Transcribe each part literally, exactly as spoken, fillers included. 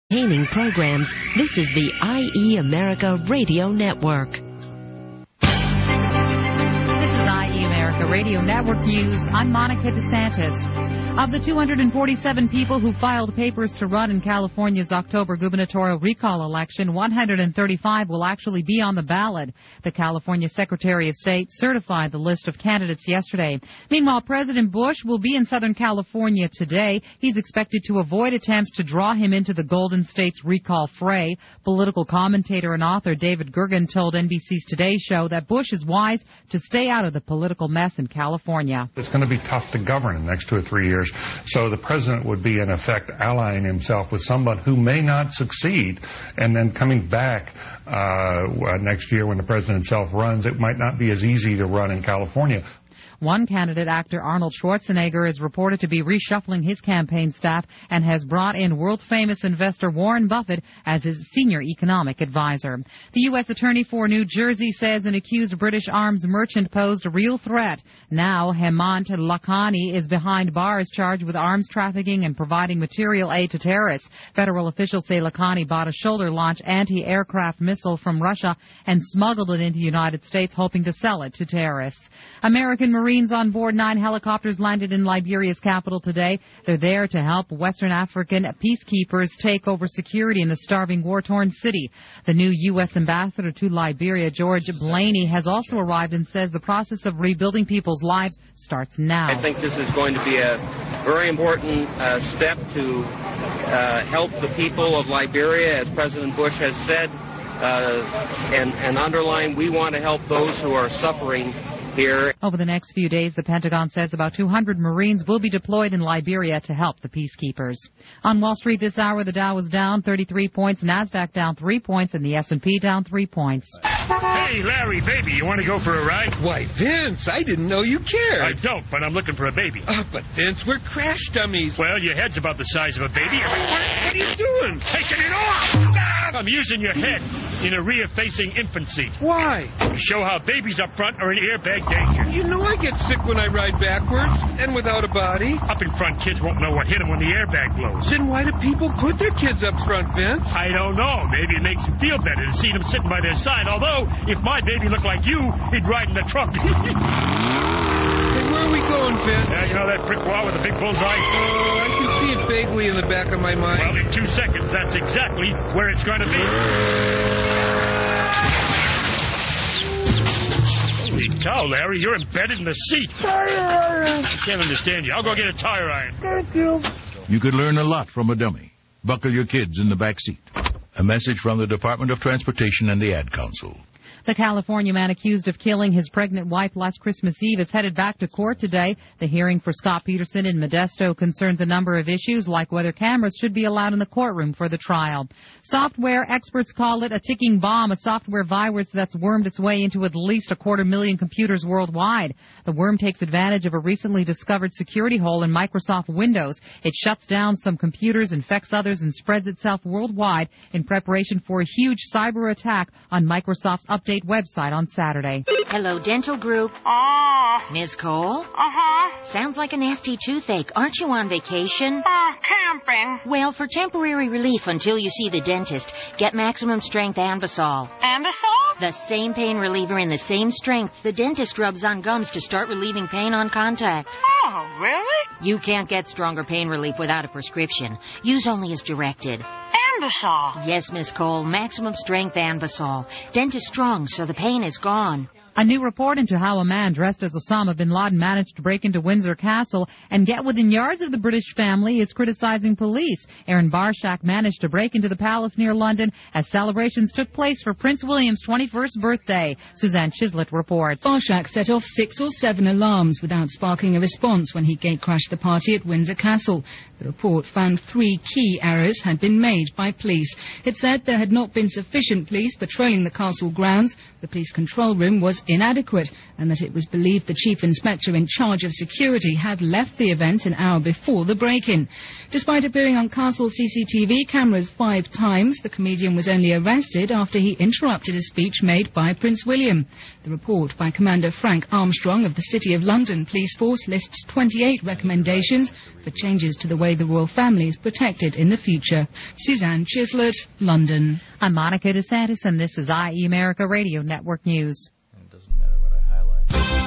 Entertaining programs. This is the I E America Radio Network. This is I E America Radio Network News. I'm Monica DeSantis. Of the two hundred forty-seven people who filed papers to run in California's October gubernatorial recall election, one hundred thirty-five will actually be on the ballot. The California Secretary of State certified the list of candidates yesterday. Meanwhile, President Bush will be in Southern California today. He's expected to avoid attempts to draw him into the Golden State's recall fray. Political commentator and author David Gergen told N B C's Today Show that Bush is wise to stay out of the political mess in California. It's going to be tough to govern in the next two or three years. So the president would be, in effect, allying himself with someone who may not succeed, and then coming back uh, next year when the president himself runs, it might not be as easy to run in California. One candidate, actor Arnold Schwarzenegger, is reported to be reshuffling his campaign staff and has brought in world-famous investor Warren Buffett as his senior economic advisor. The U S Attorney for New Jersey says an accused British arms merchant posed a real threat. Now, Hemant Lakhani is behind bars charged with arms trafficking and providing material aid to terrorists. Federal officials say Lakhani bought a shoulder-launched anti-aircraft missile from Russia and smuggled it into the United States, hoping to sell it to terrorists. American Marines Marines on board nine helicopters landed in Liberia's capital today. They're there to help Western African peacekeepers take over security in the starving, war-torn city. The new U S ambassador to Liberia, George Blaney, has also arrived and says the process of rebuilding people's lives starts now. I think this is going to be a very important uh, step to uh, help the people of Liberia, as President Bush has said, uh, and, and underline, we want to help those who are suffering here. Over the next few days, the Pentagon says about two hundred Marines will be deployed in Liberia to help the peacekeepers. On Wall Street this hour, the Dow was down thirty-three points, NASDAQ down three points, and the S and P down three points. Hey, Larry, baby, you want to go for a ride? Why, Vince, I didn't know you cared. I don't, but I'm looking for a baby. Oh, but Vince, we're crash dummies. Well, your head's about the size of a baby. What, what are you doing? Taking it off! I'm using your head in a rear-facing infant seat. Why? To show how babies up front are in airbag danger. You know I get sick when I ride backwards and without a body. Up in front, kids won't know what hit them when the airbag blows. Then why do people put their kids up front, Vince? I don't know. Maybe it makes them feel better to see them sitting by their side. Although, if my baby looked like you, he'd ride in the trunk. Hey, where are we going, Vince? Yeah, you know that brick wall with the big bullseye? Oh, I can see it vaguely in the back of my mind. Well, in two seconds, that's exactly where it's going to be. Holy cow, Larry, you're embedded in the seat. I can't understand you. I'll go get a tire iron. Thank you. You could learn a lot from a dummy. Buckle your kids in the back seat. A message from the Department of Transportation and the Ad Council. The California man accused of killing his pregnant wife last Christmas Eve is headed back to court today. The hearing for Scott Peterson in Modesto concerns a number of issues, like whether cameras should be allowed in the courtroom for the trial. Software experts call it a ticking bomb, a software virus that's wormed its way into at least a quarter million computers worldwide. The worm takes advantage of a recently discovered security hole in Microsoft Windows. It shuts down some computers, infects others, and spreads itself worldwide in preparation for a huge cyber attack on Microsoft's update website on Saturday. Hello, Dental Group. Ah. Uh, Miz Cole? Uh-huh. Sounds like a nasty toothache. Aren't you on vacation? Uh, camping. Well, for temporary relief until you see the dentist, get Maximum Strength Anbesol. Anbesol? The same pain reliever in the same strength the dentist rubs on gums to start relieving pain on contact. Oh, really? You can't get stronger pain relief without a prescription. Use only as directed. Anbesol. Yes, Miss Cole, Maximum Strength Anbesol. Dentist strong, so the pain is gone. A new report into how a man dressed as Osama bin Laden managed to break into Windsor Castle and get within yards of the British family is criticizing police. Aaron Barshak managed to break into the palace near London as celebrations took place for Prince William's twenty-first birthday. Suzanne Chislett reports. Barshak set off six or seven alarms without sparking a response when he gate-crashed the party at Windsor Castle. The report found three key errors had been made by police. It said there had not been sufficient police patrolling the castle grounds, the police control room was inadequate, and that it was believed the chief inspector in charge of security had left the event an hour before the break-in. Despite appearing on castle C C T V cameras five times, the comedian was only arrested after he interrupted a speech made by Prince William. The report by Commander Frank Armstrong of the City of London Police Force lists twenty-eight recommendations for changes to the way the royal family is protected in the future. Suzanne Anne Chislett, London. I'm Monica DeSantis, and this is I E America Radio Network News. It doesn't matter what I highlight.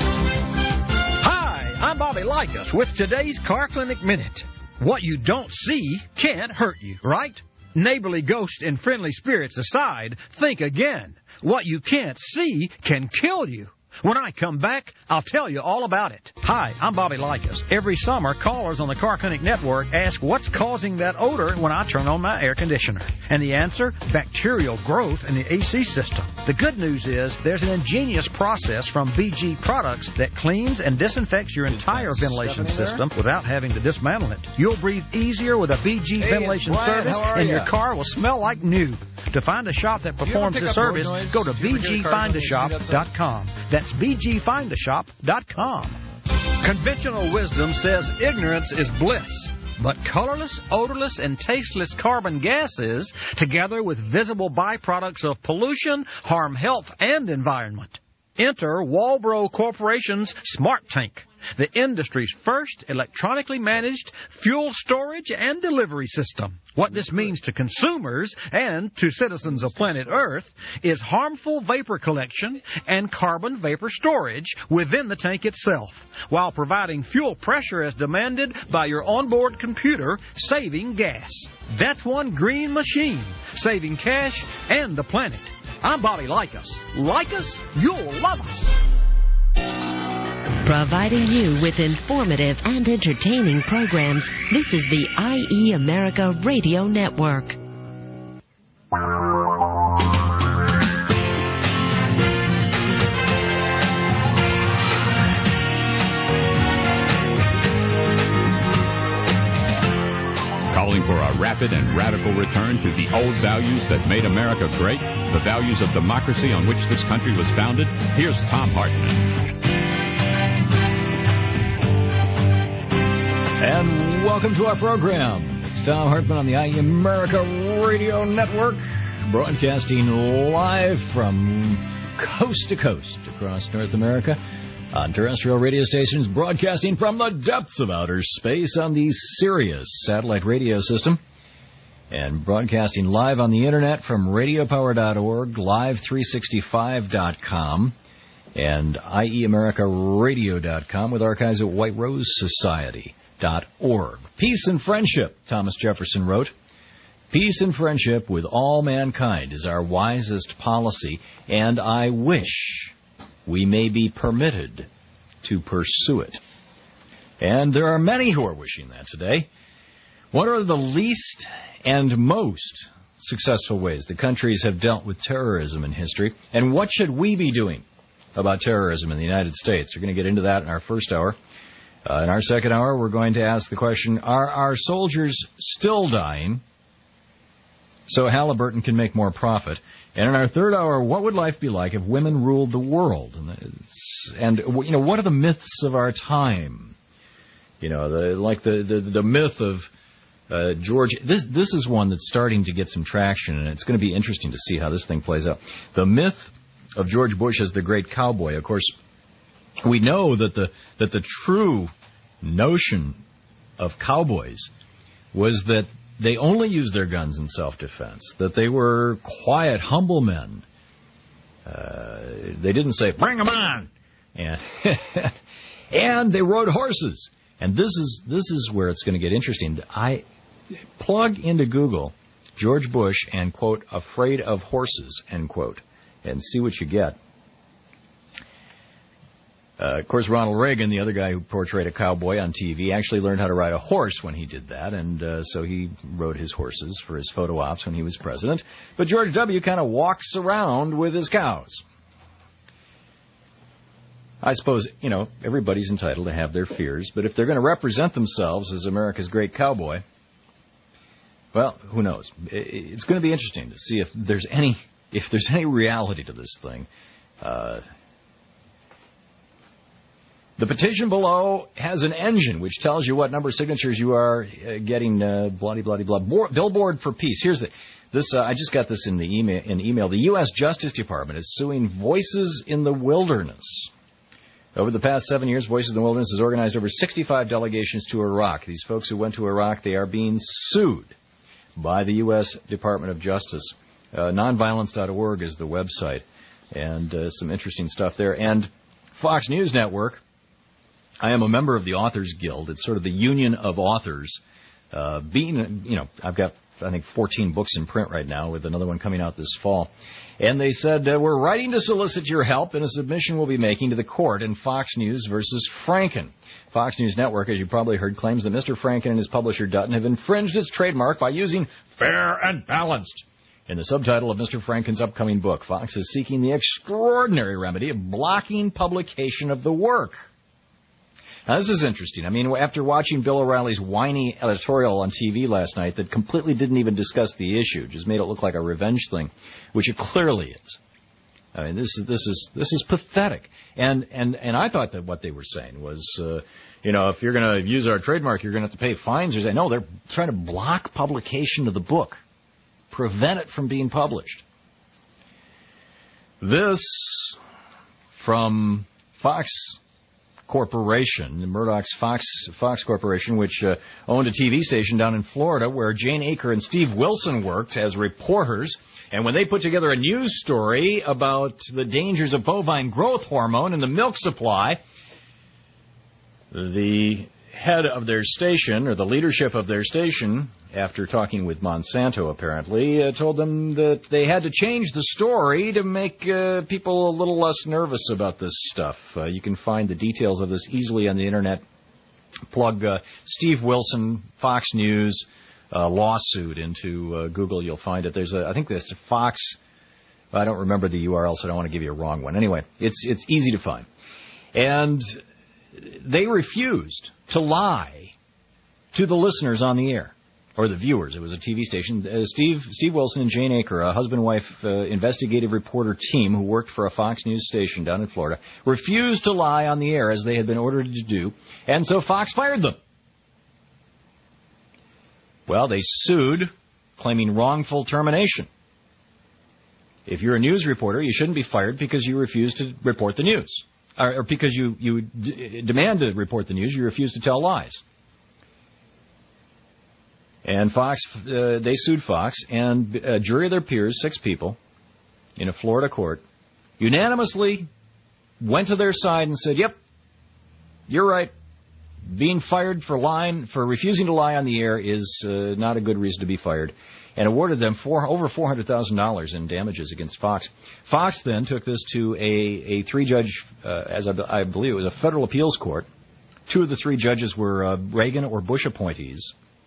Hi, I'm Bobby Likas with today's Car Clinic Minute. What you don't see can't hurt you, right? Neighborly ghosts and friendly spirits aside, think again. What you can't see can kill you. When I come back, I'll tell you all about it. Hi, I'm Bobby Likas. Every summer, callers on the Car Clinic Network ask what's causing that odor when I turn on my air conditioner. And the answer? Bacterial growth in the A C system. The good news is there's an ingenious process from B G Products that cleans and disinfects your entire ventilation system without having to dismantle it. You'll breathe easier with a B G Hey, ventilation it's Brian. service, How are and ya? your car will smell like new. To find a shop that performs pick this up road service, noise? go to Do you b ever g get a car find a noise? shop Do that dot com. That's b g find a shop dot com. Conventional wisdom says ignorance is bliss. But colorless, odorless, and tasteless carbon gases, together with visible byproducts of pollution, harm health and environment. Enter Walbro Corporation's Smart Tank, the industry's first electronically managed fuel storage and delivery system. What this means to consumers and to citizens of planet Earth is harmful vapor collection and carbon vapor storage within the tank itself, while providing fuel pressure as demanded by your onboard computer, saving gas. That's one green machine, saving cash and the planet. I'm Bobby Likas. Like us, you'll love us. Providing you with informative and entertaining programs, this is the I E America Radio Network. Calling for a rapid and radical return to the old values that made America great, the values of democracy on which this country was founded, here's Tom Hartman. And welcome to our program. It's Tom Hartman on the I E America Radio Network, broadcasting live from coast to coast across North America on terrestrial radio stations, broadcasting from the depths of outer space on the Sirius satellite radio system, and broadcasting live on the internet from radio power dot org, live three sixty-five dot com, and I E America Radio dot com with archives at White Rose Society dot org. Peace and friendship, Thomas Jefferson wrote. Peace and friendship with all mankind is our wisest policy, and I wish we may be permitted to pursue it. And there are many who are wishing that today. What are the least and most successful ways the countries have dealt with terrorism in history? And what should we be doing about terrorism in the United States? We're going to get into that in our first hour. Uh, in our second hour, we're going to ask the question, are our soldiers still dying so Halliburton can make more profit? And in our third hour, what would life be like if women ruled the world? And, it's, and you know, what are the myths of our time? You know, the, like the, the, the myth of uh, George. This this is one that's starting to get some traction, and it's going to be interesting to see how this thing plays out. The myth of George Bush as the great cowboy. Of course, we know that the that the true notion of cowboys was that they only used their guns in self-defense, that they were quiet, humble men. Uh, they didn't say, bring them on! And, and they rode horses. And this is this is where it's going to get interesting. I plug into Google George Bush and, quote, afraid of horses, end quote, and see what you get. Uh, of course, Ronald Reagan, the other guy who portrayed a cowboy on T V, actually learned how to ride a horse when he did that, and uh, so he rode his horses for his photo ops when he was president. But George W. kind of walks around with his cows. I suppose, you know, everybody's entitled to have their fears, but if they're going to represent themselves as America's great cowboy, well, who knows? It's going to be interesting to see if there's any if there's any reality to this thing. Uh The petition below has an engine which tells you what number of signatures you are uh, getting. Uh, bloody, bloody, blah. Bo- Billboard for Peace. Here's the this. Uh, I just got this in the email. In email, the U S Justice Department is suing Voices in the Wilderness. Over the past seven years, Voices in the Wilderness has organized over sixty-five delegations to Iraq. These folks who went to Iraq, they are being sued by the U S Department of Justice. Uh, nonviolence dot org is the website, and uh, some interesting stuff there. And Fox News Network, I am a member of the Authors Guild. It's sort of the union of authors. Uh, being, you know, I've got, I think, fourteen books in print right now, with another one coming out this fall. And they said, uh, we're writing to solicit your help in a submission we'll be making to the court in Fox News versus Franken. Fox News Network, as you probably heard, claims that Mister Franken and his publisher Dutton have infringed its trademark by using fair and balanced in the subtitle of Mister Franken's upcoming book. Fox is seeking the extraordinary remedy of blocking publication of the work. Now, this is interesting. I mean, after watching Bill O'Reilly's whiny editorial on T V last night that completely didn't even discuss the issue, just made it look like a revenge thing, which it clearly is. I mean, this is this is this is pathetic. And and and I thought that what they were saying was, uh, you know, if you're going to use our trademark, you're going to have to pay fines. Or say, no, they're trying to block publication of the book, prevent it from being published. This from Fox Corporation, Murdoch's Fox Fox Corporation, which uh, owned a T V station down in Florida where Jane Aker and Steve Wilson worked as reporters. And when they put together a news story about the dangers of bovine growth hormone in the milk supply, the head of their station, or the leadership of their station, after talking with Monsanto apparently, uh, told them that they had to change the story to make uh, people a little less nervous about this stuff. Uh, you can find the details of this easily on the Internet. Plug uh, Steve Wilson, Fox News, uh, lawsuit into uh, Google. You'll find it. There's a, I think there's a Fox, I don't remember the U R L, so I don't want to give you a wrong one. Anyway, it's it's easy to find. And they refused to lie to the listeners on the air, or the viewers. It was a T V station. Uh, Steve Steve Wilson and Jane Aker, a husband-wife uh, investigative reporter team who worked for a Fox News station down in Florida, refused to lie on the air as they had been ordered to do, and so Fox fired them. Well, they sued, claiming wrongful termination. If you're a news reporter, you shouldn't be fired because you refuse to report the news. Or, or because you, you d- demand to report the news, you refuse to tell lies. And Fox, uh, they sued Fox, and a jury of their peers, six people, in a Florida court, unanimously went to their side and said, yep, you're right. Being fired for lying, for refusing to lie on the air is uh, not a good reason to be fired, and awarded them four, over four hundred thousand dollars in damages against Fox. Fox then took this to a, a three-judge, uh, as I, I believe it was a federal appeals court. Two of the three judges were uh, Reagan or Bush appointees.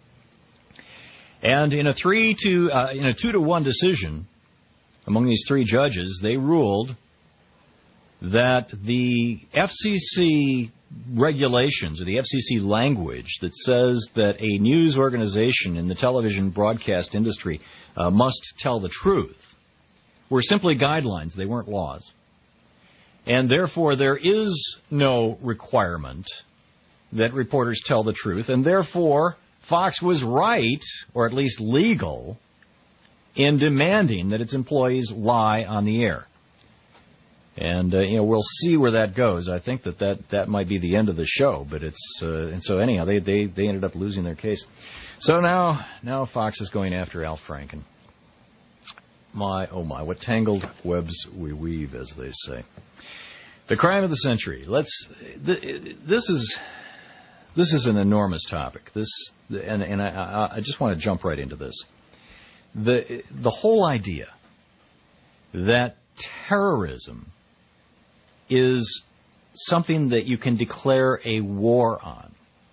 And in a three to uh, in a two to one decision among these three judges, they ruled that the F C C regulations, or the F C C language that says that a news organization in the television broadcast industry uh, must tell the truth, were simply guidelines. They weren't laws. And therefore, there is no requirement that reporters tell the truth, and therefore Fox was right, or at least legal, in demanding that its employees lie on the air. And, uh, you know, we'll see where that goes. I think that that, that might be the end of the show, but it's, uh, and so anyhow, they, they, they ended up losing their case. So now, now Fox is going after Al Franken. My, oh my, what tangled webs we weave, as they say. The crime of the century. Let's, th- this is, this is an enormous topic. This, and, and I, I just want to jump right into this. The, the whole idea that terrorism is something that you can declare a war on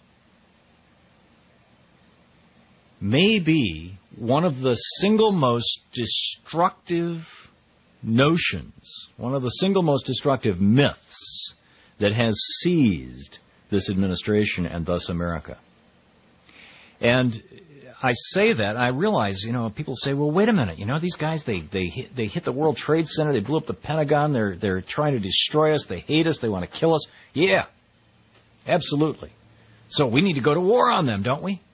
may be one of the single most destructive notions, one of the single most destructive myths that has seized this administration and thus America. And I say that, I realize, you know, people say, well, wait a minute, you know, these guys, they they hit, they hit the World Trade Center, they blew up the Pentagon, they're they're trying to destroy us, they hate us, they want to kill us. Yeah, absolutely. So we need to go to war on them, don't we?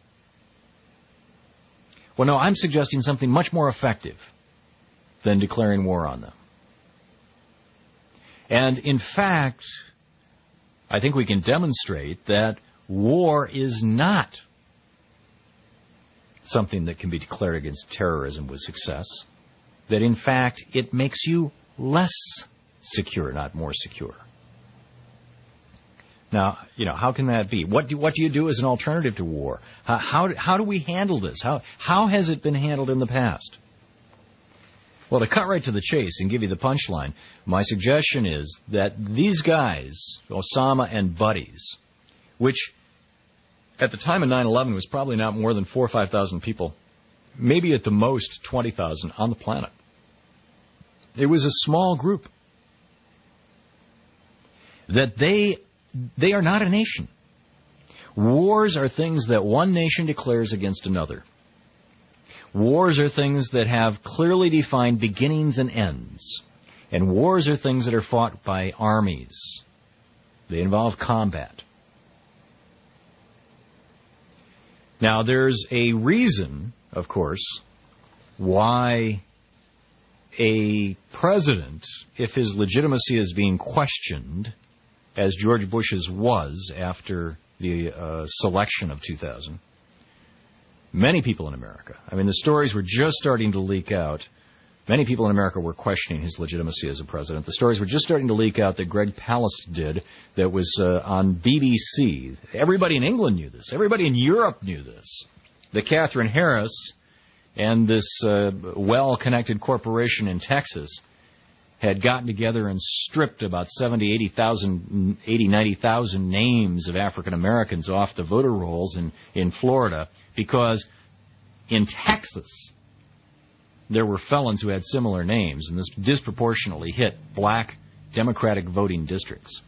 Well, no, I'm suggesting something much more effective than declaring war on them. And in fact, I think we can demonstrate that war is not something that can be declared against terrorism with success, that in fact it makes you less secure, not more secure. Now, you know, how can that be? What do, what do you do as an alternative to war? How, how, how do we handle this? How, how has it been handled in the past? Well, to cut right to the chase and give you the punchline, my suggestion is that these guys, Osama and buddies, which at the time of nine eleven was probably not more than four or five thousand people, maybe at the most twenty thousand on the planet. It was a small group. That they they are not a nation. Wars are things that one nation declares against another. Wars are things that have clearly defined beginnings and ends. And wars are things that are fought by armies. They involve combat. Now, there's a reason, of course, why a president, if his legitimacy is being questioned, as George Bush's was after the uh, selection of two thousand, many people in America, I mean, the stories were just starting to leak out. Many people in America were questioning his legitimacy as a president. The stories were just starting to leak out that Greg Palast did that was uh, on B B C. Everybody in England knew this. Everybody in Europe knew this. That Catherine Harris and this uh, well-connected corporation in Texas had gotten together and stripped about seventy, eighty thousand, eighty, ninety thousand names of African Americans off the voter rolls in, in Florida because in Texas there were felons who had similar names, and this disproportionately hit black Democratic voting districts.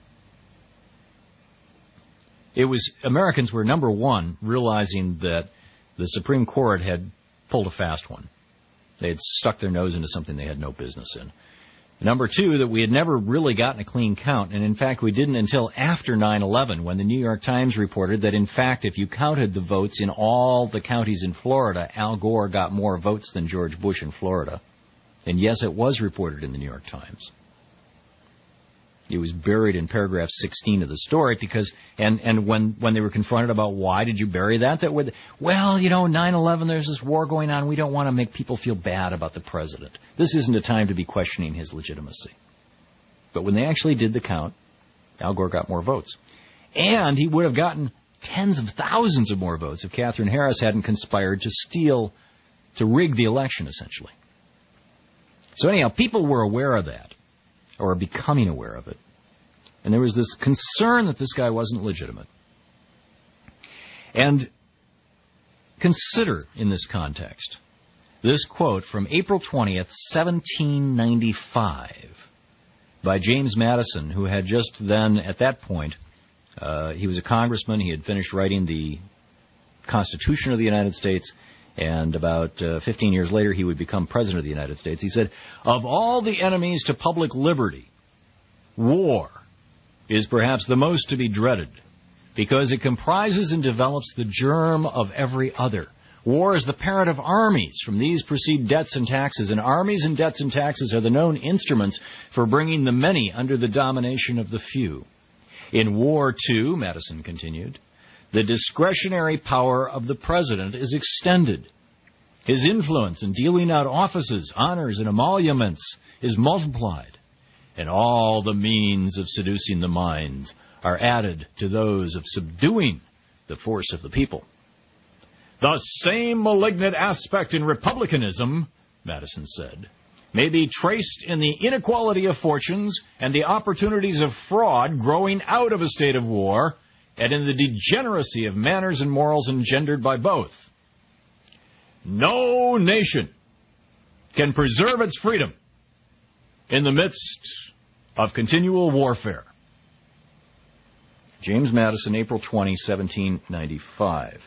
It was, Americans were, number one, realizing that the Supreme Court had pulled a fast one. They had stuck their nose into something they had no business in. Number two, that we had never really gotten a clean count, and in fact we didn't until after nine eleven, when the New York Times reported that in fact if you counted the votes in all the counties in Florida, Al Gore got more votes than George Bush in Florida. And yes, it was reported in the New York Times. It was buried in paragraph sixteen of the story because, and, and when, when they were confronted about why did you bury that, that would, well, you know, nine eleven, there's this war going on, we don't want to make people feel bad about the president. This isn't a time to be questioning his legitimacy. But when they actually did the count, Al Gore got more votes. And he would have gotten tens of thousands of more votes if Catherine Harris hadn't conspired to steal, to rig the election, essentially. So anyhow, people were aware of that, or becoming aware of it. And there was this concern that this guy wasn't legitimate. And consider, in this context, this quote from April twentieth, seventeen ninety-five, by James Madison, who had just then, at that point, uh, he was a congressman, he had finished writing the Constitution of the United States, and about uh, fifteen years later, he would become President of the United States. He said, "Of all the enemies to public liberty, war is perhaps the most to be dreaded, because it comprises and develops the germ of every other. War is the parent of armies. From these proceed debts and taxes, and armies and debts and taxes are the known instruments for bringing the many under the domination of the few. In war, too," Madison continued, "the discretionary power of the president is extended. His influence in dealing out offices, honors, and emoluments is multiplied, and all the means of seducing the minds are added to those of subduing the force of the people. The same malignant aspect in republicanism," Madison said, "may be traced in the inequality of fortunes and the opportunities of fraud growing out of a state of war, and in the degeneracy of manners and morals engendered by both. No nation can preserve its freedom in the midst of continual warfare." James Madison, April twentieth, seventeen ninety-five.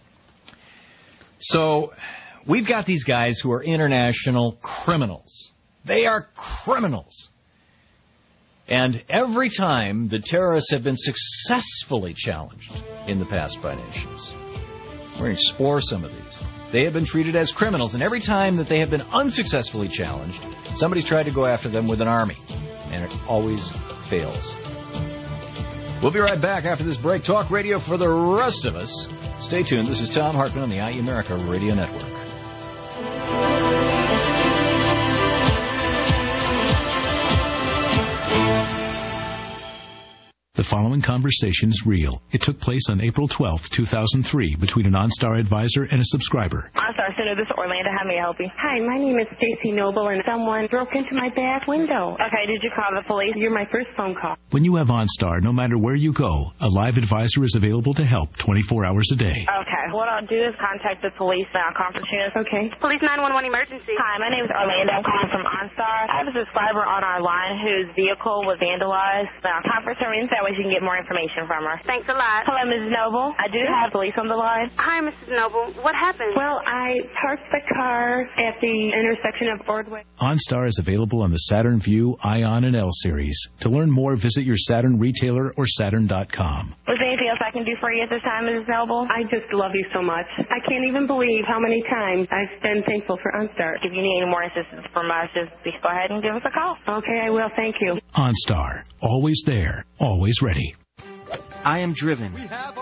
So, we've got these guys who are international criminals. They are criminals. And every time the terrorists have been successfully challenged in the past by nations, we're going to explore some of these. They have been treated as criminals, and every time that they have been unsuccessfully challenged, somebody's tried to go after them with an army, and it always fails. We'll be right back after this break. Talk radio for the rest of us. Stay tuned. This is Tom Hartman on the I E America Radio Network. The following conversation is real. It took place on April twelfth, two thousand three, between an OnStar advisor and a subscriber. OnStar Center, this is Orlando. How may I help you? Hi, my name is Stacy Noble, and someone broke into my back window. Okay, did you call the police? You're my first phone call. When you have OnStar, no matter where you go, a live advisor is available to help twenty-four hours a day. Okay, what I'll do is contact the police now. Conference unit. Okay. Police nine one one emergency. Hi, my name is Orlando. I'm calling from OnStar. I have a subscriber on our line whose vehicle was vandalized. Now, conference her in so that way she can get more information from her. Thanks a lot. Hello, Missus Noble. I do have police on the line. Hi, Missus Noble. What happened? Well, I parked the car at the intersection of Ordway. OnStar is available on the Saturn Vue, Ion, and L series. To learn more, visit your Saturn retailer or Saturn dot com. Was there anything else I can do for you at this time, Missus Noble? I just love you so much. I can't even believe how many times I've been thankful for OnStar. If you need any more assistance from us, just go ahead and give us a call. Okay, I will. Thank you. OnStar. Always there. Always ready. I am driven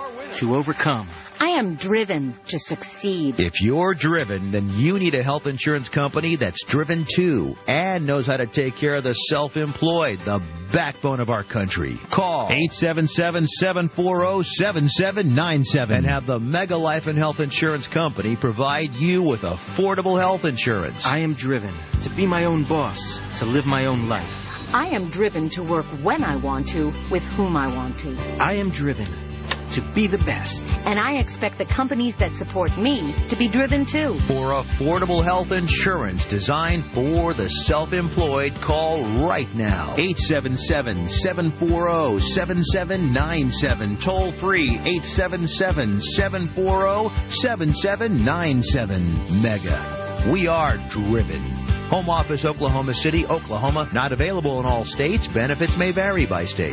to overcome. I am driven to succeed. If you're driven, then you need a health insurance company that's driven too and knows how to take care of the self-employed, the backbone of our country. Call eight seven seven, seven four zero, seven seven nine seven and have the Mega Life and Health Insurance Company provide you with affordable health insurance. I am driven to be my own boss, to live my own life. I am driven to work when I want to, with whom I want to. I am driven to be the best. And I expect the companies that support me to be driven too. For affordable health insurance designed for the self-employed, call right now. eight seven seven, seven four zero, seven seven nine seven. Toll free eight seven seven, seven four zero, seven seven nine seven. Mega. We are driven. Home office, Oklahoma City, Oklahoma. Not available in all states. Benefits may vary by state.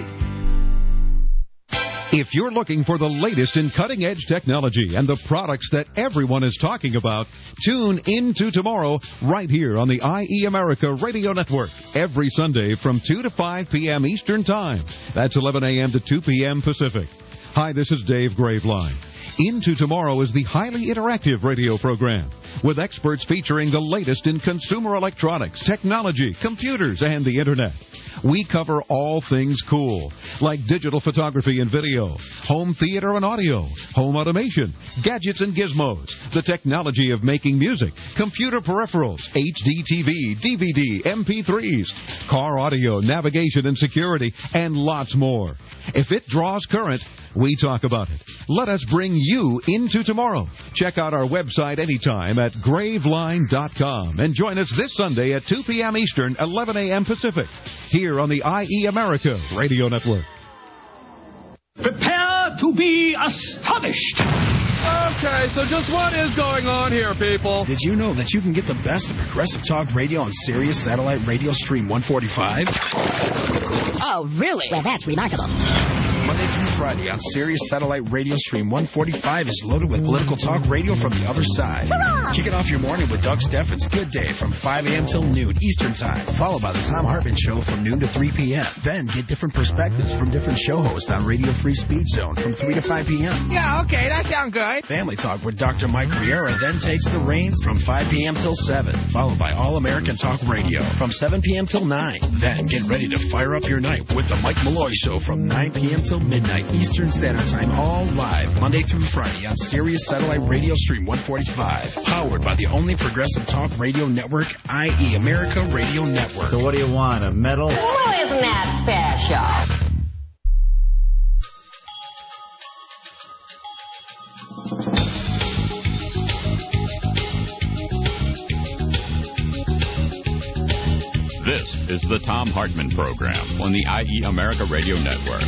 If you're looking for the latest in cutting-edge technology and the products that everyone is talking about, tune into tomorrow right here on the I E America Radio Network every Sunday from two to five p.m. Eastern Time. That's eleven a.m. to two p.m. Pacific. Hi, this is Dave Graveline. Into Tomorrow is the highly interactive radio program with experts featuring the latest in consumer electronics, technology, computers, and the Internet. We cover all things cool, like digital photography and video, home theater and audio, home automation, gadgets and gizmos, the technology of making music, computer peripherals, H D T V, D V D, M P threes, car audio, navigation and security, and lots more. If it draws current, we talk about it. Let us bring you into tomorrow. Check out our website anytime at graveline dot com and join us this Sunday at two p.m. Eastern, eleven a.m. Pacific, here on the I E America Radio Network. Prepare to be astonished. Okay, so just what is going on here, people? Did you know that you can get the best of Progressive Talk Radio on Sirius Satellite Radio Stream one forty-five? Oh, really? Well, that's remarkable. Monday through Friday on Sirius Satellite Radio Stream one forty-five is loaded with political talk radio from the other side. Hurrah! Kick it off your morning with Doug Steffens' Good Day from five a.m. till noon Eastern Time, followed by the Tom Hartman Show from noon to three p.m. Then get different perspectives from different show hosts on Radio Free Speed Zone from three to five p.m. Yeah, okay, that sounds good. Family Talk with Doctor Mike Riera then takes the reins from five p.m. till seven, followed by All American Talk Radio from seven p.m. till nine. Then get ready to fire up your night with the Mike Malloy Show from nine p.m. till midnight Eastern Standard Time, all live Monday through Friday on Sirius Satellite Radio Stream one forty-five, powered by the only progressive talk radio network, I E America Radio Network. So what do you want, a medal? Well, isn't that special? This is the Tom Hartman Program on the I E America Radio Network.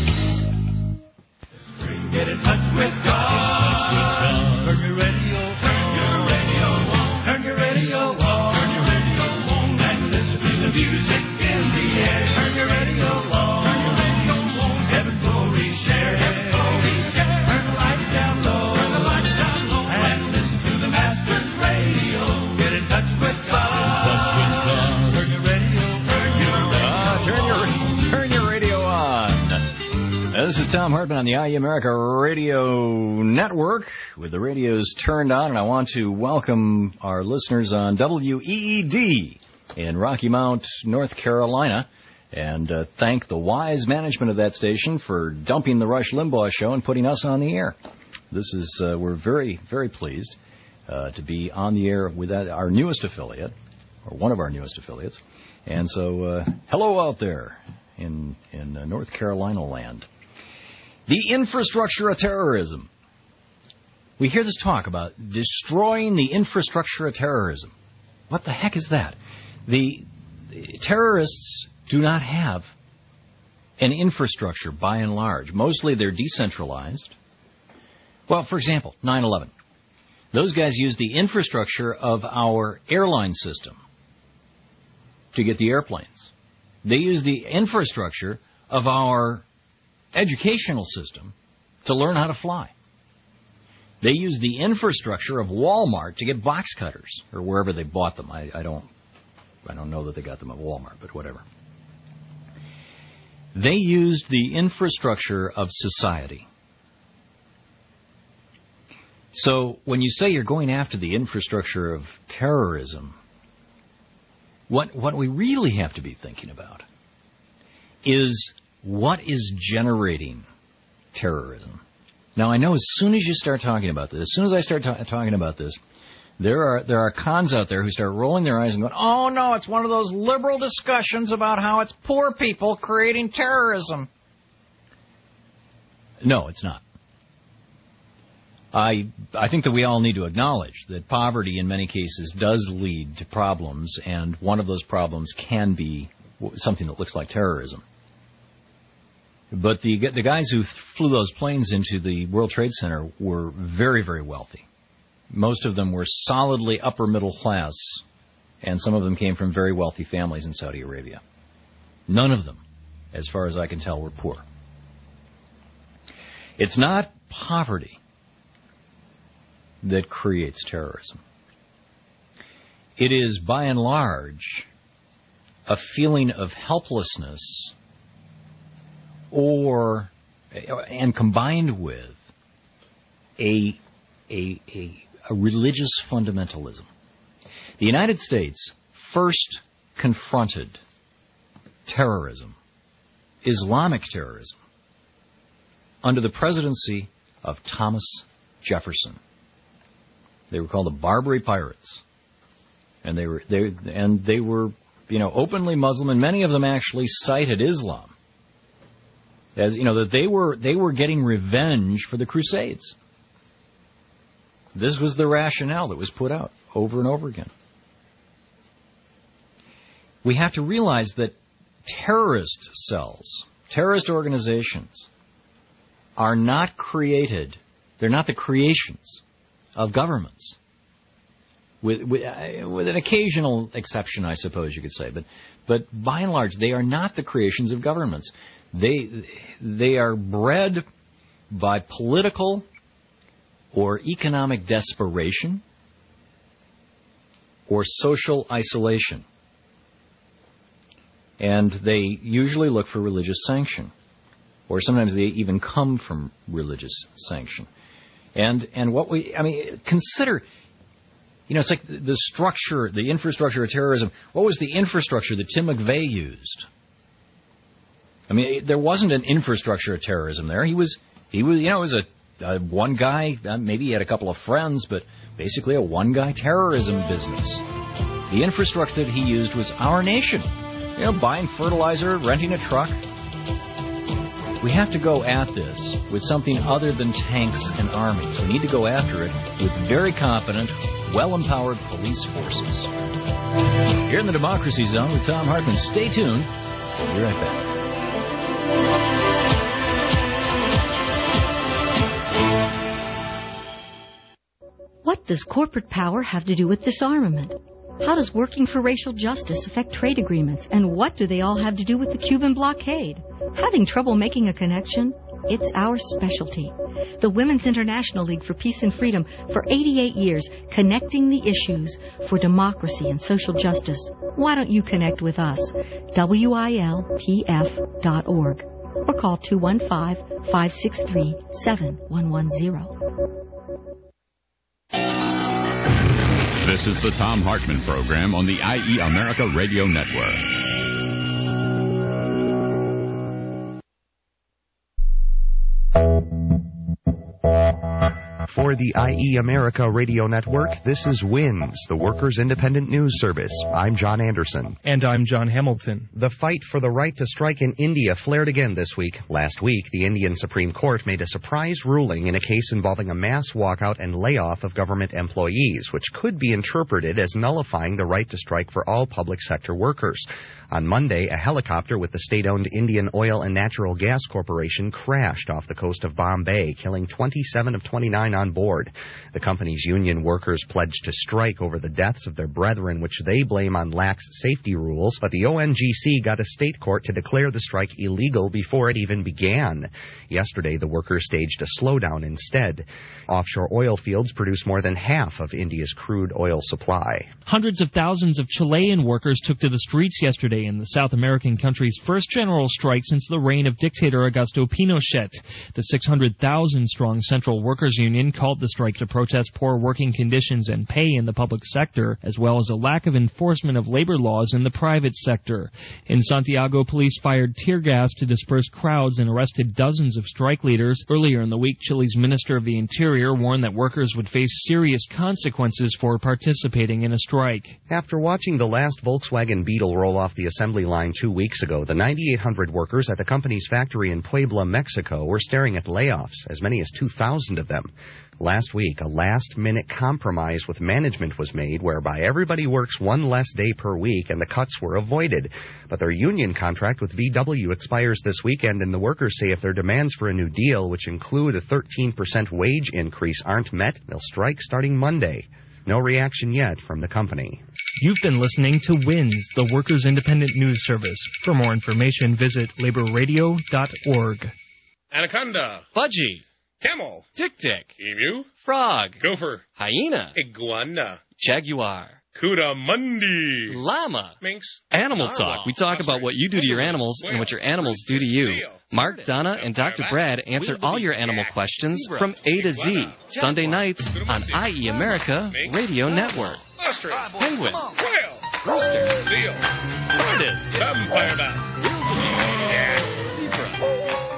Get in touch with God. Turn your radio on. Your radio on. Turn your radio on. Turn your radio on. And listen to the music in the air. Turn your radio on. Turn your radio on. Heaven glory share. Heaven glory share. Turn the lights down low. Turn the lights down low. And listen to the Master's radio. Get in touch with God. Turn your radio. Turn your radio. Ah, turn your turn your radio on. This is Tom Hartman on the I E America Radio Network with the radios turned on, and I want to welcome our listeners on W E E D in Rocky Mount, North Carolina, and uh, thank the wise management of that station for dumping the Rush Limbaugh show and putting us on the air. This is, uh, we're very, very pleased uh, to be on the air with that, our newest affiliate, or one of our newest affiliates. And so, uh, hello out there in, in uh, North Carolina land. The infrastructure of terrorism. We hear this talk about destroying the infrastructure of terrorism. What the heck is that? The, the terrorists do not have an infrastructure by and large. Mostly they're decentralized. Well, for example, nine eleven. Those guys use the infrastructure of our airline system to get the airplanes. They use the infrastructure of our educational system to learn how to fly. They use the infrastructure of Walmart to get box cutters, or wherever they bought them. I, I don't I don't know that they got them at Walmart, but whatever. They used the infrastructure of society. So when you say you're going after the infrastructure of terrorism, what what we really have to be thinking about is what is generating terrorism. Now, I know as soon as you start talking about this, as soon as I start ta- talking about this, there are there are cons out there who start rolling their eyes and going, oh, no, it's one of those liberal discussions about how it's poor people creating terrorism. No, it's not. I I think that we all need to acknowledge that poverty in many cases does lead to problems, and one of those problems can be something that looks like terrorism. But the the guys who flew those planes into the World Trade Center were very, very wealthy. Most of them were solidly upper middle class, and some of them came from very wealthy families in Saudi Arabia. None of them, as far as I can tell, were poor. It's not poverty that creates terrorism. It is, by and large, a feeling of helplessness or, and combined with a, a, a, a religious fundamentalism. The United States first confronted terrorism, Islamic terrorism, under the presidency of Thomas Jefferson. They were called the Barbary Pirates, and they were they and they were you know openly Muslim, and many of them actually cited Islam as you know that they were they were getting revenge for the Crusades. This was the rationale that was put out over and over again. We have to realize that terrorist cells, terrorist organizations, are not created. They're not the creations of governments, with, with, uh, with an occasional exception, I suppose you could say. But, but by and large, they are not the creations of governments. They, they are bred by political or economic desperation or social isolation. And they usually look for religious sanction, or sometimes they even come from religious sanction. And and what we, I mean, consider, you know, it's like the structure, the infrastructure of terrorism. What was the infrastructure that Tim McVeigh used? I mean, there wasn't an infrastructure of terrorism there. He was, he was, you know, it was a, a one guy, maybe he had a couple of friends, but basically a one guy terrorism business. The infrastructure that he used was our nation. You know, buying fertilizer, renting a truck. We have to go at this with something other than tanks and armies. We need to go after it with very competent, well-empowered police forces. You're in the Democracy Zone with Tom Hartman. Stay tuned. We'll be right back. What does corporate power have to do with disarmament? How does working for racial justice affect trade agreements? And what do they all have to do with the Cuban blockade? Having trouble making a connection? It's our specialty. The Women's International League for Peace and Freedom, for eighty-eight years, connecting the issues for democracy and social justice. Why don't you connect with us? W I L P F dot org. or call two one five, five six three, seven one one zero. This is the Thom Hartmann Program on the I E America Radio Network. For the I E America Radio Network, this is WINS, the Workers' Independent News Service. I'm John Anderson. And I'm John Hamilton. The fight for the right to strike in India flared again this week. Last week, the Indian Supreme Court made a surprise ruling in a case involving a mass walkout and layoff of government employees, which could be interpreted as nullifying the right to strike for all public sector workers. On Monday, a helicopter with the state-owned Indian Oil and Natural Gas Corporation crashed off the coast of Bombay, killing twenty-seven of twenty-nine on board. The company's union workers pledged to strike over the deaths of their brethren, which they blame on lax safety rules, but the O N G C got a state court to declare the strike illegal before it even began. Yesterday, the workers staged a slowdown instead. Offshore oil fields produce more than half of India's crude oil supply. Hundreds of thousands of Chilean workers took to the streets yesterday in the South American country's first general strike since the reign of dictator Augusto Pinochet. The six hundred thousand strong Central Workers Union called the strike to protest poor working conditions and pay in the public sector, as well as a lack of enforcement of labor laws in the private sector. In Santiago, police fired tear gas to disperse crowds and arrested dozens of strike leaders. Earlier in the week, Chile's Minister of the Interior warned that workers would face serious consequences for participating in a strike. After watching the last Volkswagen Beetle roll off the assembly line two weeks ago, the ninety-eight hundred workers at the company's factory in Puebla, Mexico, were staring at layoffs, as many as two thousand of them. Last week, a last-minute compromise with management was made whereby everybody works one less day per week and the cuts were avoided. But their union contract with V W expires this weekend, and the workers say if their demands for a new deal, which include a thirteen percent wage increase, aren't met, they'll strike starting Monday. No reaction yet from the company. You've been listening to WINS, the Workers' Independent News Service. For more information, visit labor radio dot org. Anaconda. Budgie. Camel. Tick-tick. Emu. Frog. Gopher. Hyena. Iguana. Jaguar. Coatamundi. Llama. Minx. Animal Narwhal. Talk. We talk about what you do to your animals and what your animals do to you. Mark, Donna, and Doctor Brad answer all your animal questions from A to Z. Sunday nights on I E America Radio Network. Ostrich. Penguin. Whale. Rooster. Seal. Tortoise. Vampire bat. Yeah. Zebra.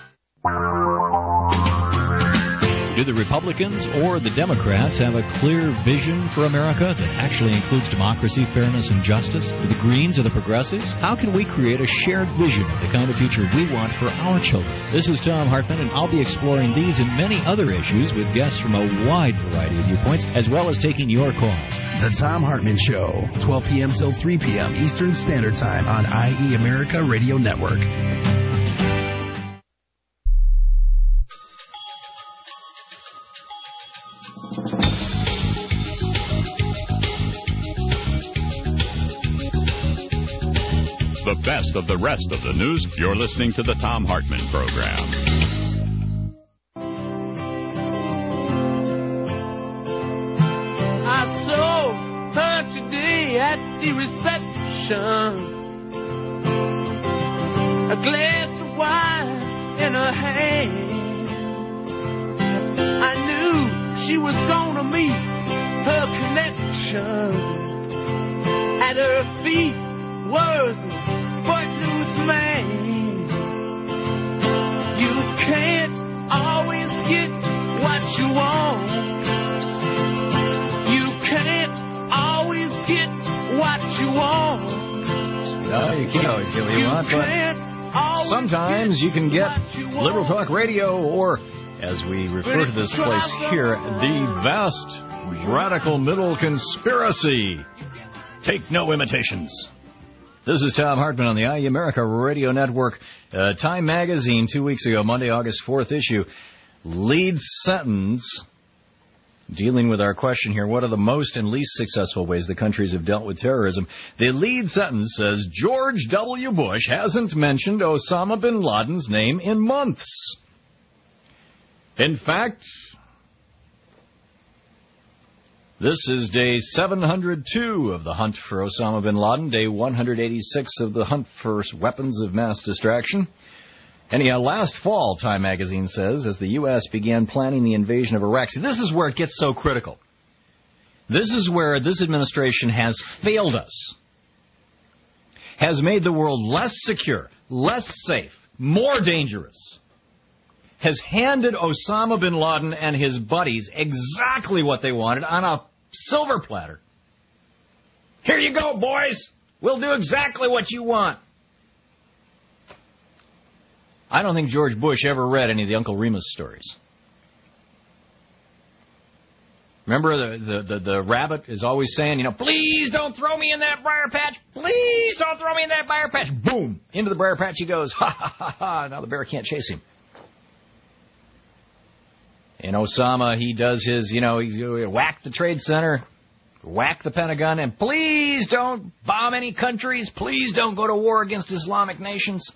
Do the Republicans or the Democrats have a clear vision for America that actually includes democracy, fairness, and justice? Do the Greens or the Progressives? How can we create a shared vision of the kind of future we want for our children? This is Thom Hartmann, and I'll be exploring these and many other issues with guests from a wide variety of viewpoints, as well as taking your calls. The Thom Hartmann Show, twelve p.m. till three p.m. Eastern Standard Time on I E America Radio Network. The best of the rest of the news. You're listening to the Thom Hartmann Program. I saw her today at the reception. A glass of wine in her hand. I knew she was gonna meet her connection. At her feet was a footloose man. You can't always get what you want. You can't always get what you want. No, you can't always get what you, you want, but sometimes you can get Liberal Talk Radio, or, as we refer to this place here, the vast radical middle conspiracy. Take no imitations. This is Thom Hartmann on the I E America Radio Network. Uh, Time Magazine, two weeks ago, Monday, August fourth issue, lead sentence dealing with our question here, what are the most and least successful ways the countries have dealt with terrorism? The lead sentence says, George W. Bush hasn't mentioned Osama bin Laden's name in months. In fact, this is day seven hundred two of the hunt for Osama bin Laden, day one hundred eighty-six of the hunt for weapons of mass distraction. Anyhow, last fall, Time magazine says, as the U S began planning the invasion of Iraq. See, this is where it gets so critical. This is where this administration has failed us. Has made the world less secure, less safe, more dangerous. Has handed Osama bin Laden and his buddies exactly what they wanted on a silver platter. Here you go, boys. We'll do exactly what you want. I don't think George Bush ever read any of the Uncle Remus stories. Remember the, the, the, the rabbit is always saying, you know, please don't throw me in that briar patch. Please don't throw me in that briar patch. Boom. Into the briar patch he goes. Ha, ha, ha, ha. Now the bear can't chase him. And Osama, he does his, you know, he's whack the Trade Center, whack the Pentagon, and please don't bomb any countries. Please don't go to war against Islamic nations.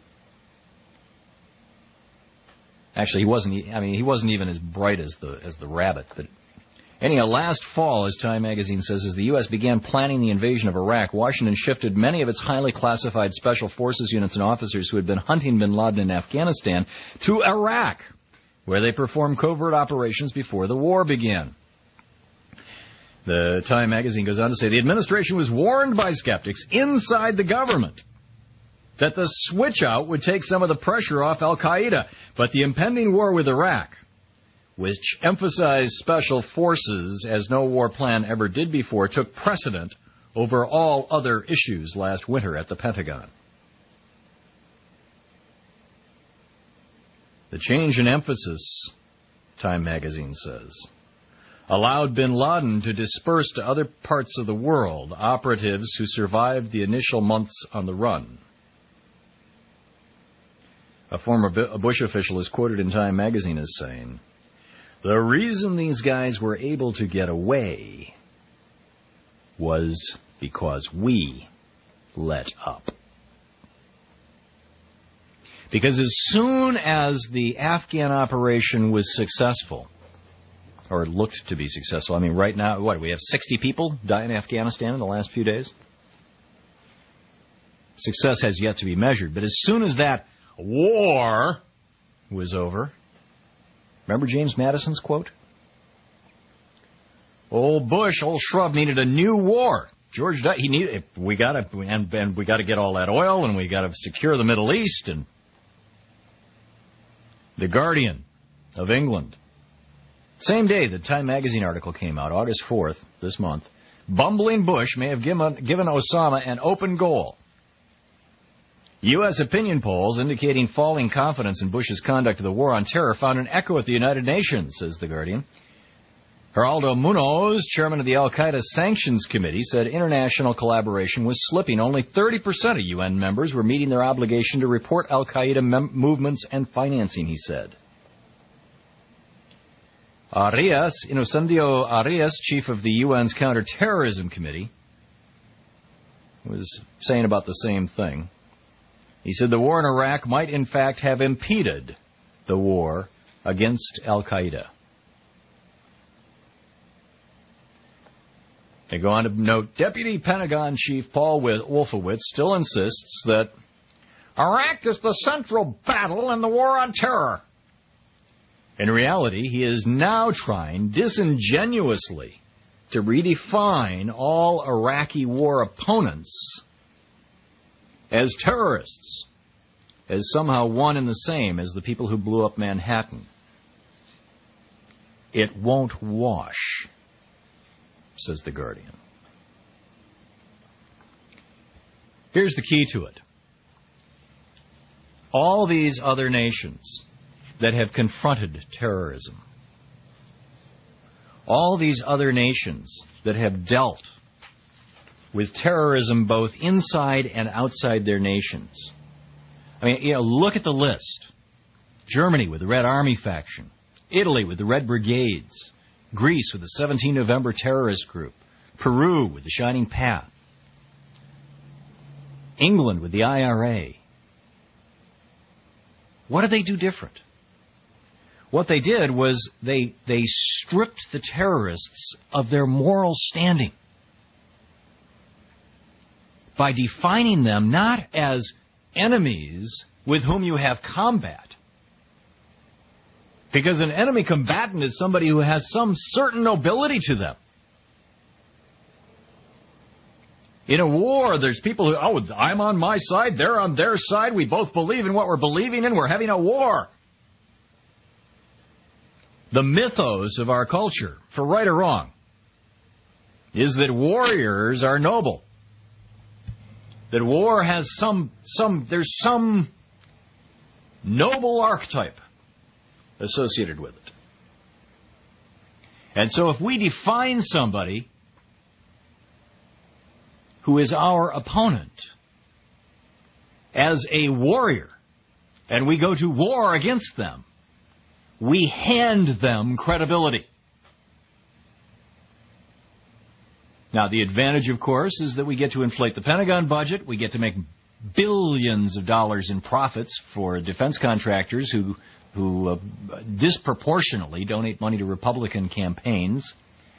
Actually, he wasn't. I mean, he wasn't even as bright as the as the rabbit. But anyhow, last fall, as Time magazine says, as the U S began planning the invasion of Iraq, Washington shifted many of its highly classified special forces units and officers who had been hunting bin Laden in Afghanistan to Iraq, where they performed covert operations before the war began. The Time magazine goes on to say the administration was warned by skeptics inside the government that the switch-out would take some of the pressure off al-Qaeda, but the impending war with Iraq, which emphasized special forces as no war plan ever did before, took precedent over all other issues last winter at the Pentagon. The change in emphasis, Time magazine says, allowed bin Laden to disperse to other parts of the world operatives who survived the initial months on the run. A former Bush official is quoted in Time magazine as saying, the reason these guys were able to get away was because we let up. Because as soon as the Afghan operation was successful, or looked to be successful, I mean, right now, what, we have sixty people die in Afghanistan in the last few days? Success has yet to be measured, but as soon as that war was over, remember James Madison's quote? Old Bush, old Shrub needed a new war. George, he needed. We got to, and, and we got to get all that oil, and we got to secure the Middle East. And the Guardian of England, same day the Time magazine article came out, August fourth, this month. Bumbling Bush may have given, given Osama an open goal. U S opinion polls indicating falling confidence in Bush's conduct of the war on terror found an echo at the United Nations, says The Guardian. Geraldo Munoz, chairman of the Al-Qaeda Sanctions Committee, said international collaboration was slipping. Only thirty percent of U N members were meeting their obligation to report Al-Qaeda mem- movements and financing, he said. Arias, Inocencio Arias, chief of the U N's Counterterrorism Committee, was saying about the same thing. He said the war in Iraq might in fact have impeded the war against Al-Qaeda. They go on to note, Deputy Pentagon Chief Paul Wolfowitz still insists that Iraq is the central battle in the war on terror. In reality, he is now trying disingenuously to redefine all Iraqi war opponents as terrorists, as somehow one and the same as the people who blew up Manhattan. It won't wash, says The Guardian. Here's the key to it. All these other nations that have confronted terrorism, all these other nations that have dealt with terrorism both inside and outside their nations. I mean, you know, look at the list. Germany with the Red Army faction. Italy with the Red Brigades. Greece with the seventeenth of November terrorist group. Peru with the Shining Path. England with the I R A. What did they do different? What they did was they they stripped the terrorists of their moral standing by defining them not as enemies with whom you have combat. Because an enemy combatant is somebody who has some certain nobility to them. In a war, there's people who, oh, I'm on my side, they're on their side, we both believe in what we're believing in, we're having a war. The mythos of our culture, for right or wrong, is that warriors are noble. That war has some, some, there's some noble archetype associated with it. And so if we define somebody who is our opponent as a warrior, and we go to war against them, we hand them credibility. Now, the advantage, of course, is that we get to inflate the Pentagon budget. We get to make billions of dollars in profits for defense contractors who, who uh, disproportionately donate money to Republican campaigns.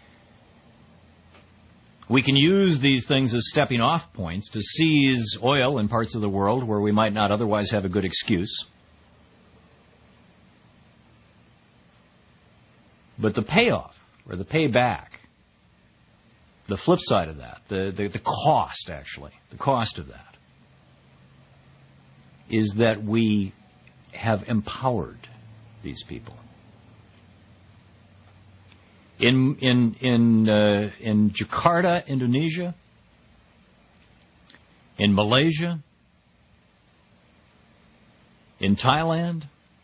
We can use these things as stepping off points to seize oil in parts of the world where we might not otherwise have a good excuse. But the payoff, or the payback, the flip side of that, the, the, the cost, actually, the cost of that, is that we have empowered these people. In in in uh, in Jakarta, Indonesia, in Malaysia, in Thailand.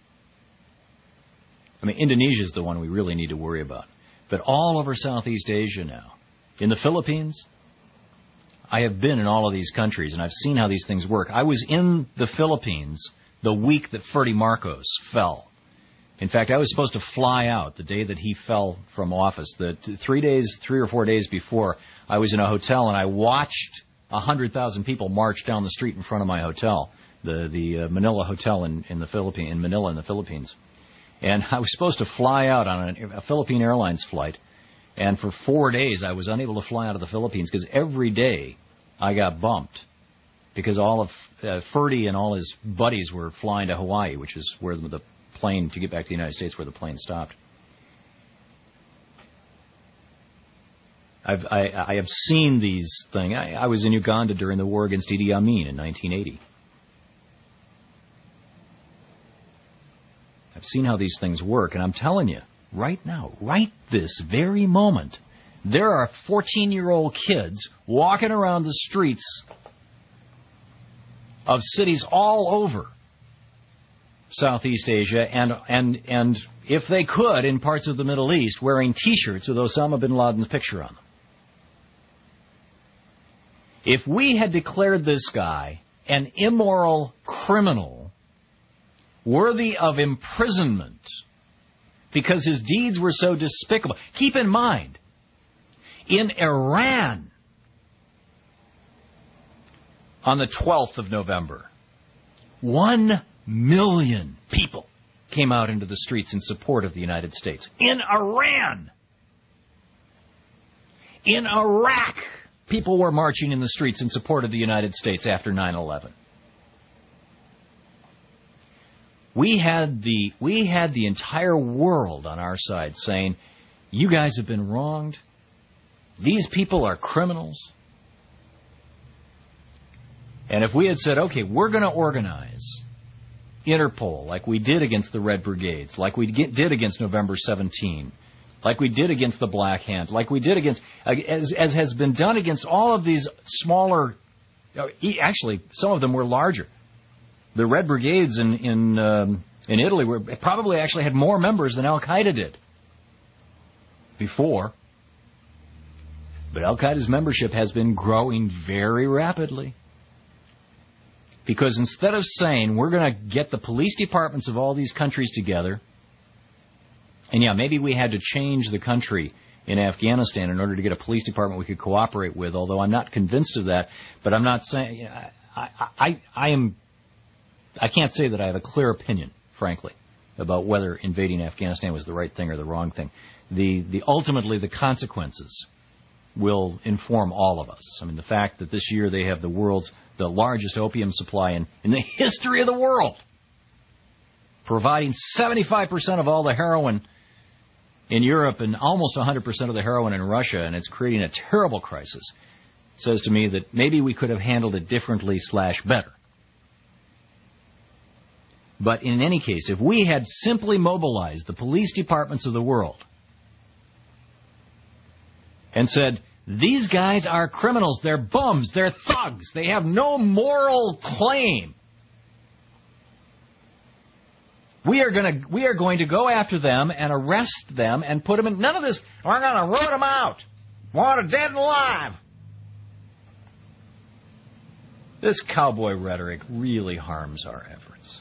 I mean, Indonesia is the one we really need to worry about. But all over Southeast Asia now, in the Philippines, I have been in all of these countries and I've seen how these things work. I was in the Philippines the week that Ferdy Marcos fell. In fact, I was supposed to fly out the day that he fell from office. The three days, three or four days before, I was in a hotel and I watched a hundred thousand people march down the street in front of my hotel, the the uh, Manila Hotel in in the Philippines, in Manila in the Philippines. And I was supposed to fly out on a, a Philippine Airlines flight, and for four days I was unable to fly out of the Philippines because every day I got bumped because all of uh, Ferdy and all his buddies were flying to Hawaii, which is where the, the plane to get back to the United States where the plane stopped. I've, I, I have seen these things. I, I was in Uganda during the war against Idi Amin in nineteen eighty. I've seen how these things work, and I'm telling you, right now, right this very moment, there are fourteen-year-old kids walking around the streets of cities all over Southeast Asia, and and and if they could, in parts of the Middle East, wearing T-shirts with Osama bin Laden's picture on them. If we had declared this guy an immoral criminal worthy of imprisonment because his deeds were so despicable, keep in mind, in Iran, on the twelfth of November, one million people came out into the streets in support of the United States. In Iran! In Iraq, people were marching in the streets in support of the United States after nine eleven. We had the we had the entire world on our side saying, you guys have been wronged. These people are criminals. And if we had said, okay, we're going to organize Interpol like we did against the Red Brigades, like we did against November seventeenth, like we did against the Black Hand, like we did against, as, as has been done against all of these smaller, actually, some of them were larger. The Red Brigades in in, um, in Italy were probably actually had more members than Al-Qaeda did before. But Al-Qaeda's membership has been growing very rapidly. Because instead of saying, we're going to get the police departments of all these countries together, and yeah, maybe we had to change the country in Afghanistan in order to get a police department we could cooperate with, although I'm not convinced of that, but I'm not saying, you know, I, I, I am, I can't say that I have a clear opinion, frankly, about whether invading Afghanistan was the right thing or the wrong thing. The, the ultimately, the consequences will inform all of us. I mean, the fact that this year they have the world's, the largest opium supply in, in the history of the world, providing seventy-five percent of all the heroin in Europe and almost one hundred percent of the heroin in Russia, and it's creating a terrible crisis, says to me that maybe we could have handled it differently slash better. But in any case, if we had simply mobilized the police departments of the world and said, these guys are criminals, they're bums, they're thugs, they have no moral claim, We are going to we are going to go after them and arrest them and put them in. None of this. We're going to root them out. Want them dead and alive. This cowboy rhetoric really harms our efforts.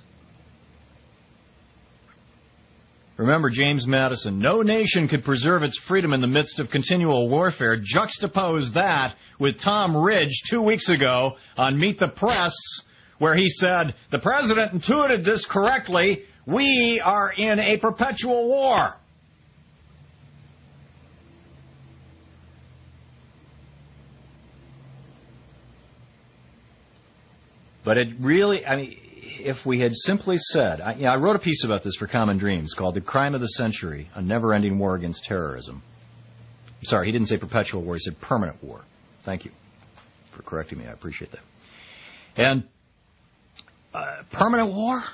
Remember James Madison, no nation could preserve its freedom in the midst of continual warfare. Juxtapose that with Tom Ridge two weeks ago on Meet the Press, where he said, the president intuited this correctly. We are in a perpetual war. But it really, I mean, if we had simply said, I, you know, I wrote a piece about this for Common Dreams called The Crime of the Century, A Never-Ending War Against Terrorism. I'm sorry, he didn't say perpetual war, he said permanent war. Thank you for correcting me, I appreciate that. And uh, permanent war?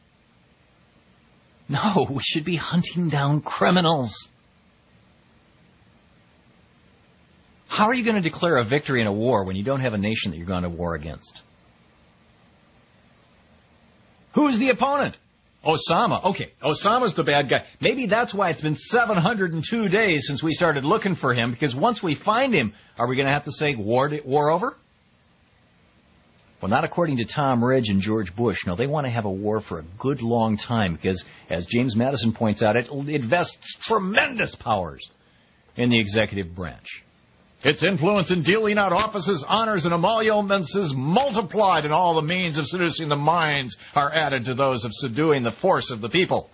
No, we should be hunting down criminals. How are you going to declare a victory in a war when you don't have a nation that you're going to war against? Who's the opponent? Osama. Okay, Osama's the bad guy. Maybe that's why it's been seven hundred two days since we started looking for him, because once we find him, are we going to have to say war, war over? Well, not according to Tom Ridge and George Bush. No, they want to have a war for a good long time because, as James Madison points out, it, it vests tremendous powers in the executive branch. Its influence in dealing out offices, honors, and emoluments is multiplied, and all the means of seducing the minds are added to those of subduing the force of the people.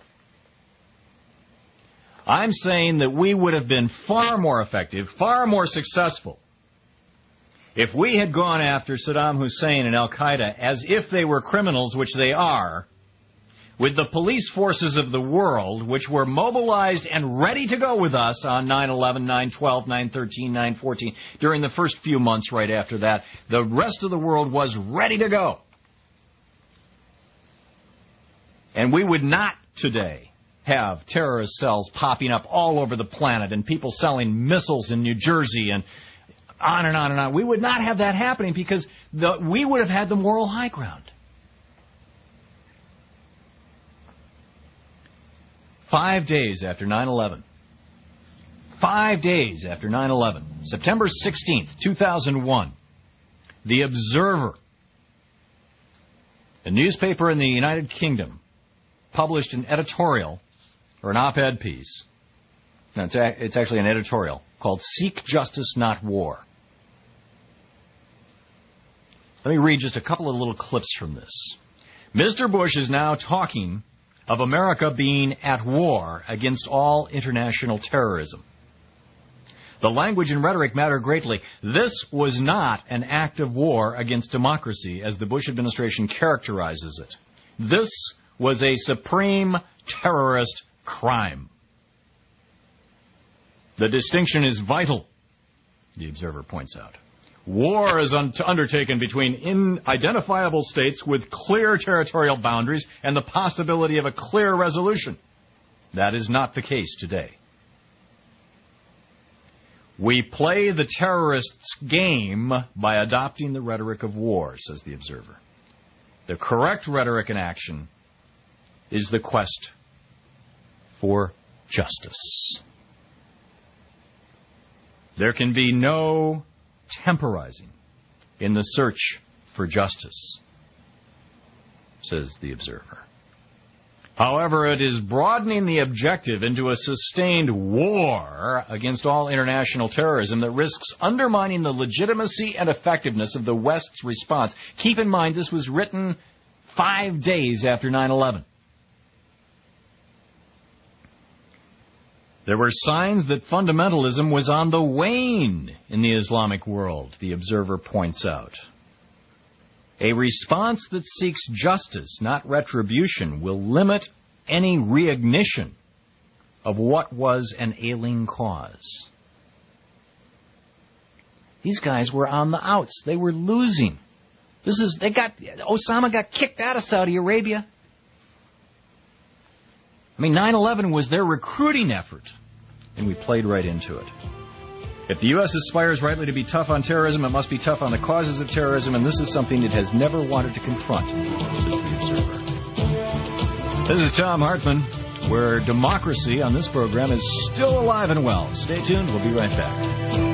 I'm saying that we would have been far more effective, far more successful, if we had gone after Saddam Hussein and Al-Qaeda as if they were criminals, which they are, with the police forces of the world, which were mobilized and ready to go with us on nine eleven, nine twelve, nine thirteen, nine fourteen, during the first few months right after that, the rest of the world was ready to go. And we would not today have terrorist cells popping up all over the planet and people selling missiles in New Jersey and on and on and on. We would not have that happening because the, we would have had the moral high ground. Five days after nine eleven. Five days after nine eleven. September sixteenth, two thousand one. The Observer, a newspaper in the United Kingdom, published an editorial, or an op-ed piece. No, it's, a, it's actually an editorial called Seek Justice, Not War. Let me read just a couple of little clips from this. Mister Bush is now talking of America being at war against all international terrorism. The language and rhetoric matter greatly. This was not an act of war against democracy, as the Bush administration characterizes it. This was a supreme terrorist crime. The distinction is vital, the Observer points out. War is un- undertaken between unidentifiable states with clear territorial boundaries and the possibility of a clear resolution. That is not the case today. We play the terrorists' game by adopting the rhetoric of war, says the Observer. The correct rhetoric and action is the quest for justice. There can be no temporizing in the search for justice, says the Observer. However, it is broadening the objective into a sustained war against all international terrorism that risks undermining the legitimacy and effectiveness of the West's response. Keep in mind, this was written five days after nine eleven. There were signs that fundamentalism was on the wane in the Islamic world, the Observer points out. A response that seeks justice, not retribution, will limit any reignition of what was an ailing cause. These guys were on the outs. They were losing. This is they got Osama got kicked out of Saudi Arabia. I mean, nine eleven was their recruiting effort, and we played right into it. If the U S aspires rightly to be tough on terrorism, it must be tough on the causes of terrorism, and this is something it has never wanted to confront, says the Observer. This is Tom Hartman, where democracy on this program is still alive and well. Stay tuned. We'll be right back.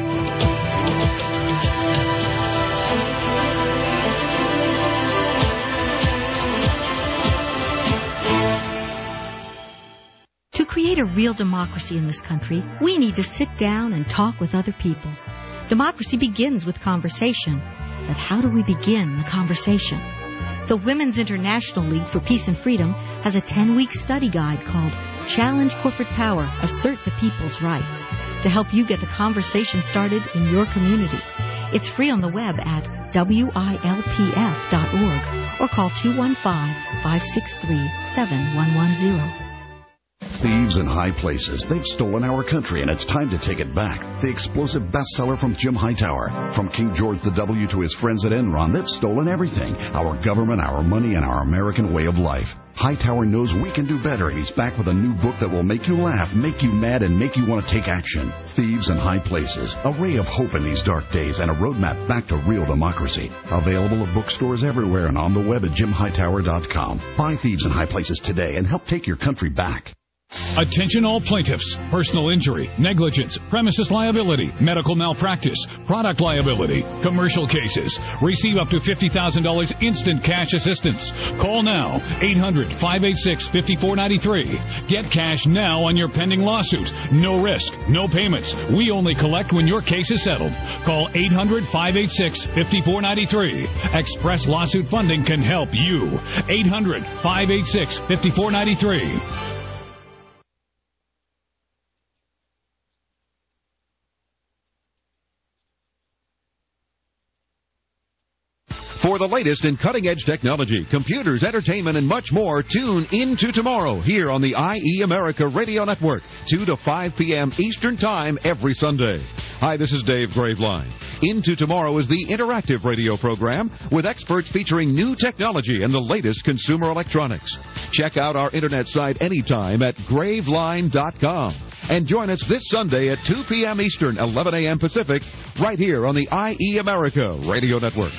To create a real democracy in this country, we need to sit down and talk with other people. Democracy begins with conversation. But how do we begin the conversation? The Women's International League for Peace and Freedom has a ten-week study guide called Challenge Corporate Power, Assert the People's Rights, to help you get the conversation started in your community. It's free on the web at W I L P F dot org or call two one five, five six three, seven one one zero. Thieves in high places. They've stolen our country, and it's time to take it back. The explosive bestseller from Jim Hightower. From King George the W to his friends at Enron, they've stolen everything. Our government, our money, and our American way of life. Hightower knows we can do better, and he's back with a new book that will make you laugh, make you mad, and make you want to take action. Thieves in High Places. A ray of hope in these dark days and a roadmap back to real democracy. Available at bookstores everywhere and on the web at jim hightower dot com. Buy Thieves in High Places today and help take your country back. Attention all plaintiffs. Personal injury, negligence, premises liability, medical malpractice, product liability, commercial cases. Receive up to fifty thousand dollars instant cash assistance. Call now, eight hundred, five eight six, five four nine three. Get cash now on your pending lawsuit. No risk, no payments. We only collect when your case is settled. Call eight hundred, five eight six, five four nine three. Express Lawsuit Funding can help you. eight hundred, five eight six, five four nine three. For the latest in cutting-edge technology, computers, entertainment, and much more, tune into tomorrow here on the I E America Radio Network, two to five p.m. Eastern Time every Sunday. Hi, this is Dave Graveline. Into Tomorrow is the interactive radio program with experts featuring new technology and the latest consumer electronics. Check out our internet site anytime at graveline dot com. And join us this Sunday at two p.m. Eastern, eleven a.m. Pacific, right here on the I E America Radio Network.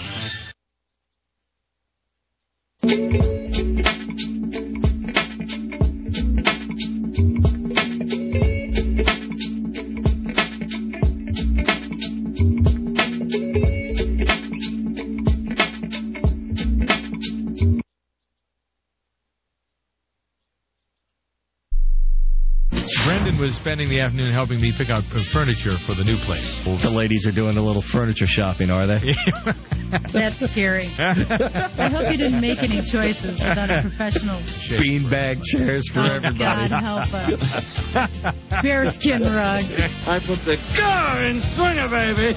Brendan was spending the afternoon helping me pick out furniture for the new place. The ladies are doing a little furniture shopping, are they? That's scary. I hope you didn't make any choices without a professional. Beanbag chairs for oh, everybody. God help us. Bearskin rug. I put the car in swinger, baby.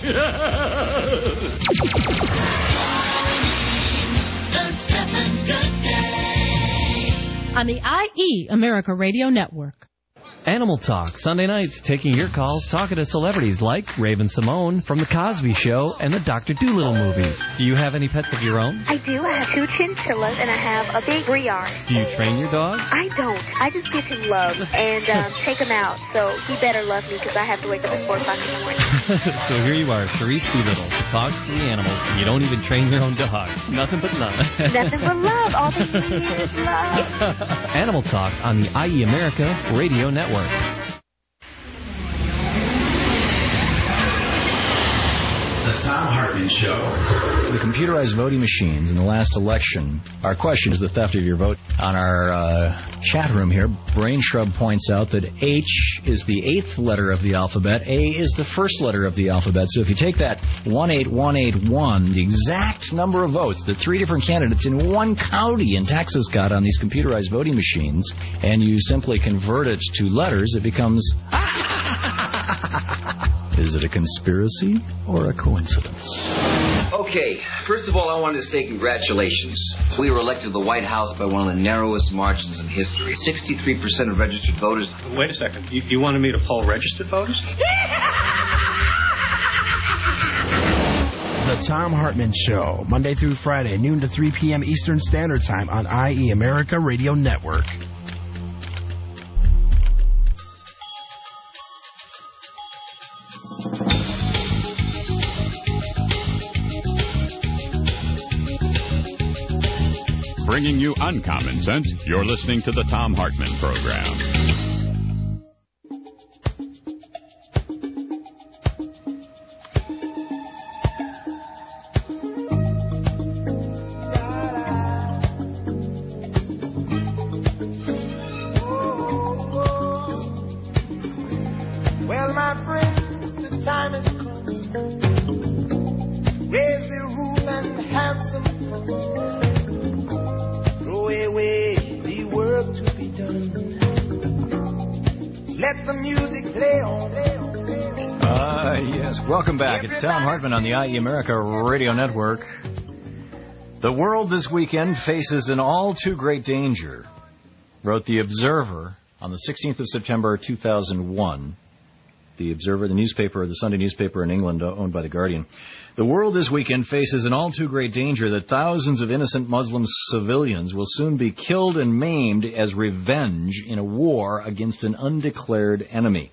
On the I E America Radio Network. Animal Talk, Sunday nights, taking your calls, talking to celebrities like Raven Simone from The Cosby Show and the Doctor Dolittle movies. Do you have any pets of your own? I do. I have two chinchillas, and I have a big Briar. Do you train your dog? I don't. I just give him love and um, take him out, so he better love me because I have to wake up at four o'clock in the morning. So here you are, Therese Doolittle, who talks to the animals, and you don't even train your own dog. Nothing but love. Nothing but love. All they need is love. Animal Talk on the I E America Radio Network. The Thom Hartmann Show. The computerized voting machines in the last election. Our question is the theft of your vote. On our uh, chat room here, Brain Shrub points out that H is the eighth letter of the alphabet. A is the first letter of the alphabet. So if you take that one eight one eight one, the exact number of votes that three different candidates in one county in Texas got on these computerized voting machines, and you simply convert it to letters, it becomes... Is it a conspiracy or a coincidence? Okay, first of all, I wanted to say congratulations. We were elected to the White House by one of the narrowest margins in history. sixty-three percent of registered voters. Wait a second. You, you wanted me to poll registered voters? The Thom Hartmann Show, Monday through Friday, noon to three p.m. Eastern Standard Time on I E America Radio Network. Bringing you uncommon sense, you're listening to the Thom Hartmann Program. Well, my friends, the time has come. Raise the rule and have some fun. Throw away the work to be done. Let the music play on. Ah, uh, yes. Welcome back. It's Thom Hartmann on the I E America Radio Network. The world this weekend faces an all too great danger, wrote The Observer on the sixteenth of September, two thousand one. The Observer, the newspaper, the Sunday newspaper in England, owned by The Guardian. The world this weekend faces an all too great danger that thousands of innocent Muslim civilians will soon be killed and maimed as revenge in a war against an undeclared enemy.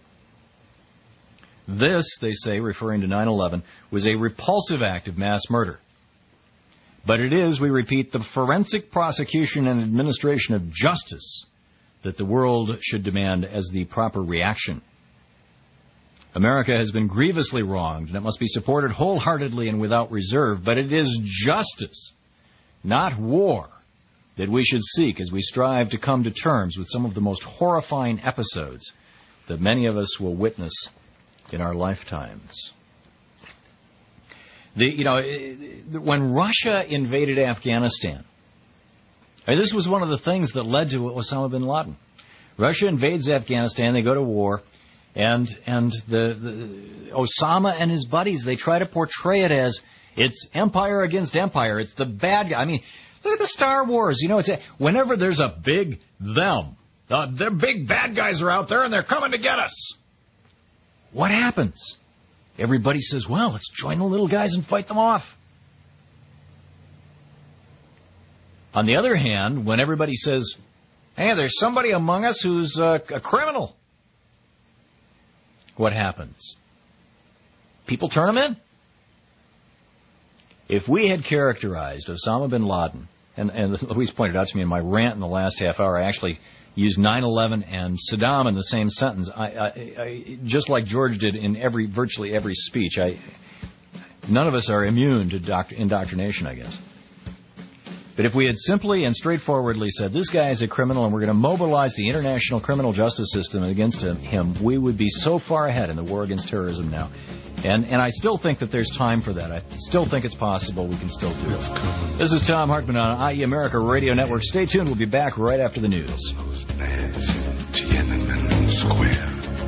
This, they say, referring to nine eleven, was a repulsive act of mass murder. But it is, we repeat, the forensic prosecution and administration of justice that the world should demand as the proper reaction. America has been grievously wronged, and it must be supported wholeheartedly and without reserve. But it is justice, not war, that we should seek as we strive to come to terms with some of the most horrifying episodes that many of us will witness in our lifetimes. The, you know, when Russia invaded Afghanistan, and this was one of the things that led to Osama bin Laden. Russia invades Afghanistan, they go to war. And and the, the Osama and his buddies, they try to portray it as it's empire against empire. It's the bad guy. I mean, look at the Star Wars. You know, it's a, whenever there's a big them, uh, the big bad guys are out there and they're coming to get us. What happens? Everybody says, well, let's join the little guys and fight them off. On the other hand, when everybody says, hey, there's somebody among us who's uh, a criminal, what happens? People turn them in. If we had characterized Osama bin Laden, and, and Louise pointed out to me in my rant in the last half hour, I actually used nine eleven and Saddam in the same sentence, I, I, I, just like George did in every virtually every speech. I, none of us are immune to doct- indoctrination, I guess. But if we had simply and straightforwardly said, this guy is a criminal and we're going to mobilize the international criminal justice system against him, we would be so far ahead in the war against terrorism now. And and I still think that there's time for that. I still think it's possible we can still do it. This is Thom Hartmann on I E America Radio Network. Stay tuned. We'll be back right after the news. Tiananmen Square.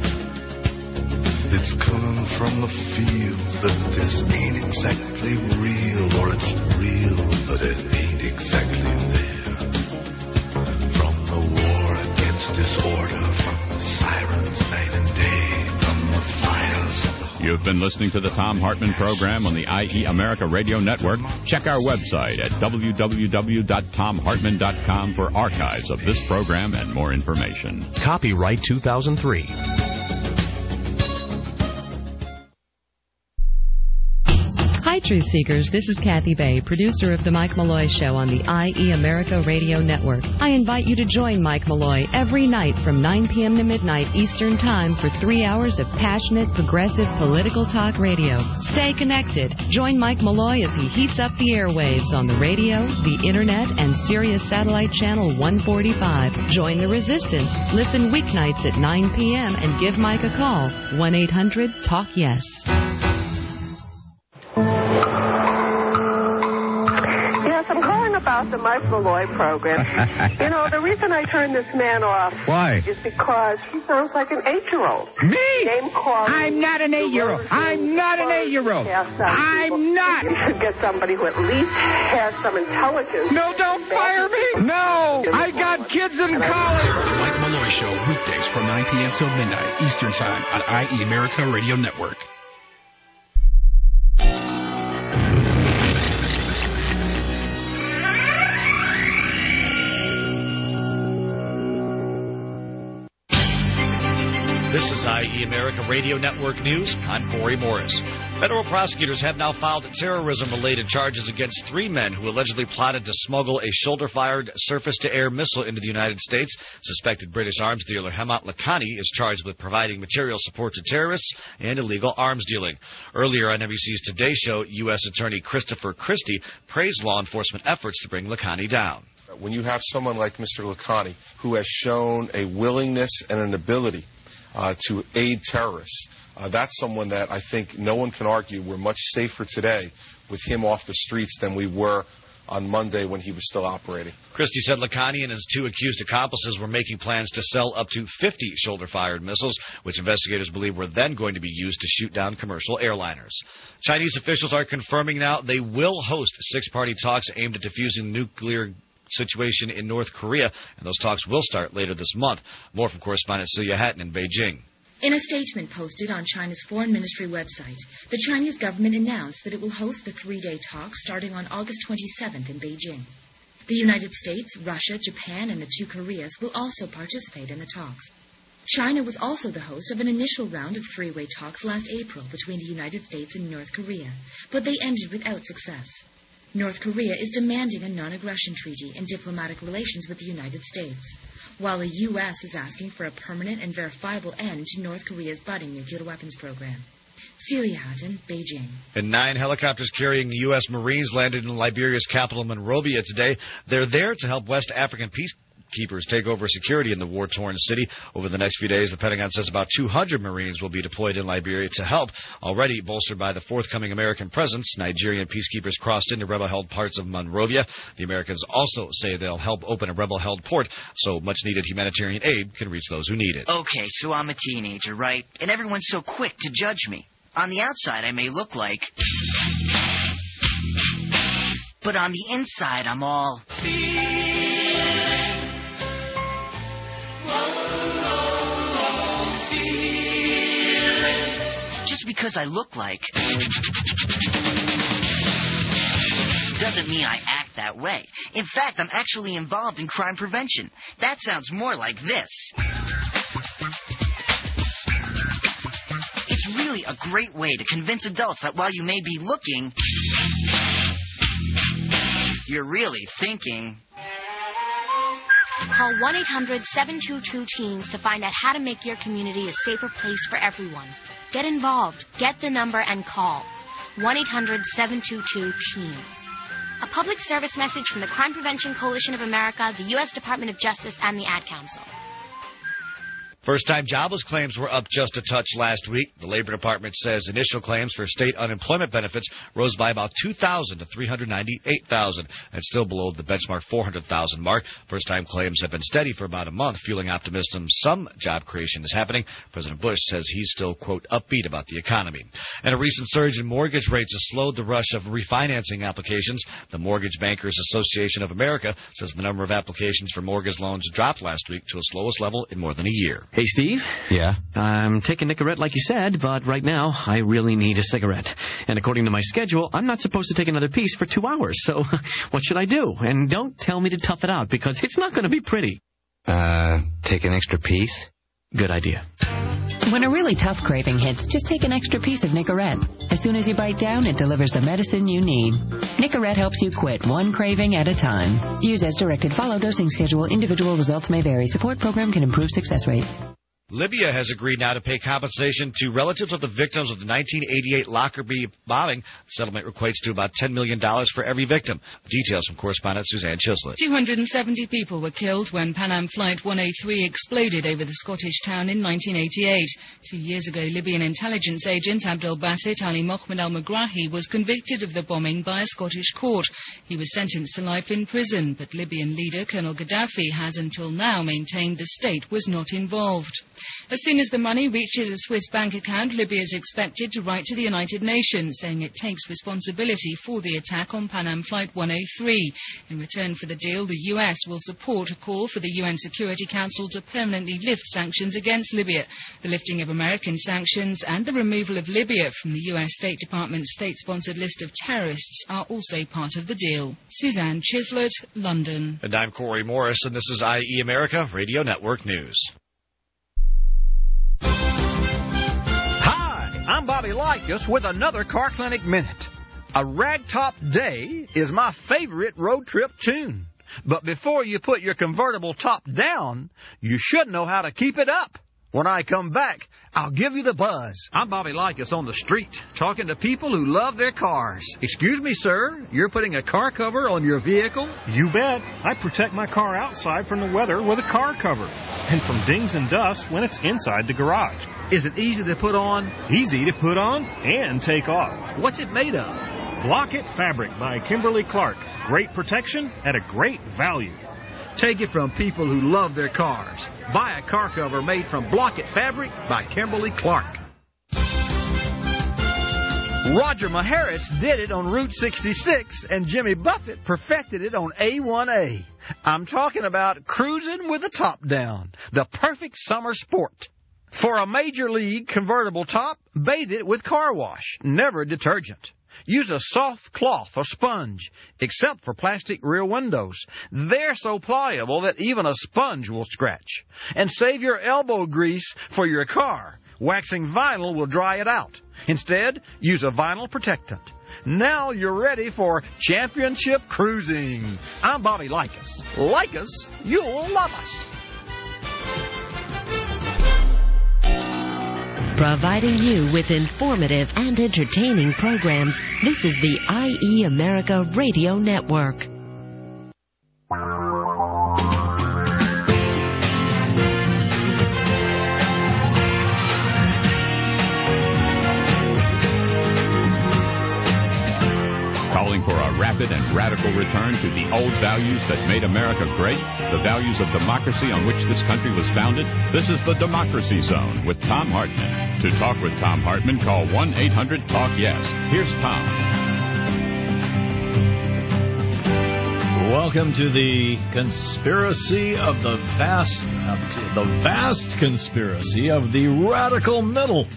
It's coming from the field that this ain't exactly real, or it's real, but it ain't exactly there. From the war against disorder, from the sirens night and day, from the fires of the... You've been listening to the Thom Hartmann Program on the I E America Radio Network. Check our website at w w w dot thom hartmann dot com for archives of this program and more information. Copyright two thousand three. Hi, Truth Seekers. This is Kathy Bay, producer of The Mike Malloy Show on the I E America Radio Network. I invite you to join Mike Malloy every night from nine p.m. to midnight Eastern Time for three hours of passionate, progressive political talk radio. Stay connected. Join Mike Malloy as he heats up the airwaves on the radio, the internet, and Sirius Satellite Channel one forty-five. Join the resistance. Listen weeknights at nine p.m. and give Mike a call. one eight hundred talk yes. I'm calling about the Mike Malloy program. You know, the reason I turned this man off Why? is because he sounds like an eight-year-old. Me? Name calling. I'm not an eight-year-old. I'm not an eight-year-old. I'm not. You should get somebody who at least has some intelligence. No, don't fire me. No, I got kids in college. The Mike Malloy Show, weekdays from nine p.m. till midnight Eastern Time on I E America Radio Network. This is I E America Radio Network News. I'm Corey Morris. Federal prosecutors have now filed terrorism-related charges against three men who allegedly plotted to smuggle a shoulder-fired surface-to-air missile into the United States. Suspected British arms dealer Hemant Lakhani is charged with providing material support to terrorists and illegal arms dealing. Earlier on N B C's Today Show, U S Attorney Christopher Christie praised law enforcement efforts to bring Lakhani down. When you have someone like Mister Lakhani who has shown a willingness and an ability Uh, to aid terrorists. Uh, that's someone that I think no one can argue we're much safer today with him off the streets than we were on Monday when he was still operating. Christie said Lakhani and his two accused accomplices were making plans to sell up to fifty shoulder-fired missiles, which investigators believe were then going to be used to shoot down commercial airliners. Chinese officials are confirming now they will host six-party talks aimed at defusing the nuclear situation in North Korea, and those talks will start later this month. More from correspondent Celia Hatton in Beijing. In a statement posted on China's Foreign Ministry website, the Chinese government announced that it will host the three-day talks starting on August twenty-seventh in Beijing. The United States, Russia, Japan, and the two Koreas will also participate in the talks. China was also the host of an initial round of three-way talks last April between the United States and North Korea, but they ended without success. North Korea is demanding a non-aggression treaty and diplomatic relations with the United States, while the U S is asking for a permanent and verifiable end to North Korea's budding nuclear weapons program. Celia Hatton, Beijing. And nine helicopters carrying the U S Marines landed in Liberia's capital, Monrovia, today. They're there to help West African peacekeepers take over security in the war-torn city. Over the next few days, the Pentagon says about two hundred Marines will be deployed in Liberia to help. Already bolstered by the forthcoming American presence, Nigerian peacekeepers crossed into rebel-held parts of Monrovia. The Americans also say they'll help open a rebel-held port so much-needed humanitarian aid can reach those who need it. Okay, so I'm a teenager, right? And everyone's so quick to judge me. On the outside, I may look like... But on the inside, I'm all... Just because I look like doesn't mean I act that way. In fact, I'm actually involved in crime prevention. That sounds more like this. It's really a great way to convince adults that while you may be looking, you're really thinking. Call one eight hundred seven two two teens to find out how to make your community a safer place for everyone. Get involved. Get the number and call. one eight hundred seven two two teens. A public service message from the Crime Prevention Coalition of America, the U S Department of Justice, and the Ad Council. First-time jobless claims were up just a touch last week. The Labor Department says initial claims for state unemployment benefits rose by about two thousand to three hundred ninety-eight thousand. That's still below the benchmark four hundred thousand mark. First-time claims have been steady for about a month, fueling optimism some job creation is happening. President Bush says he's still, quote, upbeat about the economy. And a recent surge in mortgage rates has slowed the rush of refinancing applications. The Mortgage Bankers Association of America says the number of applications for mortgage loans dropped last week to its lowest level in more than a year. Hey, Steve. Yeah? I'm taking Nicorette like you said, but right now I really need a cigarette. And according to my schedule, I'm not supposed to take another piece for two hours. So what should I do? And don't tell me to tough it out, because it's not going to be pretty. Uh, take an extra piece? Good idea. When a really tough craving hits, just take an extra piece of Nicorette. As soon as you bite down, it delivers the medicine you need. Nicorette helps you quit one craving at a time. Use as directed. Follow dosing schedule. Individual results may vary. Support program can improve success rate. Libya has agreed now to pay compensation to relatives of the victims of the nineteen eighty-eight Lockerbie bombing. The settlement equates to about ten million dollars for every victim. Details from correspondent Suzanne Chislett. two hundred seventy people were killed when Pan Am Flight one oh three exploded over the Scottish town in nineteen eighty-eight. Two years ago, Libyan intelligence agent Abdel Basit Ali Mohamed al-Megrahi was convicted of the bombing by a Scottish court. He was sentenced to life in prison, but Libyan leader Colonel Gaddafi has until now maintained the state was not involved. As soon as the money reaches a Swiss bank account, Libya is expected to write to the United Nations, saying it takes responsibility for the attack on Pan Am Flight one oh three. In return for the deal, the U S will support a call for the U N Security Council to permanently lift sanctions against Libya. The lifting of American sanctions and the removal of Libya from the U S State Department's state-sponsored list of terrorists are also part of the deal. Suzanne Chislett, London. And I'm Corey Morris, and this is I E America Radio Network News. I'm Bobby Likus with another Car Clinic Minute. A Ragtop Day is my favorite road trip tune. But before you put your convertible top down, you should know how to keep it up. When I come back, I'll give you the buzz. I'm Bobby Likus on the street, talking to people who love their cars. Excuse me, sir, you're putting a car cover on your vehicle? You bet. I protect my car outside from the weather with a car cover, and from dings and dust when it's inside the garage. Is it easy to put on? Easy to put on and take off. What's it made of? Block It Fabric by Kimberly Clark. Great protection at a great value. Take it from people who love their cars. Buy a car cover made from Block It Fabric by Kimberly Clark. Roger Maharis did it on Route sixty-six, and Jimmy Buffett perfected it on A one A. I'm talking about cruising with the top down, the perfect summer sport. For a major league convertible top, bathe it with car wash, never detergent. Use a soft cloth or sponge, except for plastic rear windows. They're so pliable that even a sponge will scratch. And save your elbow grease for your car. Waxing vinyl will dry it out. Instead, use a vinyl protectant. Now you're ready for championship cruising. I'm Bobby Likus. Like us, you'll love us. Providing you with informative and entertaining programs, this is the I E America Radio Network. Calling for a rapid and radical return to the old values that made America great, the values of democracy on which this country was founded. This is the Democracy Zone with Thom Hartmann. To talk with Thom Hartmann, call one eight hundred talk yes. Here's Tom. Welcome to the conspiracy of the vast, uh, the vast conspiracy of the radical middle.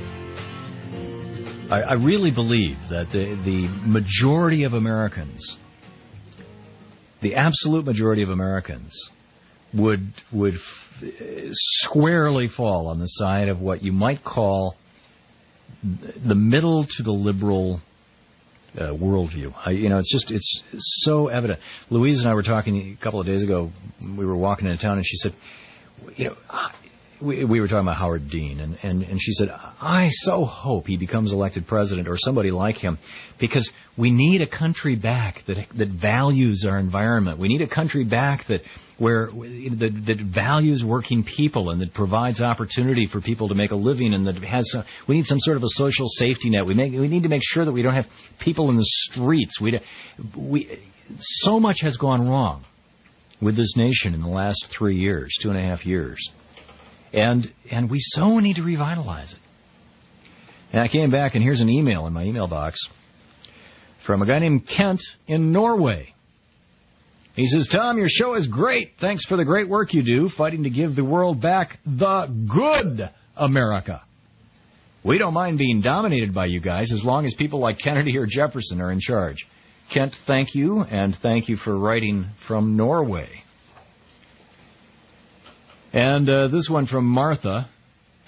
I, I really believe that the, the majority of Americans, the absolute majority of Americans, would would f- squarely fall on the side of what you might call the middle to the liberal uh, worldview. I, you know, it's just it's so evident. Louise and I were talking a couple of days ago. We were walking into town, and she said, "You know." We, we were talking about Howard Dean, and, and, and she said, I so hope he becomes elected president or somebody like him, because we need a country back that that values our environment. We need a country back that where that, that values working people and that provides opportunity for people to make a living, and that has some, we need some sort of a social safety net. We make, we need to make sure that we don't have people in the streets. We we so much has gone wrong with this nation in the last three years, two and a half years. And and we so need to revitalize it. And I came back, and here's an email in my email box from a guy named Kent in Norway. He says, Tom, your show is great. Thanks for the great work you do, fighting to give the world back the good America. We don't mind being dominated by you guys as long as people like Kennedy or Jefferson are in charge. Kent, thank you, and thank you for writing from Norway. And uh, this one from Martha.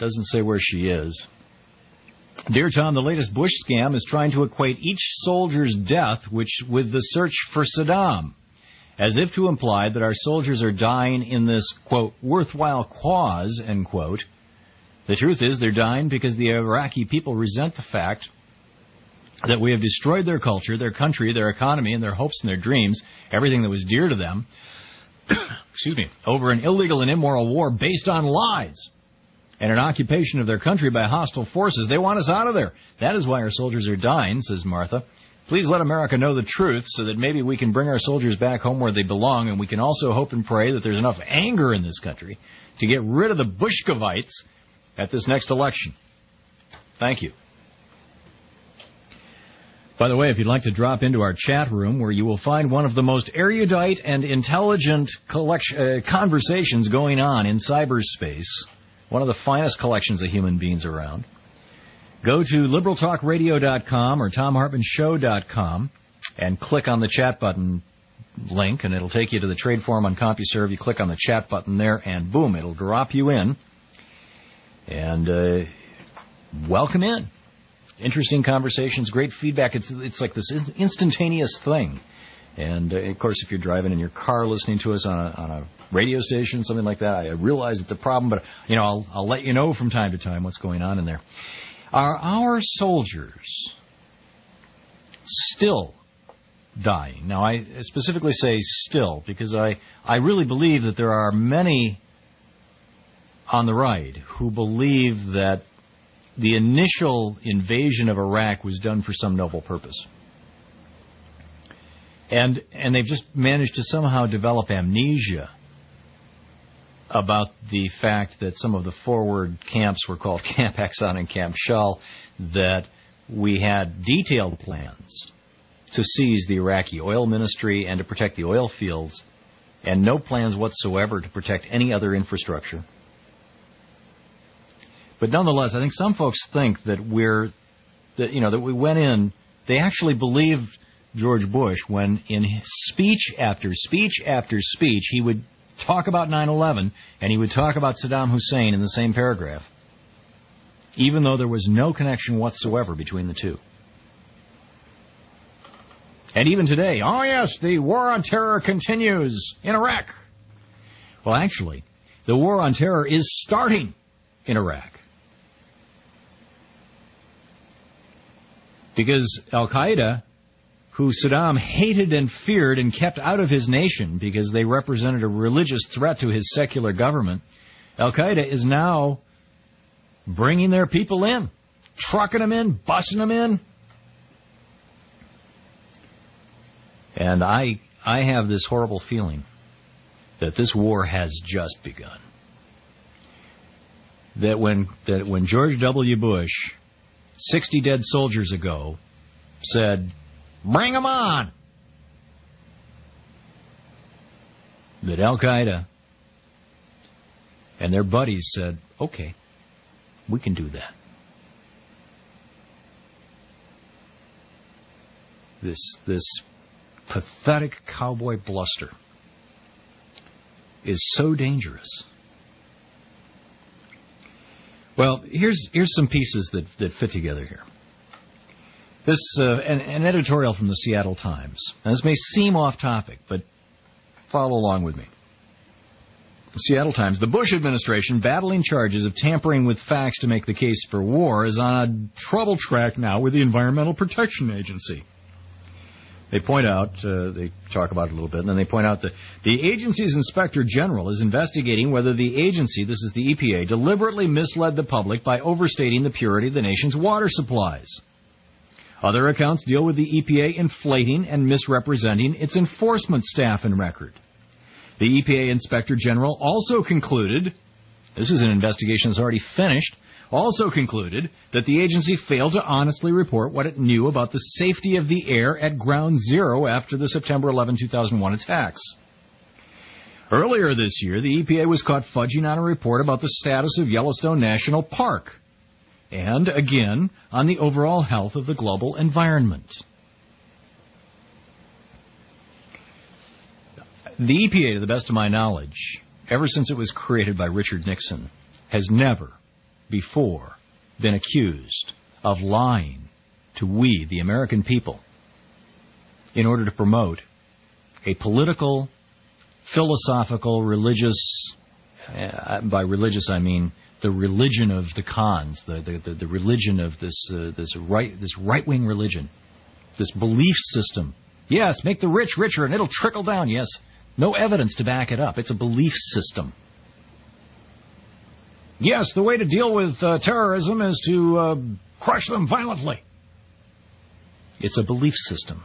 Doesn't say where she is. Dear Tom, the latest Bush scam is trying to equate each soldier's death which with the search for Saddam, as if to imply that our soldiers are dying in this, quote, worthwhile cause, end quote. The truth is they're dying because the Iraqi people resent the fact that we have destroyed their culture, their country, their economy, and their hopes and their dreams, everything that was dear to them, excuse me, over an illegal and immoral war based on lies and an occupation of their country by hostile forces. They want us out of there. That is why our soldiers are dying, says Martha. Please let America know the truth so that maybe we can bring our soldiers back home where they belong, and we can also hope and pray that there's enough anger in this country to get rid of the Bushkovites at this next election. Thank you. By the way, if you'd like to drop into our chat room, where you will find one of the most erudite and intelligent collection, uh, conversations going on in cyberspace, one of the finest collections of human beings around, go to liberal talk radio dot com or tom hartman show dot com and click on the chat button link, and it'll take you to the trade forum on CompuServe. You click on the chat button there, and boom, it'll drop you in. And uh, welcome in. Interesting conversations, great feedback. It's it's like this instantaneous thing. And, uh, of course, if you're driving in your car listening to us on a, on a radio station, something like that, I realize it's a problem, but, you know, I'll, I'll let you know from time to time what's going on in there. Are our soldiers still dying? Now, I specifically say still because I, I really believe that there are many on the right who believe that the initial invasion of Iraq was done for some noble purpose. And and they've just managed to somehow develop amnesia about the fact that some of the forward camps were called Camp Exxon and Camp Shell, that we had detailed plans to seize the Iraqi oil ministry and to protect the oil fields, and no plans whatsoever to protect any other infrastructure. But nonetheless, I think some folks think that we're, that you know, that we went in. They actually believed George Bush when, in speech after speech after speech, he would talk about nine eleven and he would talk about Saddam Hussein in the same paragraph, even though there was no connection whatsoever between the two. And even today, oh yes, the war on terror continues in Iraq. Well, actually, the war on terror is starting in Iraq. Because Al-Qaeda, who Saddam hated and feared and kept out of his nation because they represented a religious threat to his secular government, Al-Qaeda is now bringing their people in, trucking them in, bussing them in. And I, I have this horrible feeling that this war has just begun. That when, that when George W. Bush, sixty dead soldiers ago, said, "Bring them on," that Al-Qaeda and their buddies said, "Okay, we can do that." This this pathetic cowboy bluster is so dangerous. Well, here's here's some pieces that, that fit together here. This uh, an, an editorial from the Seattle Times. Now, this may seem off topic, but follow along with me. The Seattle Times: the Bush administration, battling charges of tampering with facts to make the case for war, is on a trouble track now with the Environmental Protection Agency. They point out, uh, they talk about it a little bit, and then they point out that the agency's inspector general is investigating whether the agency, this is the E P A, deliberately misled the public by overstating the purity of the nation's water supplies. Other accounts deal with the E P A inflating and misrepresenting its enforcement staff and record. The E P A inspector general also concluded, this is an investigation that's already finished, also concluded that the agency failed to honestly report what it knew about the safety of the air at Ground Zero after the September eleventh, two thousand one attacks. Earlier this year, the E P A was caught fudging on a report about the status of Yellowstone National Park, and, again, on the overall health of the global environment. The E P A, to the best of my knowledge, ever since it was created by Richard Nixon, has never before been accused of lying to we, the American people, in order to promote a political, philosophical, religious, uh, by religious I mean the religion of the cons, the the, the, the religion of this uh, this right this right-wing religion, this belief system. Yes, make the rich richer and it'll trickle down. Yes, no evidence to back it up. It's a belief system. Yes, the way to deal with uh, terrorism is to uh, crush them violently. It's a belief system.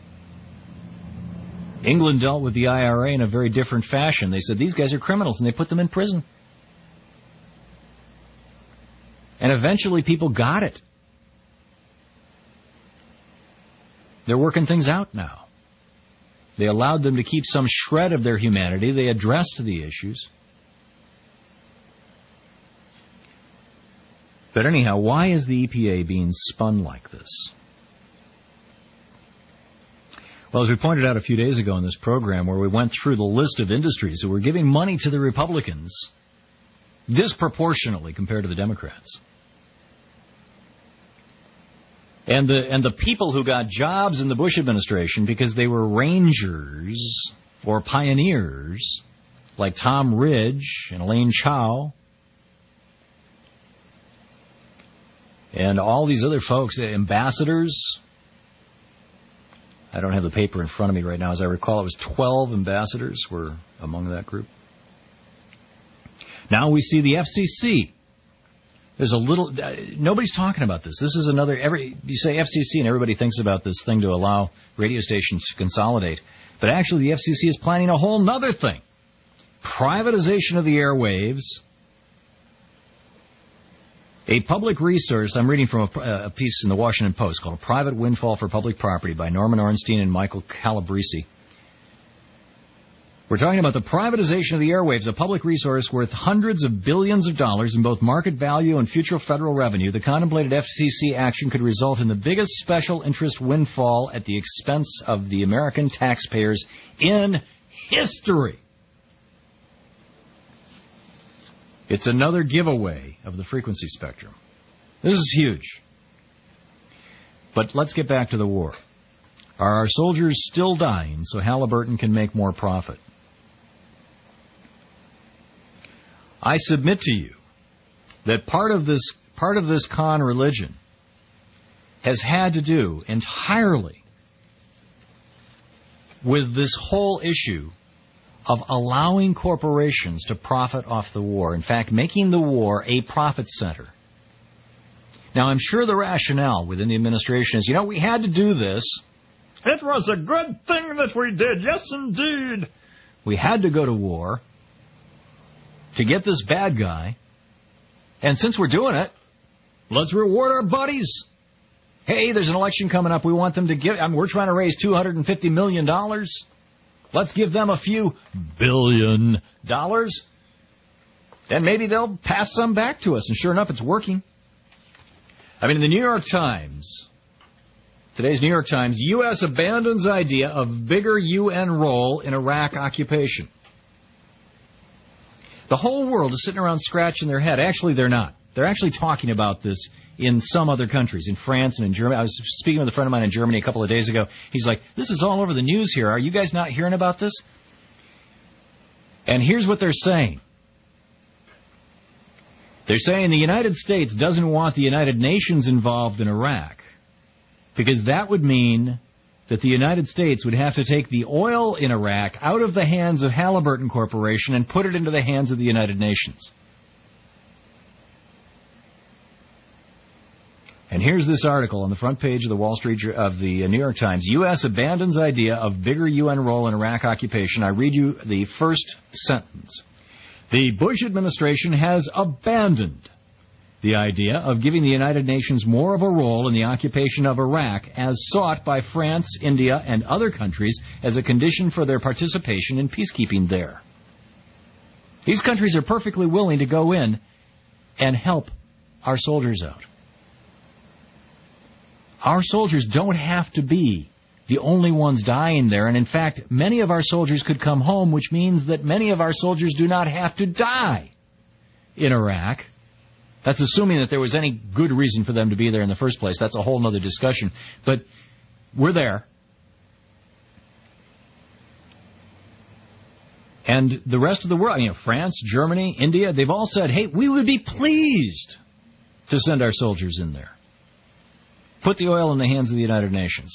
England dealt with the I R A in a very different fashion. They said, these guys are criminals, and they put them in prison. And eventually people got it. They're working things out now. They allowed them to keep some shred of their humanity. They addressed the issues. But anyhow, why is the E P A being spun like this? Well, as we pointed out a few days ago in this program, where we went through the list of industries that were giving money to the Republicans disproportionately compared to the Democrats. And the and the people who got jobs in the Bush administration because they were rangers or pioneers, like Tom Ridge and Elaine Chao, and all these other folks, ambassadors. I don't have the paper in front of me right now. As I recall, it was twelve ambassadors were among that group. Now we see the F C C. There's a little... Uh, nobody's talking about this. This is another... Every You say F C C and everybody thinks about this thing to allow radio stations to consolidate. But actually the F C C is planning a whole nother thing. Privatization of the airwaves. A public resource... I'm reading from a, a piece in the Washington Post called A Private Windfall for Public Property by Norman Ornstein and Michael Calabrese. We're talking about the privatization of the airwaves, a public resource worth hundreds of billions of dollars in both market value and future federal revenue. The contemplated F C C action could result in the biggest special interest windfall at the expense of the American taxpayers in history. It's another giveaway of the frequency spectrum. This is huge. But let's get back to the war. Are our soldiers still dying so Halliburton can make more profit? I submit to you that part of this part of this con religion has had to do entirely with this whole issue of allowing corporations to profit off the war. In fact, making the war a profit center. Now, I'm sure the rationale within the administration is, you know, we had to do this. It was a good thing that we did. Yes, indeed. We had to go to war to get this bad guy. And since we're doing it, let's reward our buddies. Hey, there's an election coming up. We want them to give... I mean, we're trying to raise two hundred fifty million dollars. Let's give them a few billion dollars. And maybe they'll pass some back to us. And sure enough, it's working. I mean, in the New York Times... Today's New York Times, U S abandons idea of bigger U N role in Iraq occupation. The whole world is sitting around scratching their head. Actually, they're not. They're actually talking about this in some other countries, in France and in Germany. I was speaking with a friend of mine in Germany a couple of days ago. He's like, this is all over the news here. Are you guys not hearing about this? And here's what they're saying. They're saying the United States doesn't want the United Nations involved in Iraq, because that would mean that the United States would have to take the oil in Iraq out of the hands of Halliburton Corporation and put it into the hands of the United Nations. And here's this article on the front page of the Wall Street of the New York Times. U S abandons idea of bigger U N role in Iraq occupation. I read you the first sentence. The Bush administration has abandoned the idea of giving the United Nations more of a role in the occupation of Iraq as sought by France, India, and other countries as a condition for their participation in peacekeeping there. These countries are perfectly willing to go in and help our soldiers out. Our soldiers don't have to be the only ones dying there, and in fact, many of our soldiers could come home, which means that many of our soldiers do not have to die in Iraq. That's assuming that there was any good reason for them to be there in the first place. That's a whole other discussion. But we're there. And the rest of the world, you know, France, Germany, India, they've all said, hey, we would be pleased to send our soldiers in there. Put the oil in the hands of the United Nations.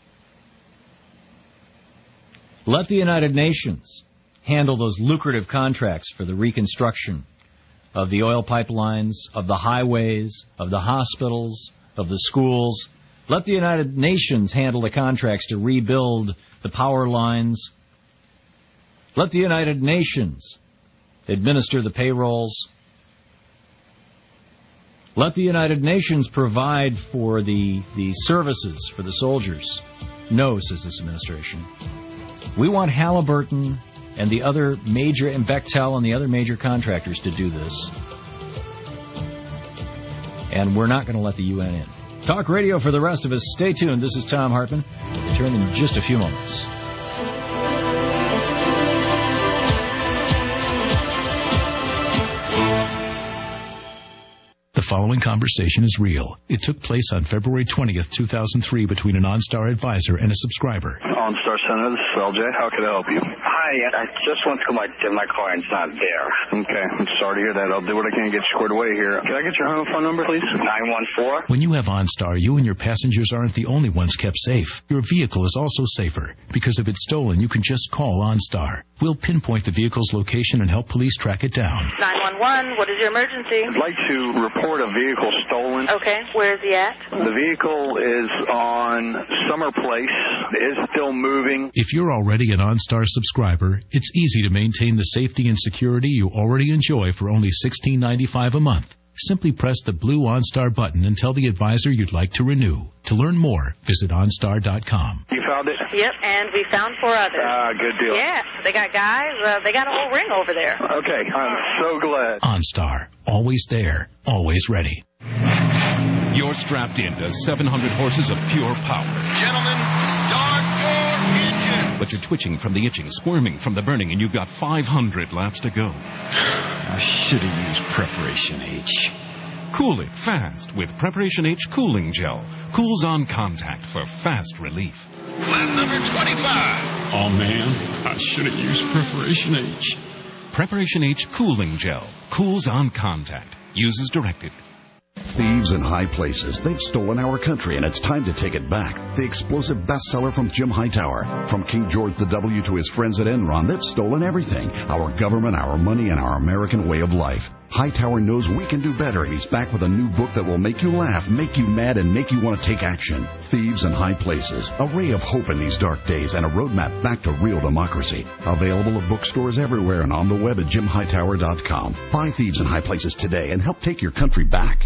Let the United Nations handle those lucrative contracts for the reconstruction of the oil pipelines, of the highways, of the hospitals, of the schools. Let the United Nations handle the contracts to rebuild the power lines. Let the United Nations administer the payrolls. Let the United Nations provide for the, the services for the soldiers. No, says this administration. We want Halliburton and the other major, and Bechtel and the other major contractors to do this. And we're not going to let the U N in. Talk radio for the rest of us. Stay tuned. This is Thom Hartmann. We'll return in just a few moments. The following conversation is real. It took place on February twentieth, two thousand three between an OnStar advisor and a subscriber. OnStar Center, this is L J. How can I help you? Hi, I just went to my, to my car and it's not there. Okay, I'm sorry to hear that. I'll do what I can to get you squared away here. Can I get your home phone number, please? nine one four. When you have OnStar, you and your passengers aren't the only ones kept safe. Your vehicle is also safer, because if it's stolen, you can just call OnStar. We'll pinpoint the vehicle's location and help police track it down. nine one one, what is your emergency? I'd like to report a vehicle stolen. Okay, where is he at? The vehicle is on Summer Place. It is still moving. If you're already an OnStar subscriber, it's easy to maintain the safety and security you already enjoy for only sixteen ninety-five a month. Simply press the blue OnStar button and tell the advisor you'd like to renew. To learn more, visit OnStar dot com. You found it? Yep, and we found four others. Ah, good deal. Yeah, they got guys. Uh, they got a whole ring over there. Okay, I'm so glad. OnStar, always there, always ready. You're strapped into seven hundred horses of pure power. Gentlemen, start your engine. But you're twitching from the itching, squirming from the burning, and you've got five hundred laps to go. I should have used Preparation H. Cool it fast with Preparation H Cooling Gel. Cools on contact for fast relief. Lap number twenty-five. Oh, man, I should have used Preparation H. Preparation H Cooling Gel. Cools on contact. Use as directed. Thieves in high places. They've stolen our country, and it's time to take it back. The explosive bestseller from Jim Hightower. From King George the W to his friends at Enron, they've stolen everything. Our government, our money, and our American way of life. Hightower knows we can do better, and he's back with a new book that will make you laugh, make you mad, and make you want to take action. Thieves in High Places. A ray of hope in these dark days, and a roadmap back to real democracy. Available at bookstores everywhere and on the web at jim hightower dot com. Buy Thieves in High Places today and help take your country back.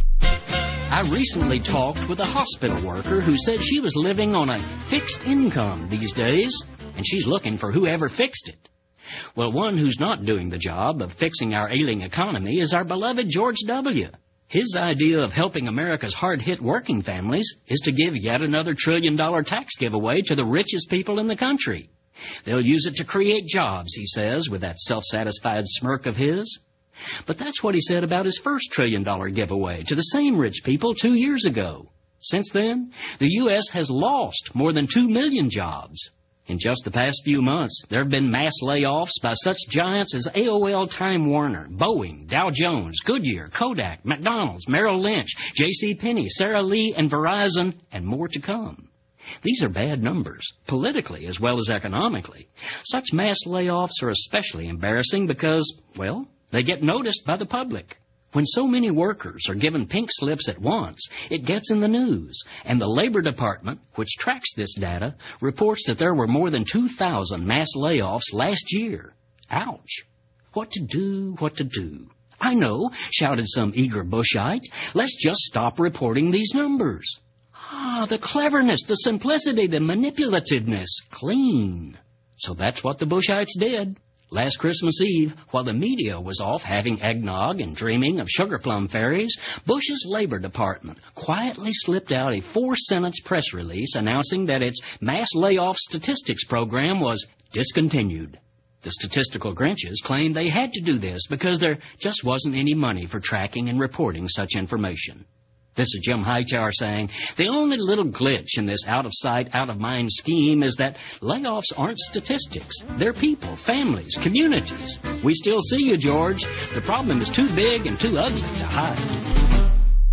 I recently talked with a hospital worker who said she was living on a fixed income these days, and she's looking for whoever fixed it. Well, one who's not doing the job of fixing our ailing economy is our beloved George W. His idea of helping America's hard-hit working families is to give yet another trillion-dollar tax giveaway to the richest people in the country. They'll use it to create jobs, he says, with that self-satisfied smirk of his. But that's what he said about his first trillion-dollar giveaway to the same rich people two years ago. Since then, the U S has lost more than two million jobs. In just the past few months, there have been mass layoffs by such giants as A O L, Time Warner, Boeing, Dow Jones, Goodyear, Kodak, McDonald's, Merrill Lynch, J C Penney, Sara Lee, and Verizon, and more to come. These are bad numbers, politically as well as economically. Such mass layoffs are especially embarrassing because, well, they get noticed by the public. When so many workers are given pink slips at once, it gets in the news, and the Labor Department, which tracks this data, reports that there were more than two thousand mass layoffs last year. Ouch. What to do, what to do? I know, shouted some eager Bushite. Let's just stop reporting these numbers. Ah, the cleverness, the simplicity, the manipulativeness. Clean. So that's what the Bushites did. Last Christmas Eve, while the media was off having eggnog and dreaming of sugar plum fairies, Bush's Labor Department quietly slipped out a four-sentence press release announcing that its mass layoff statistics program was discontinued. The statistical Grinches claimed they had to do this because there just wasn't any money for tracking and reporting such information. This is Jim Hightower saying, the only little glitch in this out-of-sight, out-of-mind scheme is that layoffs aren't statistics. They're people, families, communities. We still see you, George. The problem is too big and too ugly to hide.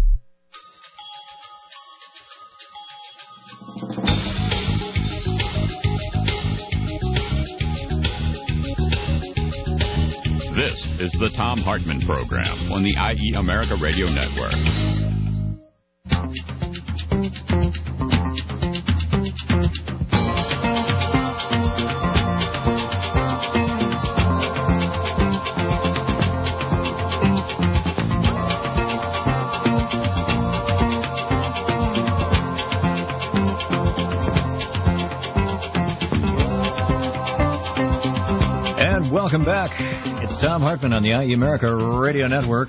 This is the Thom Hartmann Program on the I E America Radio Network. And welcome back. It's Thom Hartmann on the I E America Radio Network.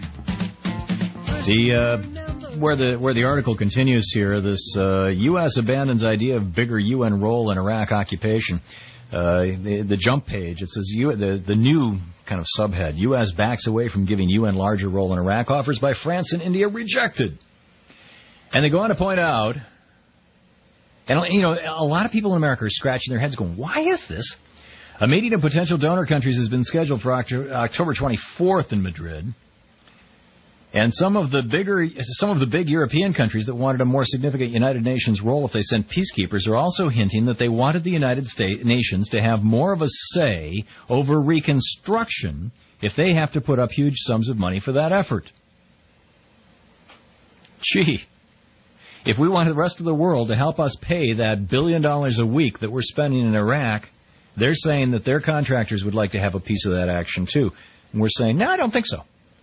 The uh, where the where the article continues here, this uh, U S abandons idea of bigger U N role in Iraq occupation. Uh, the, the jump page, it says U, the the new kind of subhead: U S backs away from giving U N larger role in Iraq. Offers by France and India rejected. And they go on to point out, and you know, a lot of people in America are scratching their heads, going, "Why is this?" A meeting of potential donor countries has been scheduled for October twenty-fourth in Madrid. And some of the bigger, some of the big European countries that wanted a more significant United Nations role if they sent peacekeepers are also hinting that they wanted the United States nations to have more of a say over reconstruction if they have to put up huge sums of money for that effort. Gee, if we want the rest of the world to help us pay that billion dollars a week that we're spending in Iraq, they're saying that their contractors would like to have a piece of that action, too. And we're saying, no, I don't think so.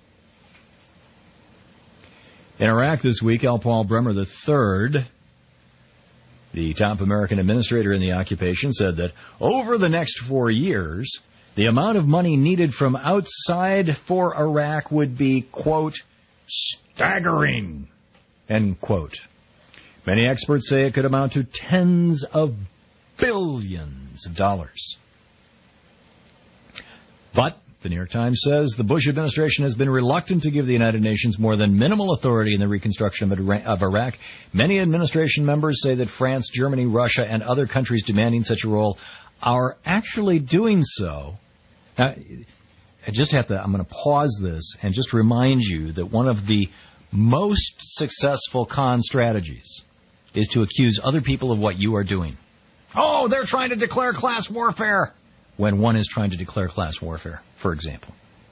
In Iraq this week, L. Paul Bremer the third, the top American administrator in the occupation, said that over the next four years, the amount of money needed from outside for Iraq would be, quote, staggering, end quote. Many experts say it could amount to tens of billions of dollars. But, the New York Times says, the Bush administration has been reluctant to give the United Nations more than minimal authority in the reconstruction of Iraq. Many administration members say that France, Germany, Russia, and other countries demanding such a role are actually doing so. Now, I just have to, I'm going to pause this and just remind you that one of the most successful con strategies is to accuse other people of what you are doing. Oh, they're trying to declare class warfare, when one is trying to declare class warfare, for example.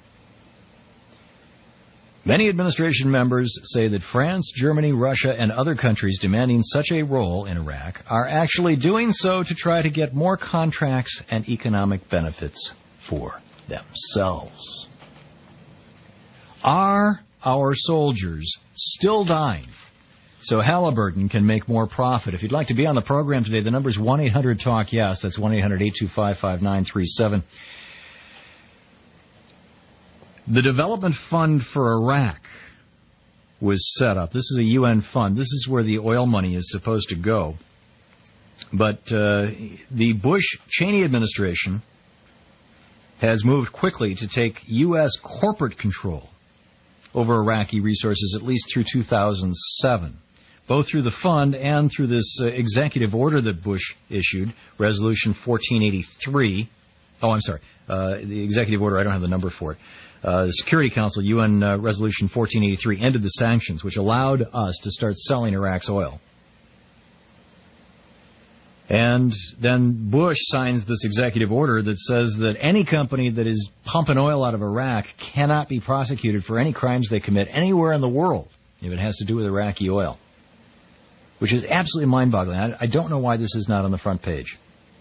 Many administration members say that France, Germany, Russia, and other countries demanding such a role in Iraq are actually doing so to try to get more contracts and economic benefits for themselves. Are our soldiers still dying so Halliburton can make more profit? If you'd like to be on the program today, the number is one eight hundred talk yes. That's one eight hundred eight two five five nine three seven. The Development Fund for Iraq was set up. This is a U N fund. This is where the oil money is supposed to go. But uh, the Bush-Cheney administration has moved quickly to take U S corporate control over Iraqi resources at least through two thousand seven. Both through the fund and through this uh, executive order that Bush issued, Resolution fourteen eighty-three. Oh, I'm sorry. Uh, the executive order, I don't have the number for it. Uh, the Security Council, U N uh, Resolution fourteen eighty-three, ended the sanctions, which allowed us to start selling Iraq's oil. And then Bush signs this executive order that says that any company that is pumping oil out of Iraq cannot be prosecuted for any crimes they commit anywhere in the world if it has to do with Iraqi oil, which is absolutely mind-boggling. I, I don't know why this is not on the front page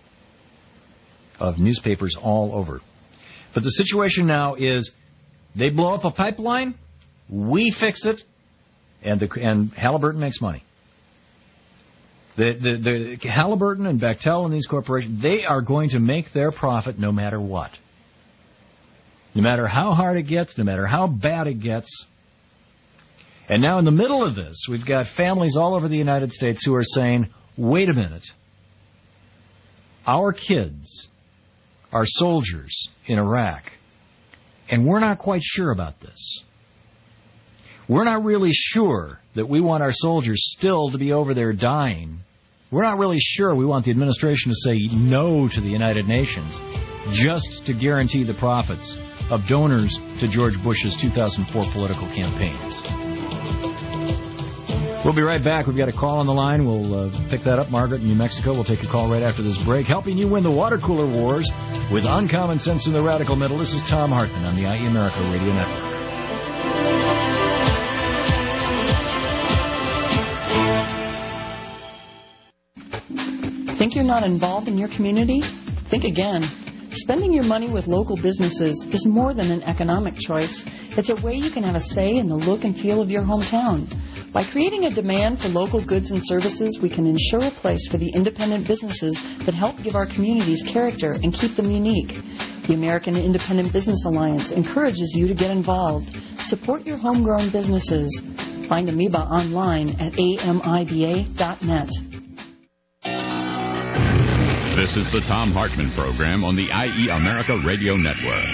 of newspapers all over. But the situation now is they blow up a pipeline, we fix it, and, the, and Halliburton makes money. The, the, the Halliburton and Bechtel and these corporations, they are going to make their profit no matter what. No matter how hard it gets, no matter how bad it gets. And now in the middle of this, we've got families all over the United States who are saying, wait a minute, our kids our soldiers in Iraq. And we're not quite sure about this. We're not really sure that we want our soldiers still to be over there dying. We're not really sure we want the administration to say no to the United Nations just to guarantee the profits of donors to George Bush's two thousand four political campaigns. We'll be right back. We've got a call on the line. We'll uh, pick that up. Margaret in New Mexico. We'll take a call right after this break. Helping you win the water cooler wars with Uncommon Sense in the Radical Middle. This is Tom Hartman on the I E America Radio Network. Think you're not involved in your community? Think again. Spending your money with local businesses is more than an economic choice. It's a way you can have a say in the look and feel of your hometown. By creating a demand for local goods and services, we can ensure a place for the independent businesses that help give our communities character and keep them unique. The American Independent Business Alliance encourages you to get involved. Support your homegrown businesses. Find Amoeba online at A M I B A dot net. This is the Tom Hartman Program on the I E America Radio Network.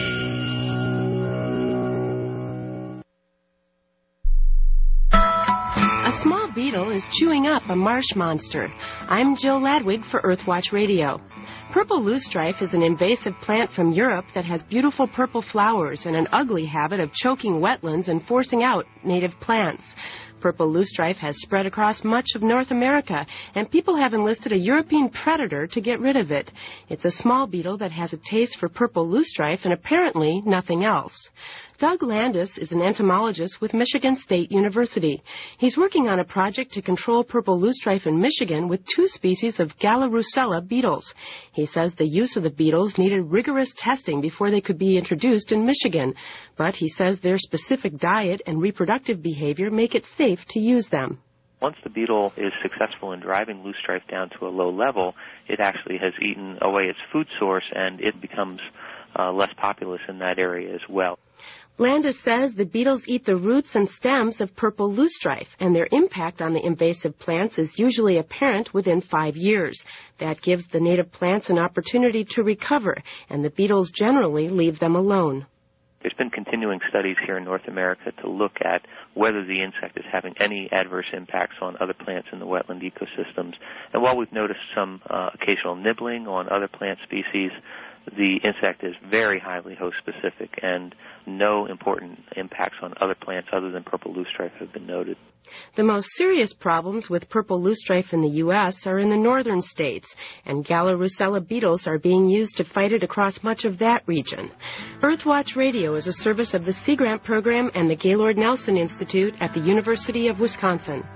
A small beetle is chewing up a marsh monster. I'm Jill Ladwig for Earthwatch Radio. Purple loosestrife is an invasive plant from Europe that has beautiful purple flowers and an ugly habit of choking wetlands and forcing out native plants. Purple loosestrife has spread across much of North America, and people have enlisted a European predator to get rid of it. It's a small beetle that has a taste for purple loosestrife and apparently nothing else. Doug Landis is an entomologist with Michigan State University. He's working on a project to control purple loosestrife in Michigan with two species of Gallirusella beetles. He says the use of the beetles needed rigorous testing before they could be introduced in Michigan, but he says their specific diet and reproductive behavior make it safe to use them. Once the beetle is successful in driving loosestrife down to a low level, it actually has eaten away its food source, and it becomes uh, less populous in that area as well. Landis says the beetles eat the roots and stems of purple loosestrife, and their impact on the invasive plants is usually apparent within five years. That gives the native plants an opportunity to recover, and the beetles generally leave them alone. There's been continuing studies here in North America to look at whether the insect is having any adverse impacts on other plants in the wetland ecosystems. And while we've noticed some uh, occasional nibbling on other plant species, the insect is very highly host-specific, and no important impacts on other plants other than purple loosestrife have been noted. The most serious problems with purple loosestrife in the U S are in the northern states, and Gallirusella beetles are being used to fight it across much of that region. Earthwatch Radio is a service of the Sea Grant Program and the Gaylord Nelson Institute at the University of Wisconsin.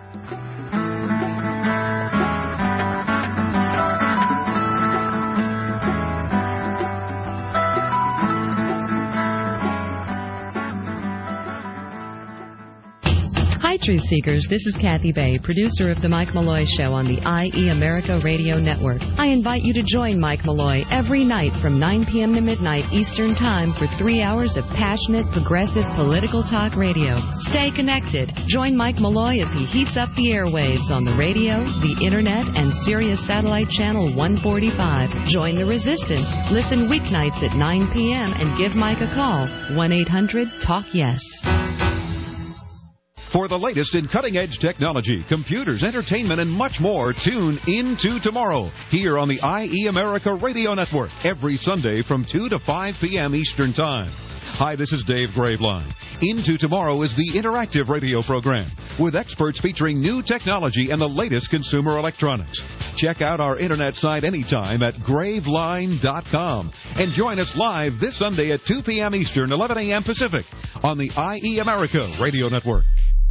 Hi, Truth Seekers. This is Kathy Bay, producer of The Mike Malloy Show on the I E America Radio Network. I invite you to join Mike Malloy every night from nine p.m. to midnight Eastern Time for three hours of passionate, progressive, political talk radio. Stay connected. Join Mike Malloy as he heats up the airwaves on the radio, the Internet, and Sirius Satellite Channel one forty-five. Join the resistance. Listen weeknights at nine p.m. and give Mike a call. one eight hundred talk yes. For the latest in cutting-edge technology, computers, entertainment, and much more, tune into tomorrow here on the I E America Radio Network every Sunday from two to five p.m. Eastern Time. Hi, this is Dave Graveline. Into Tomorrow is the interactive radio program with experts featuring new technology and the latest consumer electronics. Check out our internet site anytime at graveline dot com and join us live this Sunday at two p.m. Eastern, eleven a.m. Pacific on the I E America Radio Network.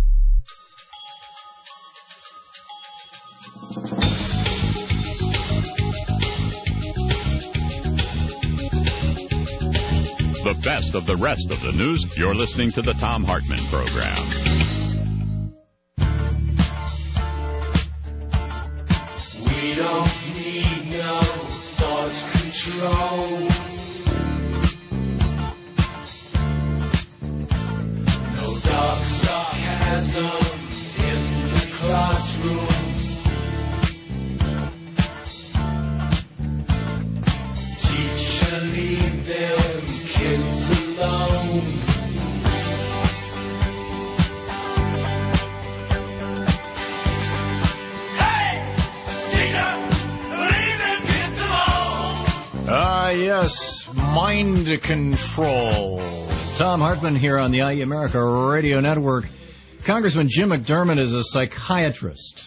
The best of the rest of the news. You're listening to the Tom Hartman Program. We don't need no thought control. No dark sarcasm in the classroom. Teach Yes, mind control. Tom Hartman here on the I E America Radio Network. Congressman Jim McDermott is a psychiatrist.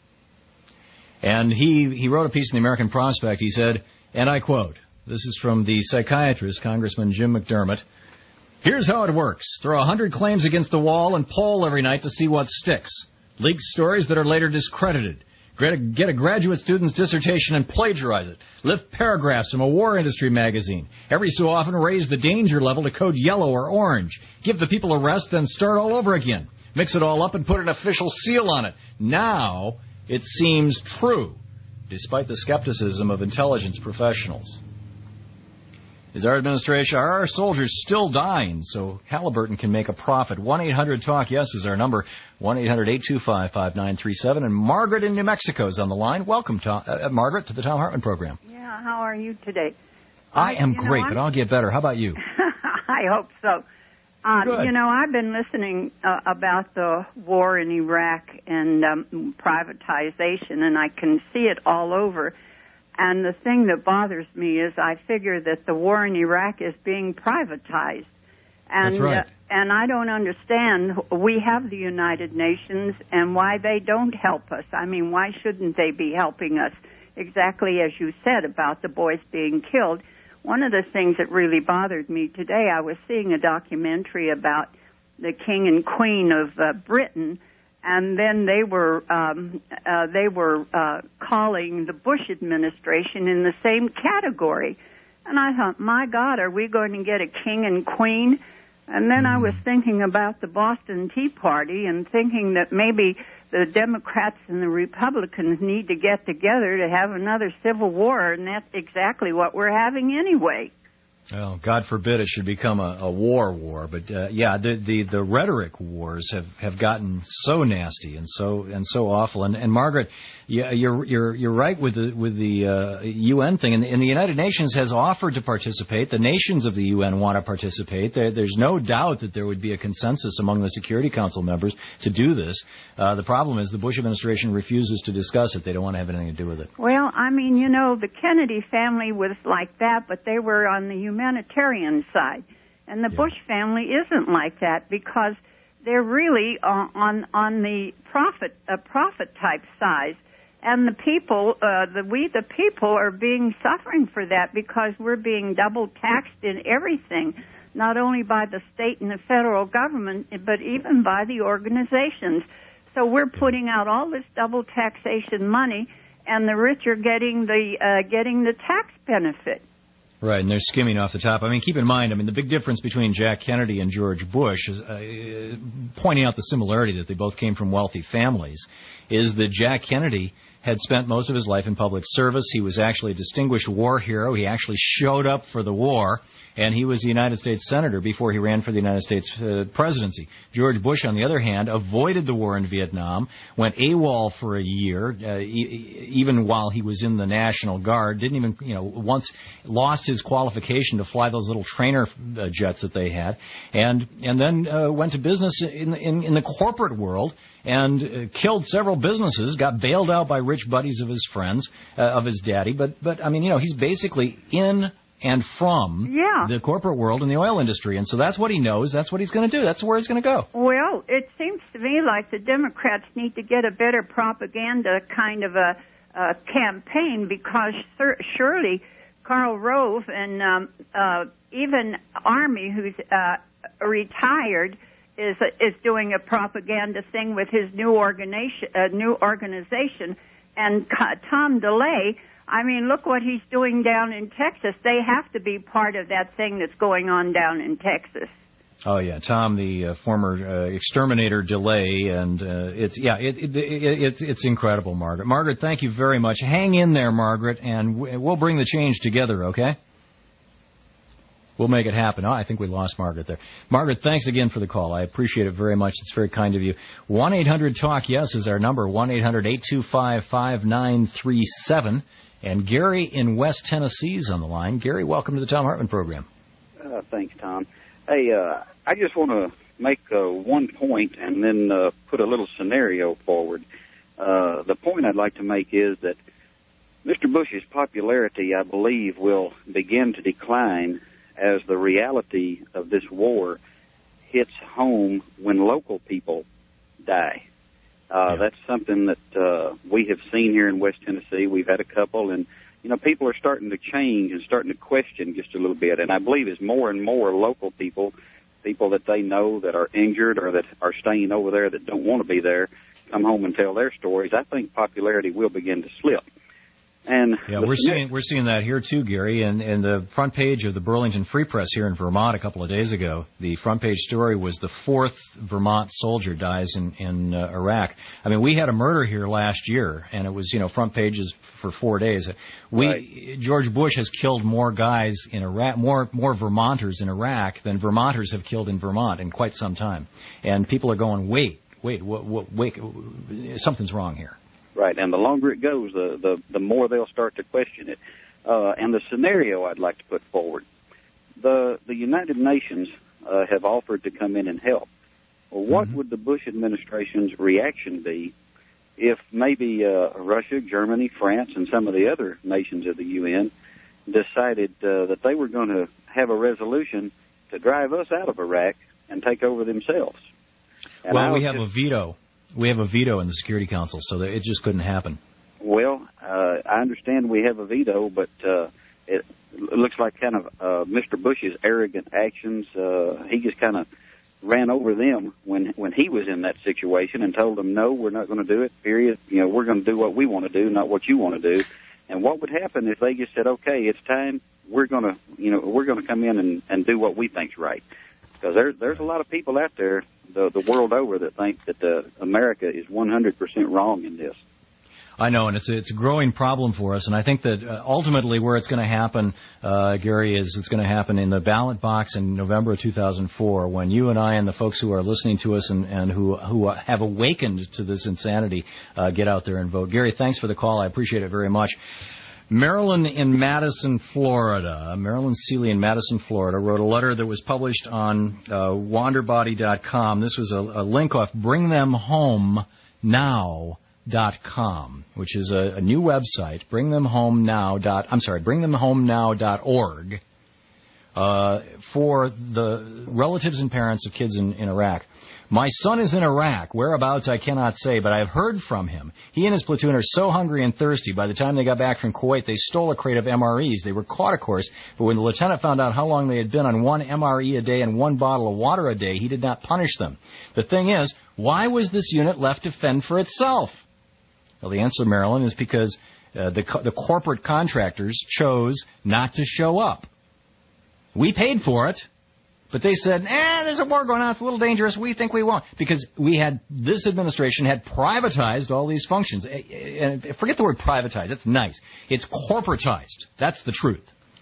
And he, he wrote a piece in the American Prospect. He said, and I quote, this is from the psychiatrist, Congressman Jim McDermott, "Here's how it works. Throw a hundred claims against the wall and poll every night to see what sticks. Leak stories that are later discredited. Get a, get a graduate student's dissertation and plagiarize it. Lift paragraphs from a war industry magazine. Every so often raise the danger level to code yellow or orange. Give the people a rest, then start all over again. Mix it all up and put an official seal on it. Now it seems true, despite the skepticism of intelligence professionals. Is our administration, are our soldiers still dying so Halliburton can make a profit? one eight hundred talk yes is our number. one eight hundred eight two five five nine three seven. And Margaret in New Mexico is on the line. Welcome, Tom, uh, Margaret, to the Tom Hartman program. Yeah, how are you today? I am you great, know, but I'll get better. How about you? I hope so. Um, Good. You know, I've been listening uh, about the war in Iraq and um, privatization, and I can see it all over. And the thing that bothers me is I figure that the war in Iraq is being privatized. And, That's right. Uh, and I don't understand. We have the United Nations, and why they don't help us. I mean, why shouldn't they be helping us? Exactly as you said about the boys being killed. One of the things that really bothered me today, I was seeing a documentary about the King and Queen of uh, Britain, and then they were um, uh, they were uh, calling the Bush administration in the same category. And I thought, my God, are we going to get a king and queen? And then I was thinking about the Boston Tea Party and thinking that maybe the Democrats and the Republicans need to get together to have another civil war, and that's exactly what we're having anyway. Well, God forbid it should become a, a war war, but uh, yeah, the, the the rhetoric wars have, have gotten so nasty and so and so awful. And, and Margaret, yeah, you're you're you're right with the with the uh, U N thing, and, and the United Nations has offered to participate. The nations of the U N want to participate. There, there's no doubt that there would be a consensus among the Security Council members to do this. Uh, the problem is the Bush administration refuses to discuss it. They don't want to have anything to do with it. Well, I mean, you know, the Kennedy family was like that, but they were on the humanitarian side. And the yeah. Bush family isn't like that because they're really uh, on on the profit uh, profit type side. And the people, uh, the we the people are being suffering for that because we're being double taxed in everything, not only by the state and the federal government, but even by the organizations. So we're putting out all this double taxation money, and the rich are getting the uh, getting the tax benefit. Right, and they're skimming off the top. I mean, keep in mind, I mean, the big difference between Jack Kennedy and George Bush, is, uh, pointing out the similarity that they both came from wealthy families, is that Jack Kennedy had spent most of his life in public service. He was actually a distinguished war hero. He actually showed up for the war, and he was a United States Senator before he ran for the United States uh, presidency. George Bush, on the other hand, avoided the war in Vietnam, went AWOL for a year, uh, e- even while he was in the National Guard, didn't even, you know, once lost his qualification to fly those little trainer uh, jets that they had, and and then uh, went to business in, in, in the corporate world, and uh, killed several businesses, got bailed out by rich buddies of his friends, uh, of his daddy. But, but I mean, you know, he's basically in and from yeah. the corporate world and the oil industry. And so that's what he knows. That's what he's going to do. That's where he's going to go. Well, it seems to me like the Democrats need to get a better propaganda kind of a, a campaign because sur- surely Karl Rove and um, uh, even Army, who's uh, retired, is is doing a propaganda thing with his new organization, uh, new organization, and Tom DeLay. I mean, look what he's doing down in Texas. They have to be part of that thing that's going on down in Texas. Oh yeah, Tom, the uh, former uh, exterminator DeLay, and uh, it's yeah, it, it, it, it's it's incredible, Margaret. Margaret, thank you very much. Hang in there, Margaret, and we'll bring the change together. Okay. We'll make it happen. Oh, I think we lost Margaret there. Margaret, thanks again for the call. I appreciate it very much. It's very kind of you. one eight hundred talk yes is our number, one eight hundred eight two five five nine three seven. And Gary in West Tennessee is on the line. Gary, welcome to the Tom Hartman program. Uh, thanks, Tom. Hey, uh, I just want to make uh, one point and then uh, put a little scenario forward. Uh, the point I'd like to make is that Mister Bush's popularity, I believe, will begin to decline as the reality of this war hits home when local people die. Uh, yeah. That's something that uh, we have seen here in West Tennessee. We've had a couple, and, you know, people are starting to change and starting to question just a little bit. And I believe as more and more local people, people that they know that are injured or that are staying over there that don't want to be there, come home and tell their stories, I think popularity will begin to slip. And yeah, we're seeing we're seeing that here too, Gary. And, and the front page of the Burlington Free Press here in Vermont a couple of days ago, the front page story was the fourth Vermont soldier dies in in uh, Iraq. I mean, we had a murder here last year, and it was you know front pages for four days. We right. George Bush has killed more guys in Iraq, more more Vermonters in Iraq than Vermonters have killed in Vermont in quite some time. And people are going, wait, wait, what, what, wait, something's wrong here. Right, and the longer it goes, the, the, the more they'll start to question it. Uh, and the scenario I'd like to put forward, the the United Nations uh, have offered to come in and help. Well, what mm-hmm. would the Bush administration's reaction be if maybe uh, Russia, Germany, France, and some of the other nations of the U N decided uh, that they were going to have a resolution to drive us out of Iraq and take over themselves? And well, we have just, a veto. We have a veto in the Security Council, so that it just couldn't happen. Well, uh, I understand we have a veto, but uh, it looks like kind of uh, Mister Bush's arrogant actions. Uh, he just kind of ran over them when when he was in that situation and told them, no, we're not going to do it, period. You know, we're going to do what we want to do, not what you want to do. And what would happen if they just said, okay, it's time, we're going to, you know, we're going to come in and, and do what we think's right. Because there, there's a lot of people out there, the, the world over, that think that uh, America is one hundred percent wrong in this. I know, and it's a, it's a growing problem for us. And I think that uh, ultimately where it's going to happen, uh, Gary, is it's going to happen in the ballot box in November of two thousand four, when you and I and the folks who are listening to us and, and who who have awakened to this insanity uh, get out there and vote. Gary, thanks for the call. I appreciate it very much. Marilyn in Madison, Florida, Marilyn Seeley in Madison, Florida, wrote a letter that was published on uh, wander body dot com. This was a, a link off bring them home now dot com, which is a, a new website, bring them home now. I'm sorry, bring them home now dot org, uh, for the relatives and parents of kids in, in Iraq. My son is in Iraq. Whereabouts I cannot say, but I've heard from him. He and his platoon are so hungry and thirsty. By the time they got back from Kuwait, they stole a crate of M R Es. They were caught, of course, but when the lieutenant found out how long they had been on one M R E a day and one bottle of water a day, he did not punish them. The thing is, why was this unit left to fend for itself? Well, the answer, Marilyn, is because uh, the, co- the corporate contractors chose not to show up. We paid for it. But they said, eh, there's a war going on. It's a little dangerous. We think we won't. Because we had, this administration had privatized all these functions. And forget the word privatized. That's nice. It's corporatized. That's the truth.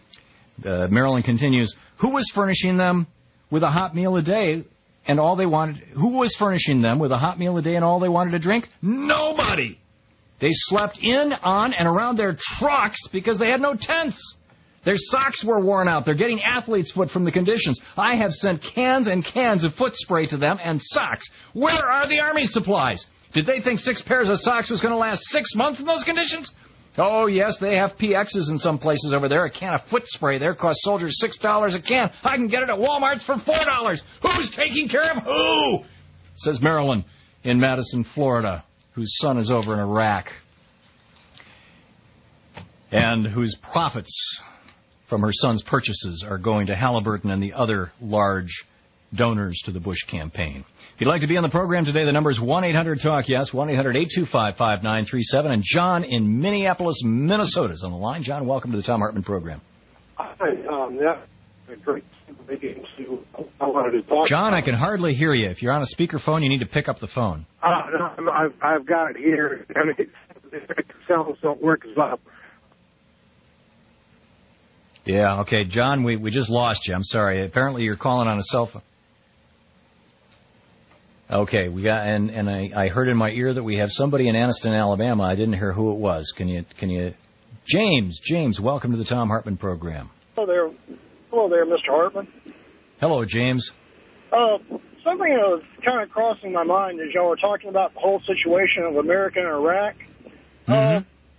Uh, Marilyn continues, who was furnishing them with a hot meal a day and all they wanted? Who was furnishing them with a hot meal a day and all they wanted to drink? Nobody. They slept in, on, and around their trucks because they had no tents. Their socks were worn out. They're getting athlete's foot from the conditions. I have sent cans and cans of foot spray to them and socks. Where are the Army supplies? Did they think six pairs of socks was going to last six months in those conditions? Oh, yes, they have P Xs in some places over there. A can of foot spray there costs soldiers six dollars a can. I can get it at Walmart's for four dollars. Who's taking care of who? Says Marilyn in Madison, Florida, whose son is over in Iraq and whose profits from her son's purchases are going to Halliburton and the other large donors to the Bush campaign. If you'd like to be on the program today, the number is one eight hundred talk yes, one eight hundred eight two five five nine three seven. And John in Minneapolis, Minnesota is on the line. John, welcome to the Tom Hartman program. Hi, um, yeah, great. I wanted to talk John, I can hardly hear you. If you're on a speakerphone, you need to pick up the phone. Uh, no, I've, I've got it here, and it, it sounds don't work as well. Yeah, okay. John, we, we just lost you. I'm sorry. Apparently you're calling on a cell phone. Okay, we got and, and I, I heard in my ear that we have somebody in Anniston, Alabama. I didn't hear who it was. Can you can you James, James, welcome to the Tom Hartman program. Hello there. Hello there, Mister Hartman. Hello, James. Uh, something that was kind of crossing my mind as y'all were talking about the whole situation of America and Iraq. Mm-hmm. Uh,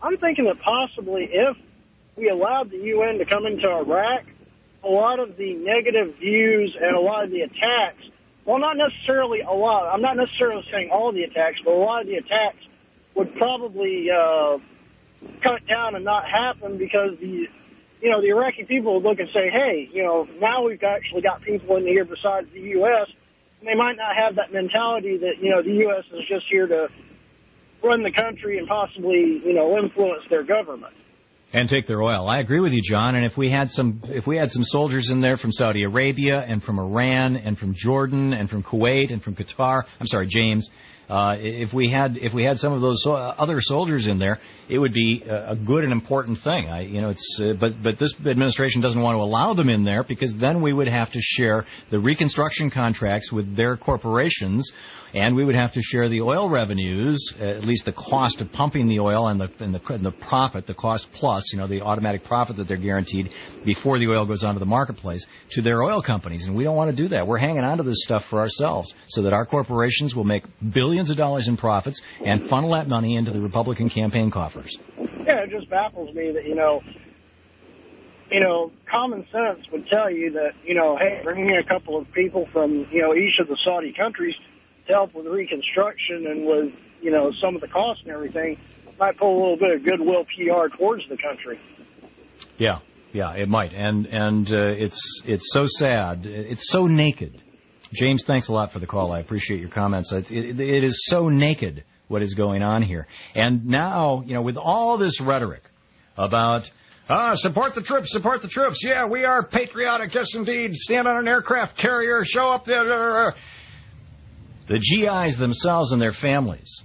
I'm thinking that possibly if we allowed the U N to come into Iraq, a lot of the negative views and a lot of the attacks, well, not necessarily a lot, I'm not necessarily saying all the attacks, but a lot of the attacks would probably uh, cut down and not happen because the, you know, the Iraqi people would look and say, hey, you know, now we've actually got people in here besides the U S, and they might not have that mentality that, you know, the U S is just here to run the country and possibly, you know, influence their government. And take their oil. I agree with you, John. And if we had some, if we had some soldiers in there from Saudi Arabia and from Iran and from Jordan and from Kuwait and from Qatar, I'm sorry, James. Uh, if we had, if we had some of those so, uh, other soldiers in there, it would be a, a good and important thing. I, you know, it's, uh, but but this administration doesn't want to allow them in there because then we would have to share the reconstruction contracts with their corporations. And we would have to share the oil revenues, at least the cost of pumping the oil and the, and the and the profit, the cost plus, you know, the automatic profit that they're guaranteed before the oil goes onto the marketplace to their oil companies. And we don't want to do that. We're hanging on to this stuff for ourselves so that our corporations will make billions of dollars in profits and funnel that money into the Republican campaign coffers. Yeah, it just baffles me that, you know, you know, common sense would tell you that, you know, hey, bring in a couple of people from, you know, each of the Saudi countries to help with reconstruction and with, you know, some of the costs and everything, might pull a little bit of goodwill P R towards the country. Yeah, yeah, it might. And and uh, it's it's so sad. It's so naked. James, thanks a lot for the call. I appreciate your comments. It, it, it is so naked what is going on here. And now, you know, with all this rhetoric about, ah, support the troops, support the troops. Yeah, we are patriotic, yes, indeed. Stand on an aircraft carrier, show up there. The G Is themselves and their families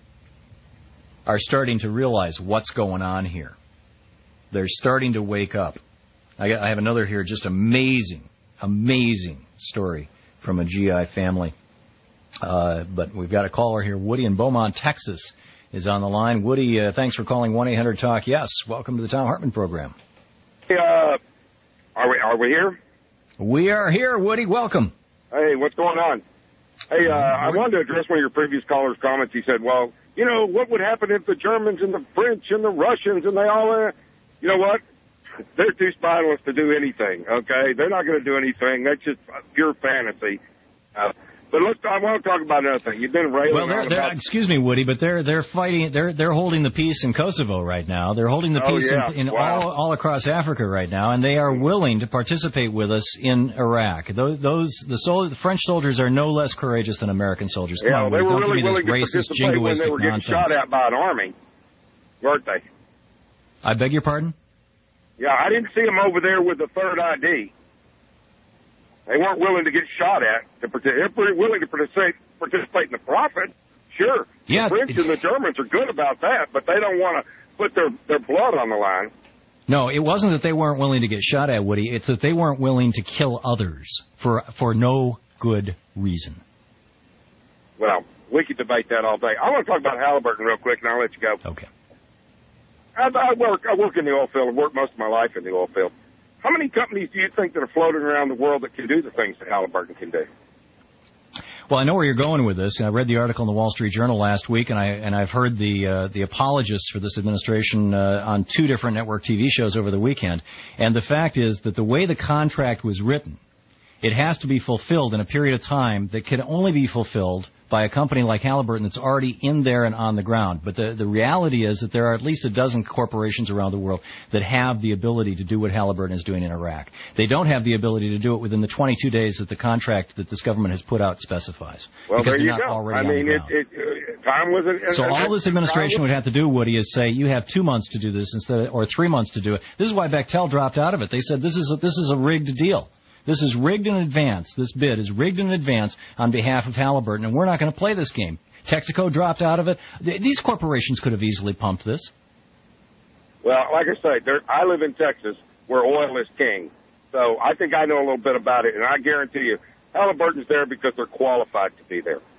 are starting to realize what's going on here. They're starting to wake up. I, got, I have another here, just amazing, amazing story from a G I family. Uh, but we've got a caller here. Woody in Beaumont, Texas, is on the line. Woody, uh, thanks for calling one eight hundred talk yes. Welcome to the Tom Hartman program. Hey, uh, are we, are we here? We are here, Woody. Welcome. Hey, what's going on? Hey, uh, I wanted to address one of your previous caller's comments. He said, well, you know, what would happen if the Germans and the French and the Russians and they all, uh, you know what? They're too spineless to do anything, okay? They're not going to do anything. That's just pure fantasy. Uh, but let's, I want to talk about another thing. You've been railing well, they're, on they're, about... Excuse me, Woody, but they're they're fighting. They're they're holding the peace in Kosovo right now. They're holding the Oh, peace yeah. in, in Wow. all all across Africa right now, and they are willing to participate with us in Iraq. Those, those the, sol- the French soldiers are no less courageous than American soldiers. Come Yeah, on, they Woody, were don't really give me willing to this racist, participate when they jingoistic were getting nonsense. shot at by an army, weren't they? I beg your pardon? Yeah, I didn't see them over there with the third I D. They weren't willing to get shot at. To partic- They're pretty willing to participate, participate in the profit. Sure, Yeah, the French and the Germans are good about that, but they don't want to put their, their blood on the line. No, it wasn't that they weren't willing to get shot at, Woody. It's that they weren't willing to kill others for for no good reason. Well, we could debate that all day. I want to talk about Halliburton real quick, and I'll let you go. Okay. I, I work. I work in the oil field. I've worked most of my life in the oil field. How many companies do you think that are floating around the world that can do the things that Halliburton can do? Well, I know where you're going with this. I read the article in the Wall Street Journal last week, and I and I've heard the uh, the apologists for this administration uh, on two different network T V shows over the weekend. And the fact is that the way the contract was written, it has to be fulfilled in a period of time that can only be fulfilled by a company like Halliburton that's already in there and on the ground. But the, the reality is that there are at least a dozen corporations around the world that have the ability to do what Halliburton is doing in Iraq. They don't have the ability to do it within the twenty-two days that the contract that this government has put out specifies. Well, because there they're you not go. already I on mean, the it, ground. it, uh, time was it. So all this administration would have to do, Woody, is say you have two months to do this instead of, or three months to do it. This is why Bechtel dropped out of it. They said this is a, this is a rigged deal. This is rigged in advance. This bid is rigged in advance on behalf of Halliburton, and we're not going to play this game. Texaco dropped out of it. These corporations could have easily pumped this. Well, like I say, there, I live in Texas where oil is king. So I think I know a little bit about it, and I guarantee you Halliburton's there because they're qualified to be there.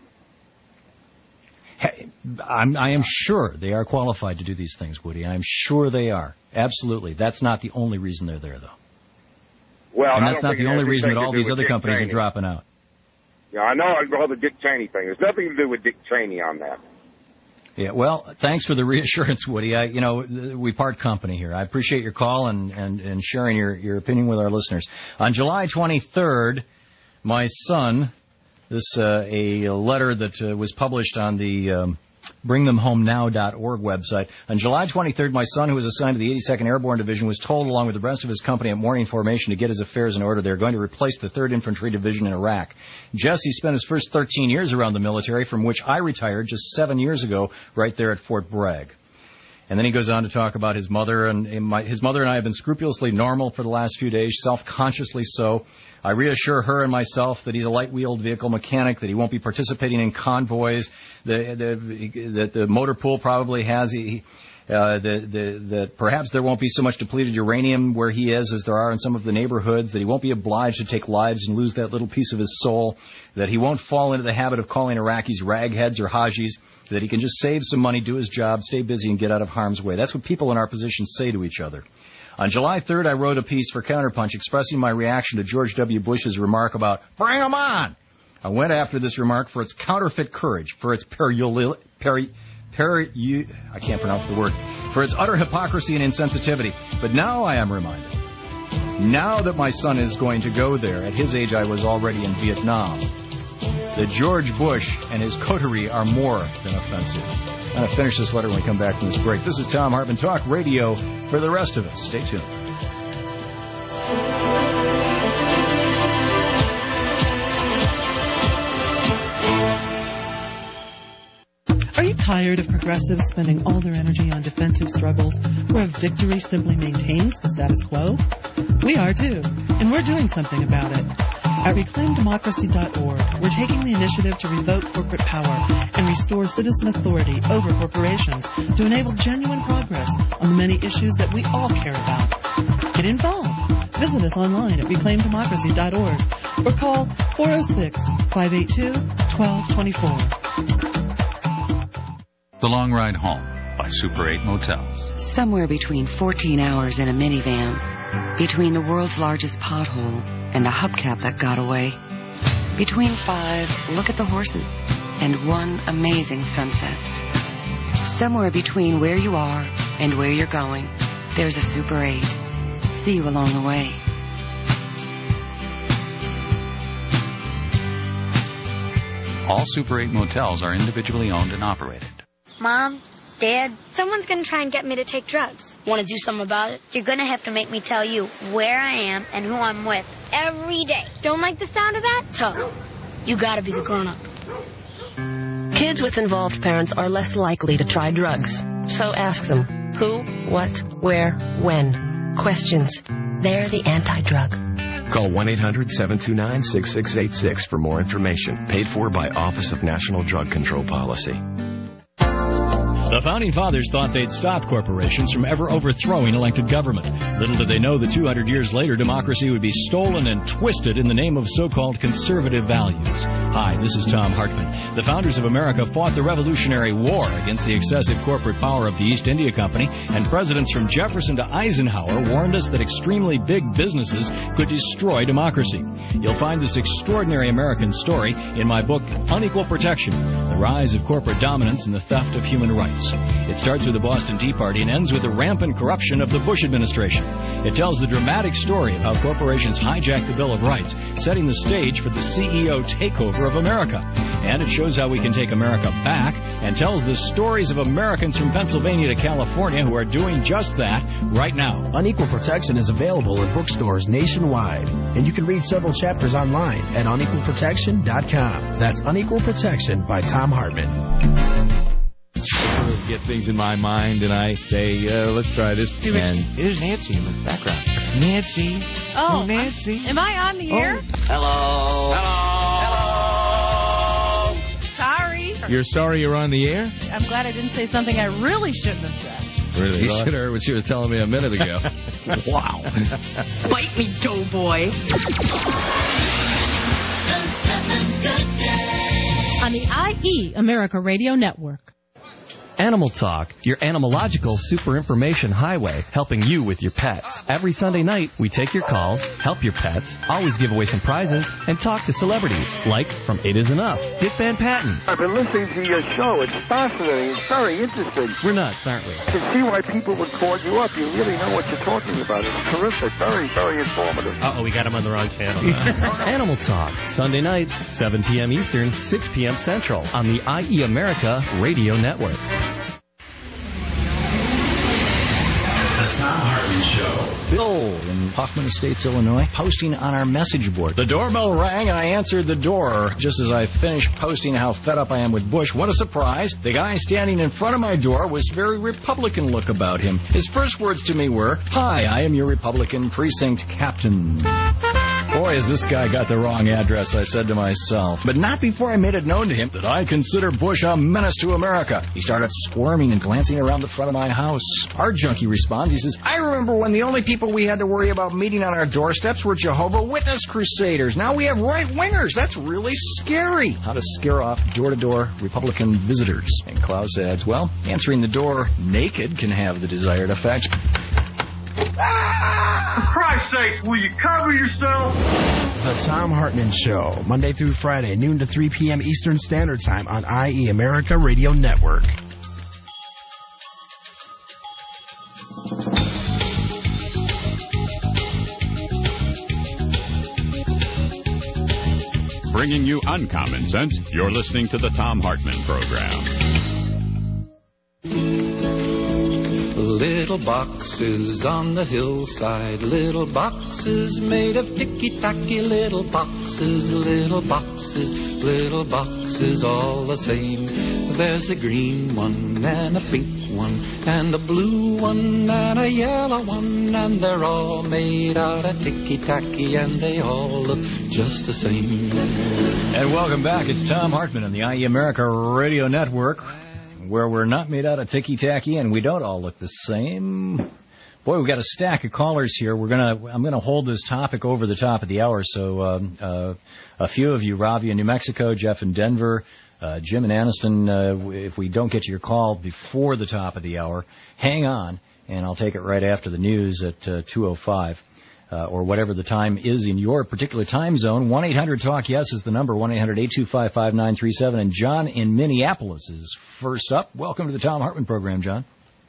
I'm, I am sure they are qualified to do these things, Woody. I'm sure they are. Absolutely. That's not the only reason they're there, though. Well, and I that's don't not think the it only has reason that anything all to do these with other Dick companies Cheney. are dropping out. Yeah, I know I call the Dick Cheney thing. There's nothing to do with Dick Cheney on that. Yeah, well, thanks for the reassurance, Woody. I, you know, we part company here. I appreciate your call and, and, and sharing your, your opinion with our listeners. On July twenty-third, my son, this uh, a letter that uh, was published on the um, bring them home now dot org website. On July twenty-third, my son, who was assigned to the eighty-second Airborne Division, was told, along with the rest of his company at morning formation, to get his affairs in order. They're going to replace the third Infantry Division in Iraq. Jesse spent his first thirteen years around the military, from which I retired just seven years ago, right there at Fort Bragg. And then he goes on to talk about his mother, and, and my, his mother and I have been scrupulously normal for the last few days, self-consciously so. I reassure her and myself that he's a light-wheeled vehicle mechanic, that he won't be participating in convoys, that the, that the motor pool probably has, he, uh, the, the, that perhaps there won't be so much depleted uranium where he is as there are in some of the neighborhoods, that he won't be obliged to take lives and lose that little piece of his soul, that he won't fall into the habit of calling Iraqis ragheads or hajis, that he can just save some money, do his job, stay busy, and get out of harm's way. That's what people in our position say to each other. On July third, I wrote a piece for Counterpunch expressing my reaction to George W. Bush's remark about, bring 'em on! I went after this remark for its counterfeit courage, for its peril, peri, peri, I can't pronounce the word, for its utter hypocrisy and insensitivity. But now I am reminded, now that my son is going to go there, at his age I was already in Vietnam, that George Bush and his coterie are more than offensive. I'm going to finish this letter when we come back from this break. This is Thom Hartmann, Talk Radio for the rest of us. Stay tuned. Are you tired of progressives spending all their energy on defensive struggles where victory simply maintains the status quo? We are too, and we're doing something about it. At reclaim democracy dot org, we're taking the initiative to revoke corporate power and restore citizen authority over corporations to enable genuine progress on the many issues that we all care about. Get involved. Visit us online at reclaim democracy dot org or call four oh six, five eight two, one two two four. The Long Ride Home by Super eight Motels. Somewhere between fourteen hours in a minivan, between the world's largest pothole and the hubcap that got away, between five look at the horses and one amazing sunset. Somewhere between where you are and where you're going, there's a Super eight. See you along the way. All Super eight motels are individually owned and operated. Mom, Dad, someone's going to try and get me to take drugs. Want to do something about it? You're going to have to make me tell you where I am and who I'm with every day. Don't like the sound of that? Tough. You got to be the grown-up. Kids with involved parents are less likely to try drugs. So ask them who, what, where, when. Questions. They're the anti-drug. Call one eight hundred, seven two nine, six six eight six for more information. Paid for by Office of National Drug Control Policy. The Founding Fathers thought they'd stop corporations from ever overthrowing elected government. Little did they know that two hundred years later, democracy would be stolen and twisted in the name of so-called conservative values. Hi, this is Thom Hartmann. The founders of America fought the Revolutionary War against the excessive corporate power of the East India Company, and presidents from Jefferson to Eisenhower warned us that extremely big businesses could destroy democracy. You'll find this extraordinary American story in my book, Unequal Protection, The Rise of Corporate Dominance and the Theft of Human Rights. It starts with the Boston Tea Party and ends with the rampant corruption of the Bush administration. It tells the dramatic story of how corporations hijacked the Bill of Rights, setting the stage for the C E O takeover of America. And it shows how we can take America back and tells the stories of Americans from Pennsylvania to California who are doing just that right now. Unequal Protection is available in bookstores nationwide, and you can read several chapters online at unequal protection dot com. That's Unequal Protection by Thom Hartmann. I sort of get things in my mind, and I say, uh, let's try this. And there's Nancy in the background. Nancy. Oh, oh Nancy. Am I on the air? Oh. Hello. Hello. Hello. Sorry. You're sorry you're on the air? I'm glad I didn't say something I really shouldn't have said. Really? You should have heard what she was telling me a minute ago. Wow. Bite me, doughboy. On the I E America Radio Network. Animal Talk, your animalogical super information highway, helping you with your pets. Every Sunday night, we take your calls, help your pets, always give away some prizes, and talk to celebrities, like from It Is Enough, Dick Van Patten. I've been listening to your show. It's fascinating. It's very interesting. We're nuts, aren't we? I can see why people would call you up. You really know what you're talking about. It's terrific. Very, very informative. Uh-oh, we got him on the wrong channel. Animal Talk, Sunday nights, seven p.m. Eastern, six p.m. Central, on the I E America Radio Network. The Tom Hartman Show. Bill in Hoffman Estates, Illinois, posting on our message board. The doorbell rang and I answered the door. Just as I finished posting how fed up I am with Bush, what a surprise. The guy standing in front of my door was very Republican look about him. His first words to me were, "Hi, I am your Republican precinct captain." Boy, has this guy got the wrong address, I said to myself. But not before I made it known to him that I consider Bush a menace to America. He started squirming and glancing around the front of my house. Our junkie responds. He says, "I remember when the only people we had to worry about meeting on our doorsteps were Jehovah's Witness crusaders. Now we have right-wingers. That's really scary." How to scare off door-to-door Republican visitors. And Klaus adds, well, answering the door naked can have the desired effect. For Christ's sake, will you cover yourself? The Tom Hartman Show, Monday through Friday, noon to three p.m. Eastern Standard Time on I E America Radio Network. Bringing you uncommon sense, you're listening to the Tom Hartman Program. Little boxes on the hillside, little boxes made of ticky-tacky, little boxes, little boxes, little boxes all the same. There's a green one and a pink one and a blue one and a yellow one, and they're all made out of ticky-tacky and they all look just the same. And welcome back. It's Tom Hartman on the I E America Radio Network, where we're not made out of ticky-tacky and we don't all look the same. Boy, we've got a stack of callers here. We're gonna, I'm going to hold this topic over the top of the hour, so um, uh, a few of you, Ravi in New Mexico, Jeff in Denver, uh, Jim in Anniston, uh, if we don't get to your call before the top of the hour, hang on, and I'll take it right after the news at uh, two oh five. Uh, or whatever the time is in your particular time zone. one eight hundred talk yes is the number, one eight hundred eight two five five nine three seven. And John in Minneapolis is first up. Welcome to the Tom Hartman Program, John.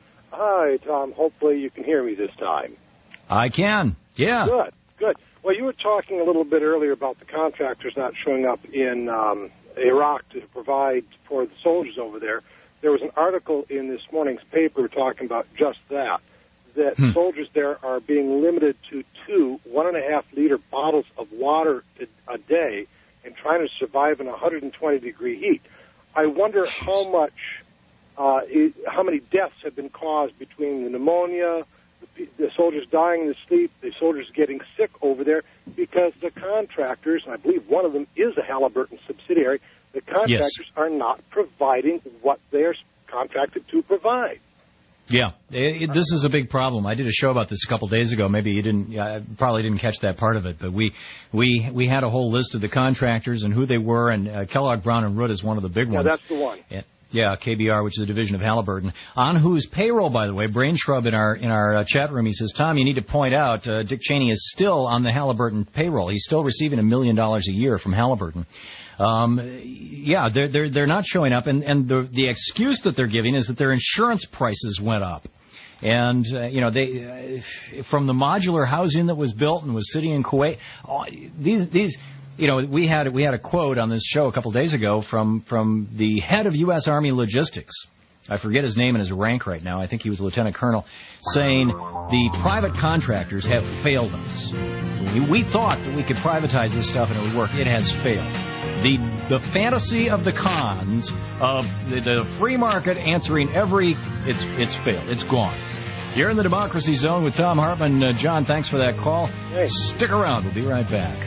Hi, Tom. Hopefully you can hear me this time. I can, yeah. Good, good. Well, you were talking a little bit earlier about the contractors not showing up in um, Iraq to provide for the soldiers over there. There was an article in this morning's paper talking about just that. that hmm. soldiers there are being limited to two one and a half liter bottles of water a day and trying to survive in one hundred twenty degree heat. I wonder how much, uh, it, how many deaths have been caused between the pneumonia, the, the soldiers dying in their sleep, the soldiers getting sick over there, because the contractors, and I believe one of them is a Halliburton subsidiary, the contractors yes. are not providing what they're contracted to provide. Yeah, it, it, this is a big problem. I did a show about this a couple days ago. Maybe you didn't, uh, probably didn't catch that part of it, but we we we had a whole list of the contractors and who they were, and uh, Kellogg Brown and Root is one of the big yeah, ones. Yeah, that's the one. And, yeah, K B R, which is a division of Halliburton, on whose payroll, by the way, Brain Shrub in our in our uh, chat room, he says, Tom, you need to point out uh, Dick Cheney is still on the Halliburton payroll. He's still receiving a million dollars a year from Halliburton. Um, yeah, they're they're they're not showing up, and and the the excuse that they're giving is that their insurance prices went up. And, uh, you know, they uh, from the modular housing that was built and was sitting in Kuwait, oh, these, these, you know, we had we had a quote on this show a couple days ago from, from the head of U S Army Logistics. I forget his name and his rank right now. I think he was a lieutenant colonel, saying the private contractors have failed us. We thought that we could privatize this stuff and it would work. It has failed. The the fantasy of the cons of the, the free market answering every, it's it's failed. It's gone. You're in the Democracy Zone with Tom Hartman. Uh, John, thanks for that call. Hey. Stick around. We'll be right back.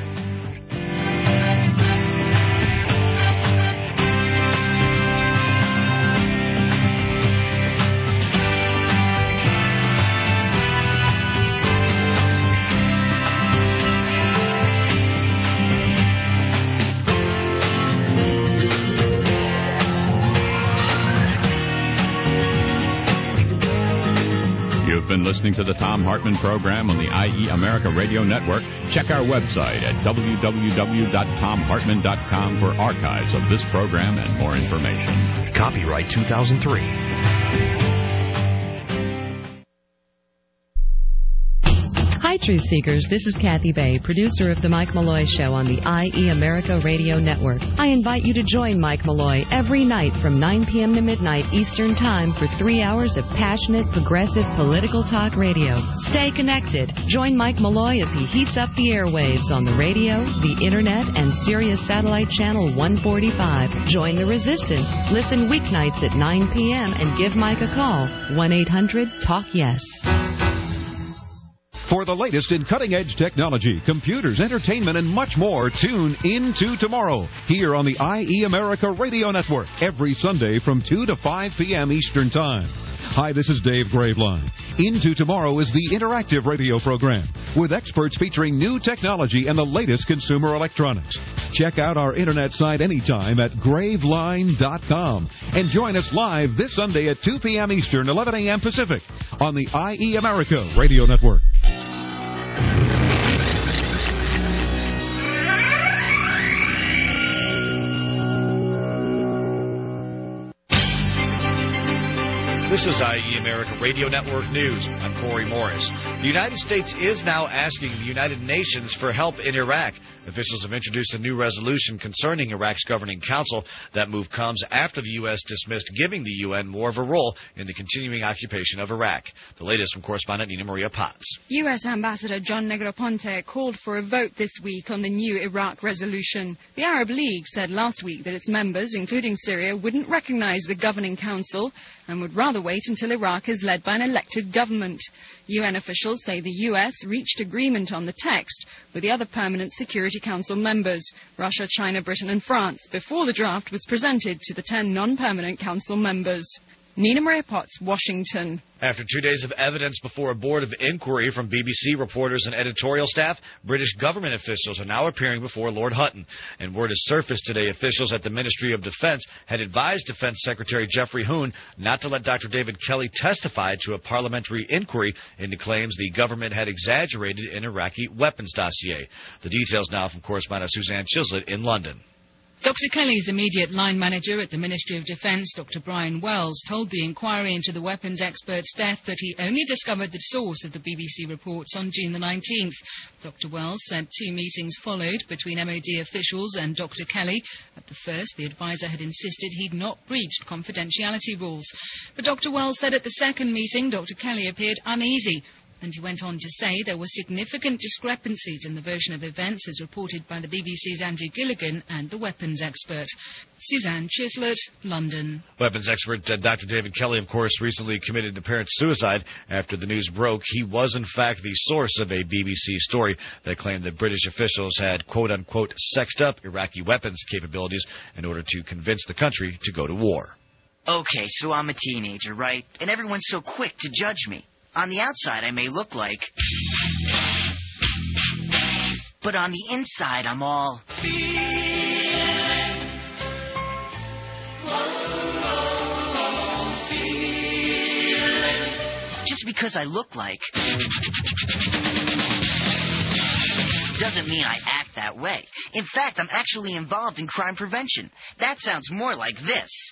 been listening to the Thom Hartmann program on the I E America Radio Network. Check our website at w w w dot tom hartmann dot com for archives of this program and more information. Copyright two thousand three. Hi, Truth Seekers. This is Kathy Bay, producer of The Mike Malloy Show on the I E America Radio Network. I invite you to join Mike Malloy every night from nine p.m. to midnight Eastern Time for three hours of passionate, progressive political talk radio. Stay connected. Join Mike Malloy as he heats up the airwaves on the radio, the internet, and Sirius Satellite Channel one forty-five. Join the resistance. Listen weeknights at nine p.m. and give Mike a call. one eight hundred talk yes. For the latest in cutting-edge technology, computers, entertainment, and much more, tune into tomorrow here on the I E America Radio Network every Sunday from two to five p.m. Eastern Time. Hi, this is Dave Graveline. Into Tomorrow is the interactive radio program with experts featuring new technology and the latest consumer electronics. Check out our internet site anytime at graveline dot com and join us live this Sunday at two p.m. Eastern, eleven a.m. Pacific on the I E America Radio Network. This is I E America Radio Network News. I'm Corey Morris. The United States is now asking the United Nations for help in Iraq. Officials have introduced a new resolution concerning Iraq's governing council. That move comes after the U S dismissed giving the U N more of a role in the continuing occupation of Iraq. The latest from correspondent Nina Maria Potts. U S Ambassador John Negroponte called for a vote this week on the new Iraq resolution. The Arab League said last week that its members, including Syria, wouldn't recognize the governing council and would rather wait until Iraq is led by an elected government. U N officials say the U S reached agreement on the text with the other permanent Security Council members, Russia, China, Britain and France, before the draft was presented to the ten non-permanent council members. Nina Maria Potts, Washington. After two days of evidence before a board of inquiry from B B C reporters and editorial staff, British government officials are now appearing before Lord Hutton. And word has surfaced today officials at the Ministry of Defense had advised Defense Secretary Geoffrey Hoon not to let Doctor David Kelly testify to a parliamentary inquiry into claims the government had exaggerated an Iraqi weapons dossier. The details now from correspondent Suzanne Chislett in London. Doctor Kelly's immediate line manager at the Ministry of Defense, Doctor Brian Wells, told the inquiry into the weapons expert's death that he only discovered the source of the B B C reports on June the nineteenth. Doctor Wells said two meetings followed between M O D officials and Doctor Kelly. At the first, the advisor had insisted he'd not breached confidentiality rules. But Doctor Wells said at the second meeting, Doctor Kelly appeared uneasy. And he went on to say there were significant discrepancies in the version of events as reported by the B B C's Andrew Gilligan and the weapons expert. Suzanne Chislett, London. Weapons expert uh, Doctor David Kelly, of course, recently committed apparent suicide after the news broke. He was, in fact, the source of a B B C story that claimed that British officials had, quote-unquote, sexed up Iraqi weapons capabilities in order to convince the country to go to war. Okay, so I'm a teenager, right? And everyone's so quick to judge me. On the outside, I may look like... But on the inside, I'm all... Just because I look like... doesn't mean I act that way. In fact, I'm actually involved in crime prevention. That sounds more like this.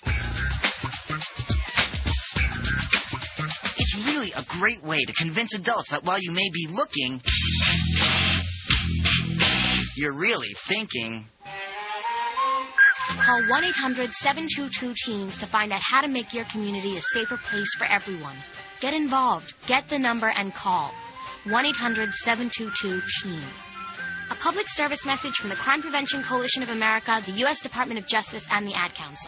It's really a great way to convince adults that while you may be looking, you're really thinking. Call one eight hundred seven two two teens to find out how to make your community a safer place for everyone. Get involved. Get the number and call. one eight hundred seven two two teens. A public service message from the Crime Prevention Coalition of America, the U S Department of Justice, and the Ad Council.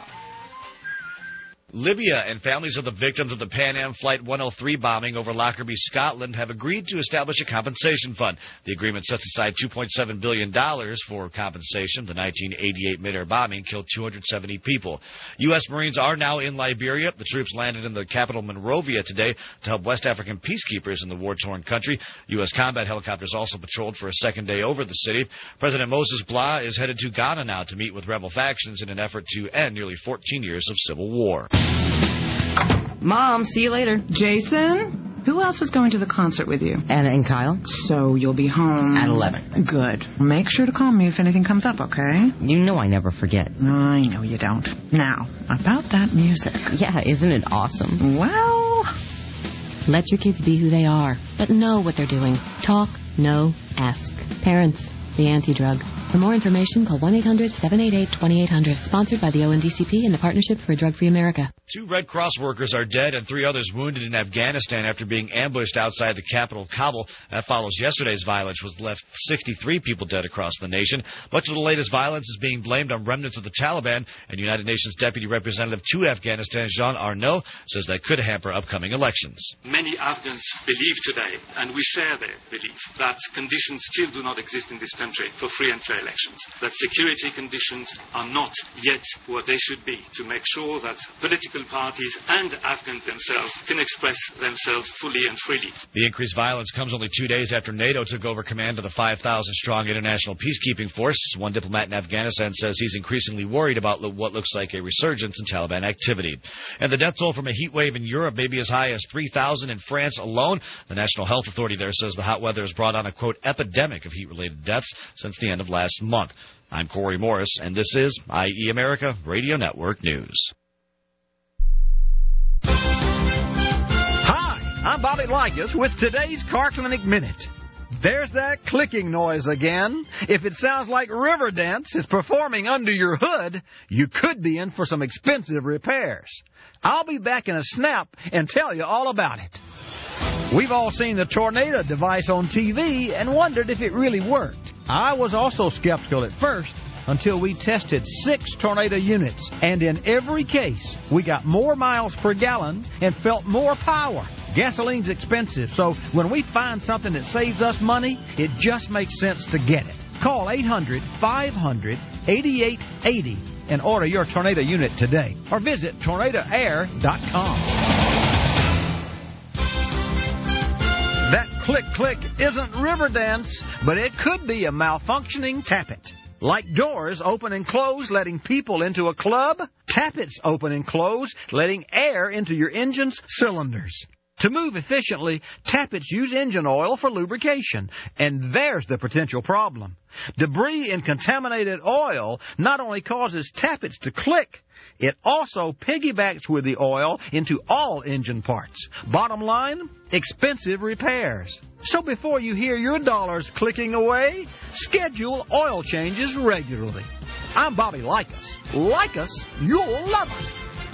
Libya and families of the victims of the Pan Am Flight one oh three bombing over Lockerbie, Scotland, have agreed to establish a compensation fund. The agreement sets aside two point seven billion dollars for compensation. The nineteen eighty-eight mid-air bombing killed two hundred seventy people. U S Marines are now in Liberia. The troops landed in the capital Monrovia today to help West African peacekeepers in the war-torn country. U S combat helicopters also patrolled for a second day over the city. President Moses Blah is headed to Ghana now to meet with rebel factions in an effort to end nearly fourteen years of civil war. Mom, see you later. Jason? Who else is going to the concert with you? Anna and Kyle. So you'll be home... At eleven. Good. Make sure to call me if anything comes up, okay? You know I never forget. I know you don't. Now, about that music. Yeah, isn't it awesome? Well... Let your kids be who they are, but know what they're doing. Talk, know, ask. Parents, the anti-drug. For more information, call one eight hundred seven eight eight two eight zero zero. Sponsored by the O N D C P and the Partnership for a Drug-Free America. Two Red Cross workers are dead and three others wounded in Afghanistan after being ambushed outside the capital, Kabul. That follows yesterday's violence, which left sixty-three people dead across the nation. Much of the latest violence is being blamed on remnants of the Taliban, and United Nations Deputy Representative to Afghanistan, Jean Arnaud, says that could hamper upcoming elections. Many Afghans believe today, and we share their belief, that conditions still do not exist in this country for free and fair elections, that security conditions are not yet what they should be to make sure that political parties and Afghans themselves can express themselves fully and freely. The increased violence comes only two days after NATO took over command of the five thousand strong international peacekeeping force. One diplomat in Afghanistan says he's increasingly worried about what looks like a resurgence in Taliban activity. And the death toll from a heat wave in Europe may be as high as three thousand in France alone. The National Health Authority there says the hot weather has brought on a, quote, epidemic of heat-related deaths since the end of last month. I'm Corey Morris, and this is I E America Radio Network News. Hi, I'm Bobby Likas with today's Car Clinic Minute. There's that clicking noise again. If it sounds like Riverdance is performing under your hood, you could be in for some expensive repairs. I'll be back in a snap and tell you all about it. We've all seen the Tornado device on T V and wondered if it really worked. I was also skeptical at first until we tested six Tornado units, and in every case, we got more miles per gallon and felt more power. Gasoline's expensive, so when we find something that saves us money, it just makes sense to get it. Call eight hundred five hundred eighty-eight eighty and order your Tornado unit today, or visit tornado air dot com. That click-click isn't Riverdance, but it could be a malfunctioning tappet. Like doors open and close, letting people into a club, tappets open and close, letting air into your engine's cylinders. To move efficiently, tappets use engine oil for lubrication, and there's the potential problem. Debris in contaminated oil not only causes tappets to click, it also piggybacks with the oil into all engine parts. Bottom line, expensive repairs. So before you hear your dollars clicking away, schedule oil changes regularly. I'm Bobby Likas. Like us, you'll love us.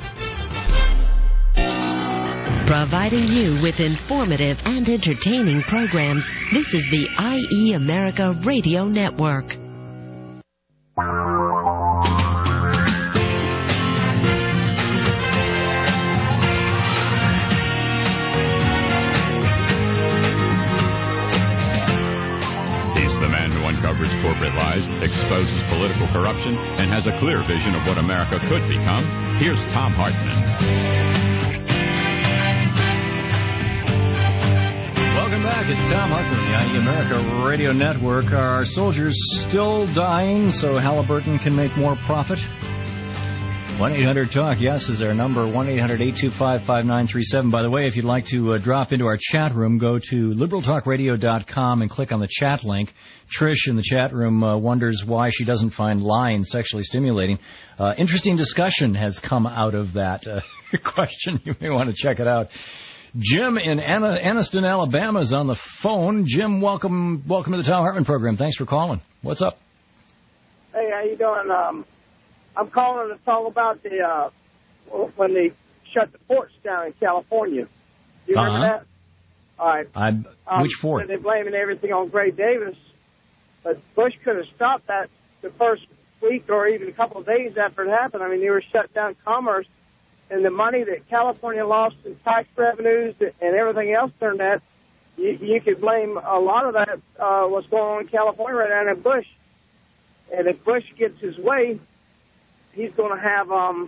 Providing you with informative and entertaining programs, this is the I E America Radio Network. He's the man who uncovers corporate lies, exposes political corruption, and has a clear vision of what America could become. Here's Thom Hartmann. Welcome back. It's Thom Hartmann, the I E America Radio Network. Are our soldiers still dying so Halliburton can make more profit? one eight hundred talk, yes, is our number, one eight hundred eight two five five nine three seven. By the way, if you'd like to uh, drop into our chat room, go to liberal talk radio dot com and click on the chat link. Trish in the chat room uh, wonders why she doesn't find lying sexually stimulating. Uh, interesting discussion has come out of that uh, question. You may want to check it out. Jim in Anna, Anniston, Alabama is on the phone. Jim, welcome welcome to the Thom Hartmann program. Thanks for calling. What's up? Hey, how you doing? Um, I'm calling to talk about the uh, when they shut the ports down in California. Do you uh-huh. remember that? All right. I, um, which fort? They're blaming everything on Gray Davis, but Bush could have stopped that the first week or even a couple of days after it happened. I mean, they were shut down commerce. And the money that California lost in tax revenues and everything else turned that, you, you could blame a lot of that, uh, what's going on in California right now in Bush. And if Bush gets his way, he's going to have um,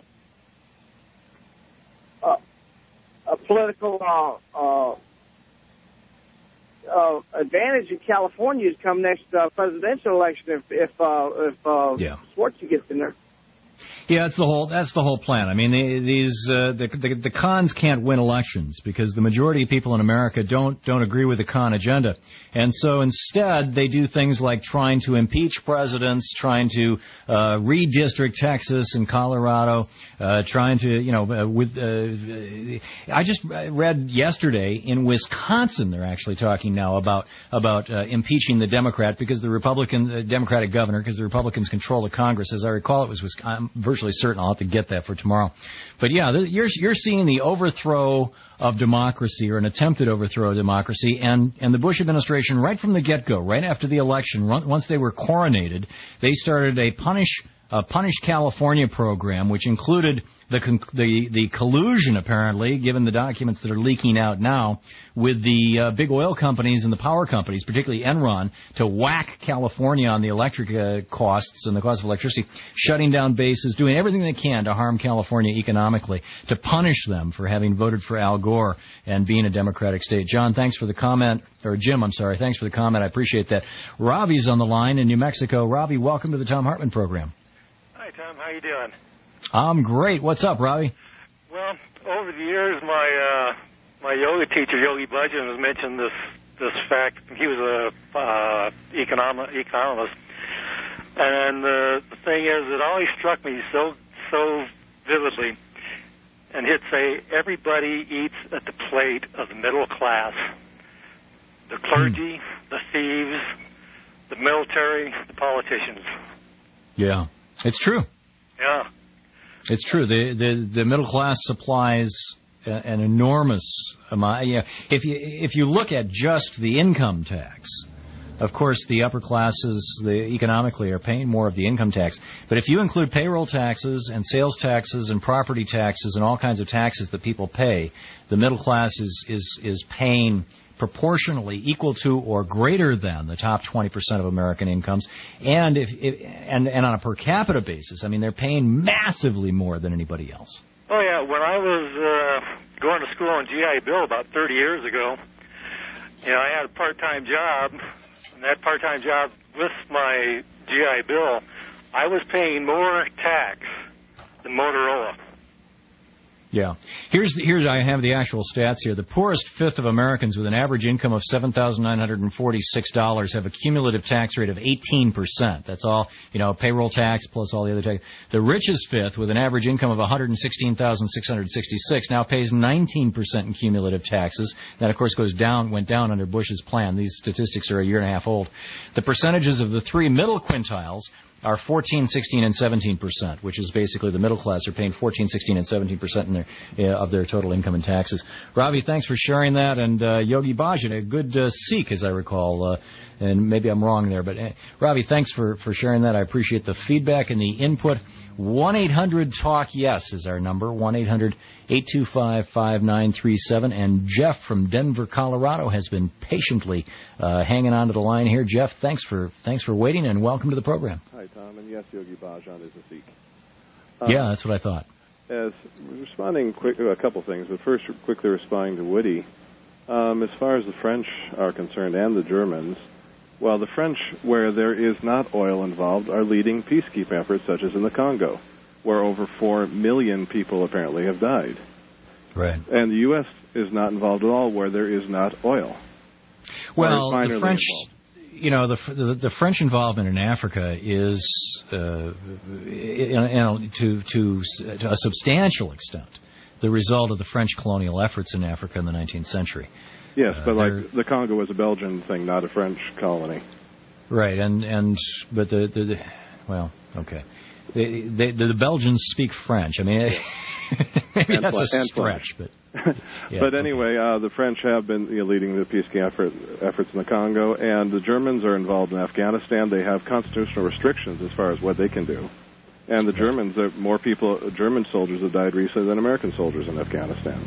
a, a political uh, uh, uh, advantage in California come next uh, presidential election if if, uh, if uh, yeah. Schwarzenegger gets in there. Yeah, that's the whole that's the whole plan. I mean, the, these uh, the, the the cons can't win elections because the majority of people in America don't don't agree with the con agenda, and so instead they do things like trying to impeach presidents, trying to uh, redistrict Texas and Colorado, uh, trying to you know uh, with. Uh, I just read yesterday in Wisconsin they're actually talking now about about uh, impeaching the Democrat because the Republican uh, Democratic governor because the Republicans control the Congress. As I recall, it was Wisconsin. Virtually certain I'll have to get that for tomorrow. But yeah, you're you're seeing the overthrow of democracy or an attempted overthrow of democracy, and and the Bush administration right from the get-go, right after the election, once they were coronated, they started a punish a punish California program, which included the the the collusion, apparently, given the documents that are leaking out now, with the uh, big oil companies and the power companies, particularly Enron, to whack California on the electric uh, costs and the cost of electricity, shutting down bases, doing everything they can to harm California economically, to punish them for having voted for Al Gore and being a Democratic state. John, thanks for the comment. Or Jim, I'm sorry. Thanks for the comment. I appreciate that. Ravi's on the line in New Mexico. Ravi, welcome to the Thom Hartmann program. Hi, Tom. How you doing? I'm great. What's up, Ravi? Well, over the years, my uh, my yoga teacher, Yogi Bhajan, has mentioned this this fact. He was a uh, econom- economist, and uh, the thing is, it always struck me so so vividly. And he'd say, everybody eats at the plate of the middle class. The clergy, hmm. the thieves, the military, the politicians. Yeah, it's true. Yeah. It's true. The, the the middle class supplies an enormous amount. Yeah, if you if you look at just the income tax, of course the upper classes, the economically, are paying more of the income tax. But if you include payroll taxes and sales taxes and property taxes and all kinds of taxes that people pay, the middle class is is is paying proportionally equal to or greater than the top twenty percent of American incomes, and if, if and and on a per capita basis, I mean, they're paying massively more than anybody else. Oh yeah, when I was uh, going to school on G I Bill about thirty years ago, you know, I had a part-time job, and that part-time job with my G I Bill, I was paying more tax than Motorola. Yeah. Here's the, here's I have the actual stats here. The poorest fifth of Americans with an average income of seven thousand nine hundred forty-six dollars have a cumulative tax rate of eighteen percent. That's all, you know, payroll tax plus all the other tax. The richest fifth with an average income of one hundred sixteen thousand six hundred sixty-six dollars now pays nineteen percent in cumulative taxes. That, of course, goes down, went down under Bush's plan. These statistics are a year and a half old. The percentages of the three middle quintiles are fourteen, sixteen, and seventeen percent, which is basically the middle class are paying fourteen, sixteen, and seventeen percent in their, uh, of their total income and taxes. Ravi, thanks for sharing that. And uh, Yogi Bhajan, a good uh, Sikh, as I recall, uh, and maybe I'm wrong there. But uh, Ravi, thanks for, for sharing that. I appreciate the feedback and the input. one eight hundred talk yes is our number, one eight hundred eight two five five nine three seven. And Jeff from Denver, Colorado, has been patiently uh, hanging on to the line here. Jeff, thanks for thanks for waiting, and welcome to the program. Hi, Tom, and yes, Yogi Bhajan is a Sikh. Uh, yeah, that's what I thought. As responding quick, a couple things, but first quickly responding to Woody, um, as far as the French are concerned and the Germans, well, the French, where there is not oil involved, are leading peacekeeping efforts, such as in the Congo, where over four million people apparently have died. Right. And the U S is not involved at all, where there is not oil. Well, the French, involved. you know, the, the the French involvement in Africa is, uh, you know, to to to a substantial extent, the result of the French colonial efforts in Africa in the nineteenth century. Yes, but uh, like the Congo was a Belgian thing, not a French colony. Right, and and but the the, the well, okay, they, they, the, the Belgians speak French. I mean, maybe and that's fl- a stretch, but yeah, but anyway, okay. uh, the French have been you know, leading the peacekeeping effort, efforts in the Congo, and the Germans are involved in Afghanistan. They have constitutional restrictions as far as what they can do, and the Germans, are more people, German soldiers have died recently than American soldiers in Afghanistan.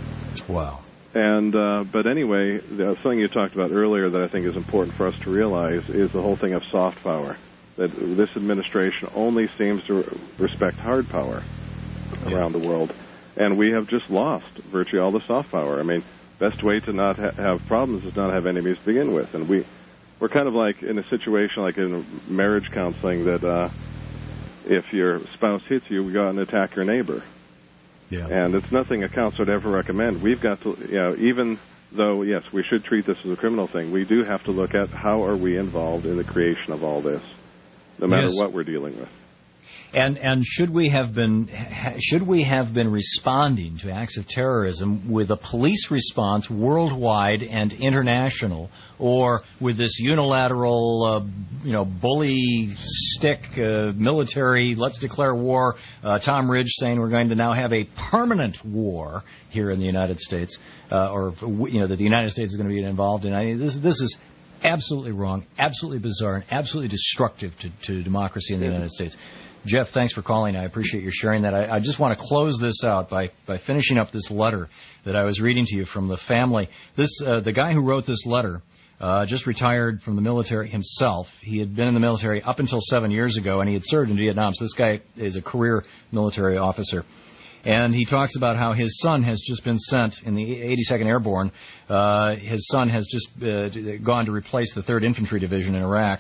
Wow. And uh, but anyway, the, something you talked about earlier that I think is important for us to realize is the whole thing of soft power. That this administration only seems to respect hard power yeah. around the world, and we have just lost virtually all the soft power. I mean, best way to not ha- have problems is not have enemies to begin with, and we we're kind of like in a situation like in marriage counseling that uh, if your spouse hits you, we go out and attack your neighbor. Yeah. And it's nothing a counselor would ever recommend. We've got to, you know, even though, yes, we should treat this as a criminal thing, we do have to look at how are we involved in the creation of all this, no matter Yes. what we're dealing with. And and should we have been should we have been responding to acts of terrorism with a police response worldwide and international, or with this unilateral, uh, you know, bully stick uh, military? Let's declare war. Uh, Tom Ridge saying we're going to now have a permanent war here in the United States, uh, or you know that the United States is going to be involved in. I mean, this this is absolutely wrong, absolutely bizarre, and absolutely destructive to, to democracy in the United States. Jeff, thanks for calling. I appreciate your sharing that. I, I just want to close this out by, by finishing up this letter that I was reading to you from the family. This uh, the guy who wrote this letter uh, just retired from the military himself. He had been in the military up until seven years ago, and he had served in Vietnam. So this guy is a career military officer. And he talks about how his son has just been sent in the eighty-second Airborne. Uh, his son has just uh, gone to replace the third Infantry Division in Iraq.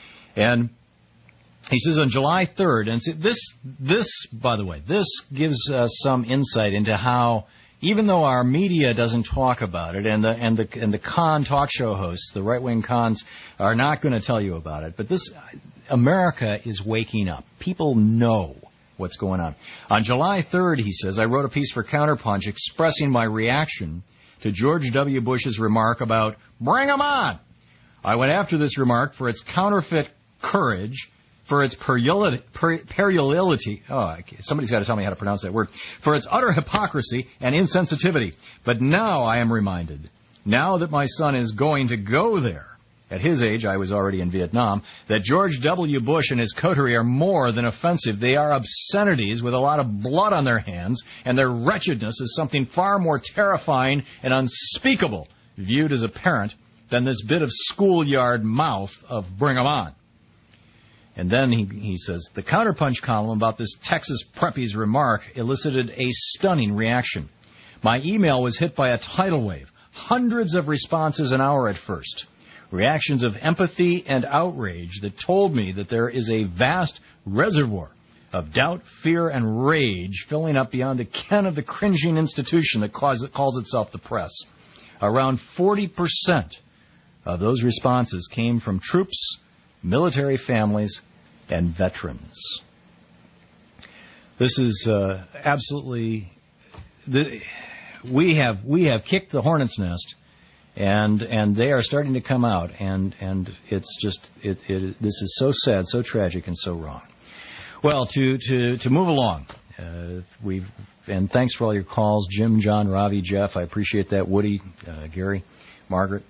And he says on July third, and this, this, by the way, this gives us some insight into how, even though our media doesn't talk about it, and the and the and the con talk show hosts, the right-wing cons, are not going to tell you about it, but this, America is waking up. People know what's going on. On July third, he says, I wrote a piece for Counterpunch expressing my reaction to George W. Bush's remark about "bring 'em on." I went after this remark for its counterfeit courage, for its puerility, puerility, oh, somebody's got to tell me how to pronounce that word, for its utter hypocrisy and insensitivity. But now I am reminded, now that my son is going to go there, at his age, I was already in Vietnam, that George W. Bush and his coterie are more than offensive. They are obscenities with a lot of blood on their hands, and their wretchedness is something far more terrifying and unspeakable, viewed as a parent, than this bit of schoolyard mouth of "bring 'em on." And then he, he says, the Counterpunch column about this Texas preppy's remark elicited a stunning reaction. My email was hit by a tidal wave. Hundreds of responses an hour at first. Reactions of empathy and outrage that told me that there is a vast reservoir of doubt, fear, and rage filling up beyond the ken of the cringing institution that calls, calls itself the press. Around forty percent of those responses came from troops, military families, and veterans. This is uh, absolutely... The, we have we have kicked the hornet's nest, and and they are starting to come out, and and it's just it, it this is so sad, so tragic, and so wrong. Well, to to to move along, uh, we've and thanks for all your calls, Jim, John, Ravi, Jeff. I appreciate that. Woody, uh, Gary, Margaret.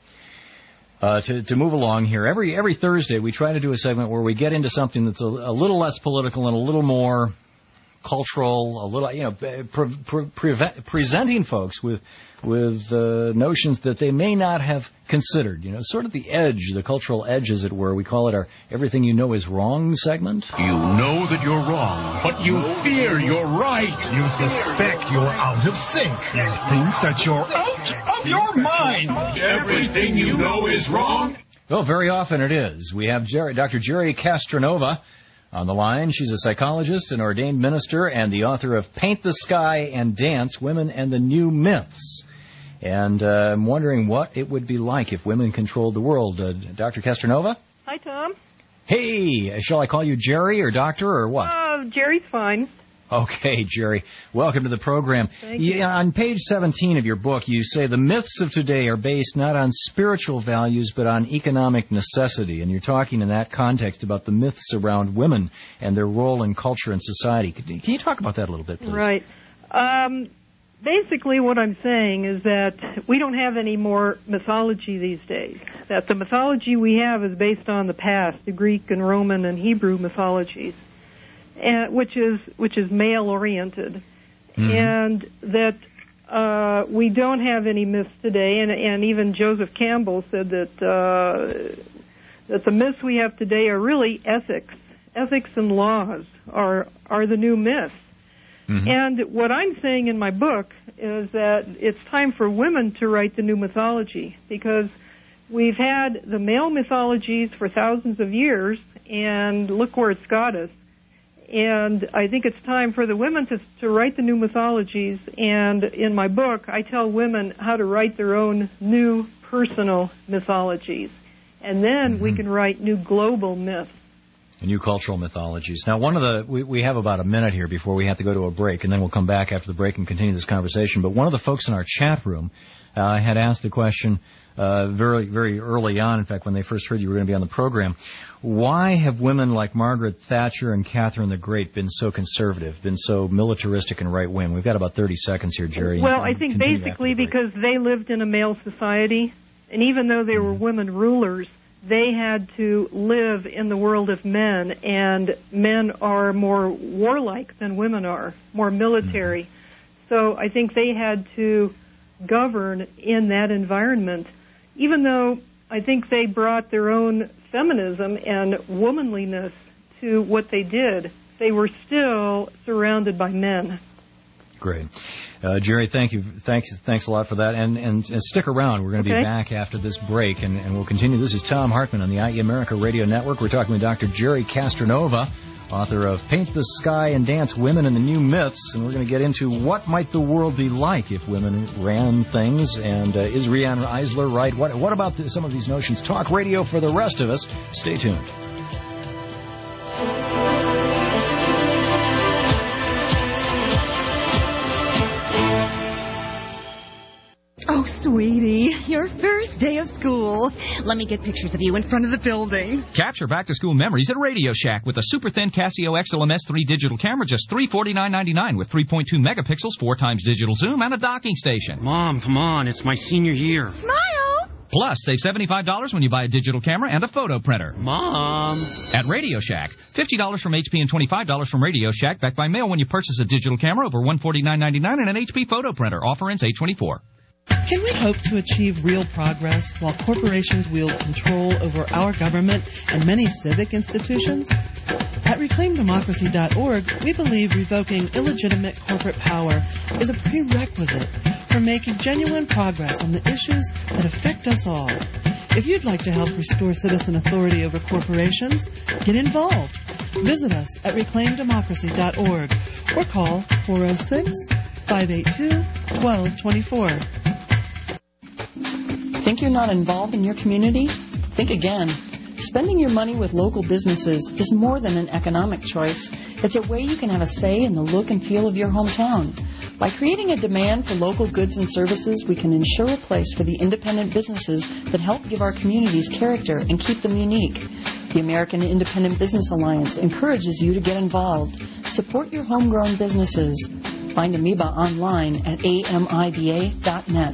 Uh, to, to move along here, every every Thursday we try to do a segment where we get into something that's a, a little less political and a little more cultural, a little, you know, pre, pre, pre, presenting folks with with uh, notions that they may not have considered. You know, sort of the edge, the cultural edge, as it were. We call it our "Everything You Know Is Wrong" segment. You know that you're wrong, but you fear you're right. You suspect you're out of sync. You think that you're out of your mind. Everything you know is wrong. Well, very often it is. We have Jerry, Doctor Jerry Castronova on the line. She's a psychologist, an ordained minister, and the author of Paint the Sky and Dance, Women and the New Myths. And uh, I'm wondering what it would be like if women controlled the world. Uh, Doctor Castronova? Hi, Tom. Hey, shall I call you Jerry or Doctor or what? Uh, Jerry's fine. Okay, Jerry. Welcome to the program. Thank you. Yeah, on page seventeen of your book, you say the myths of today are based not on spiritual values but on economic necessity. And you're talking in that context about the myths around women and their role in culture and society. Can you talk about that a little bit, please? Right. Um, basically, what I'm saying is that we don't have any more mythology these days. That the mythology we have is based on the past, the Greek and Roman and Hebrew mythologies. And, which is which is male-oriented, mm-hmm. and that uh, we don't have any myths today. And, and even Joseph Campbell said that uh, that the myths we have today are really ethics. Ethics and laws are are the new myths. Mm-hmm. And what I'm saying in my book is that it's time for women to write the new mythology, because we've had the male mythologies for thousands of years, and look where it's got us. And I think it's time for the women to, to write the new mythologies. And in my book, I tell women how to write their own new personal mythologies. And then mm-hmm. we can write new global myths. New cultural mythologies. Now, one of the, we, we have about a minute here before we have to go to a break, and then we'll come back after the break and continue this conversation. But one of the folks in our chat room uh, had asked a question uh, very, very early on, in fact, when they first heard you were going to be on the program. Why have women like Margaret Thatcher and Catherine the Great been so conservative, been so militaristic and right-wing? We've got about thirty seconds here, Jerry. Well, I think basically because they lived in a male society, and even though they were women rulers, they had to live in the world of men, and men are more warlike than women are, more military. Mm-hmm. So I think they had to govern in that environment, even though I think they brought their own feminism and womanliness to what they did. They were still surrounded by men. Great. Uh, Jerry, thank you. Thanks thanks a lot for that. And, and, and stick around. We're going to okay. be back after this break, and, and we'll continue. This is Tom Hartman on the I E America Radio Network. We're talking with Doctor Jerry Castronova, author of Paint the Sky and Dance, Women and the New Myths. And we're going to get into what might the world be like if women ran things. And uh, is Rianne Eisler right? What, what about the, some of these notions? Talk radio for the rest of us. Stay tuned. Oh, sweetie, your first day of school. Let me get pictures of you in front of the building. Capture back-to-school memories at Radio Shack with a super-thin Casio X L M S three digital camera, just three hundred forty-nine dollars and ninety-nine cents with three point two megapixels, four times digital zoom, and a docking station. Mom, come on, it's my senior year. Smile! Plus, save seventy-five dollars when you buy a digital camera and a photo printer. Mom! At Radio Shack, fifty dollars from H P and twenty-five dollars from Radio Shack, back by mail when you purchase a digital camera over one hundred forty-nine dollars and ninety-nine cents and an H P photo printer. Offer ends eight twenty-four. Can we hope to achieve real progress while corporations wield control over our government and many civic institutions? At reclaim democracy dot org, we believe revoking illegitimate corporate power is a prerequisite for making genuine progress on the issues that affect us all. If you'd like to help restore citizen authority over corporations, get involved. Visit us at reclaim democracy dot org or call four oh six, five eight two, one two two four. Think you're not involved in your community? Think again. Spending your money with local businesses is more than an economic choice. It's a way you can have a say in the look and feel of your hometown. By creating a demand for local goods and services, we can ensure a place for the independent businesses that help give our communities character and keep them unique. The American Independent Business Alliance encourages you to get involved. Support your homegrown businesses. Find Amoeba online at A M I B A dot net.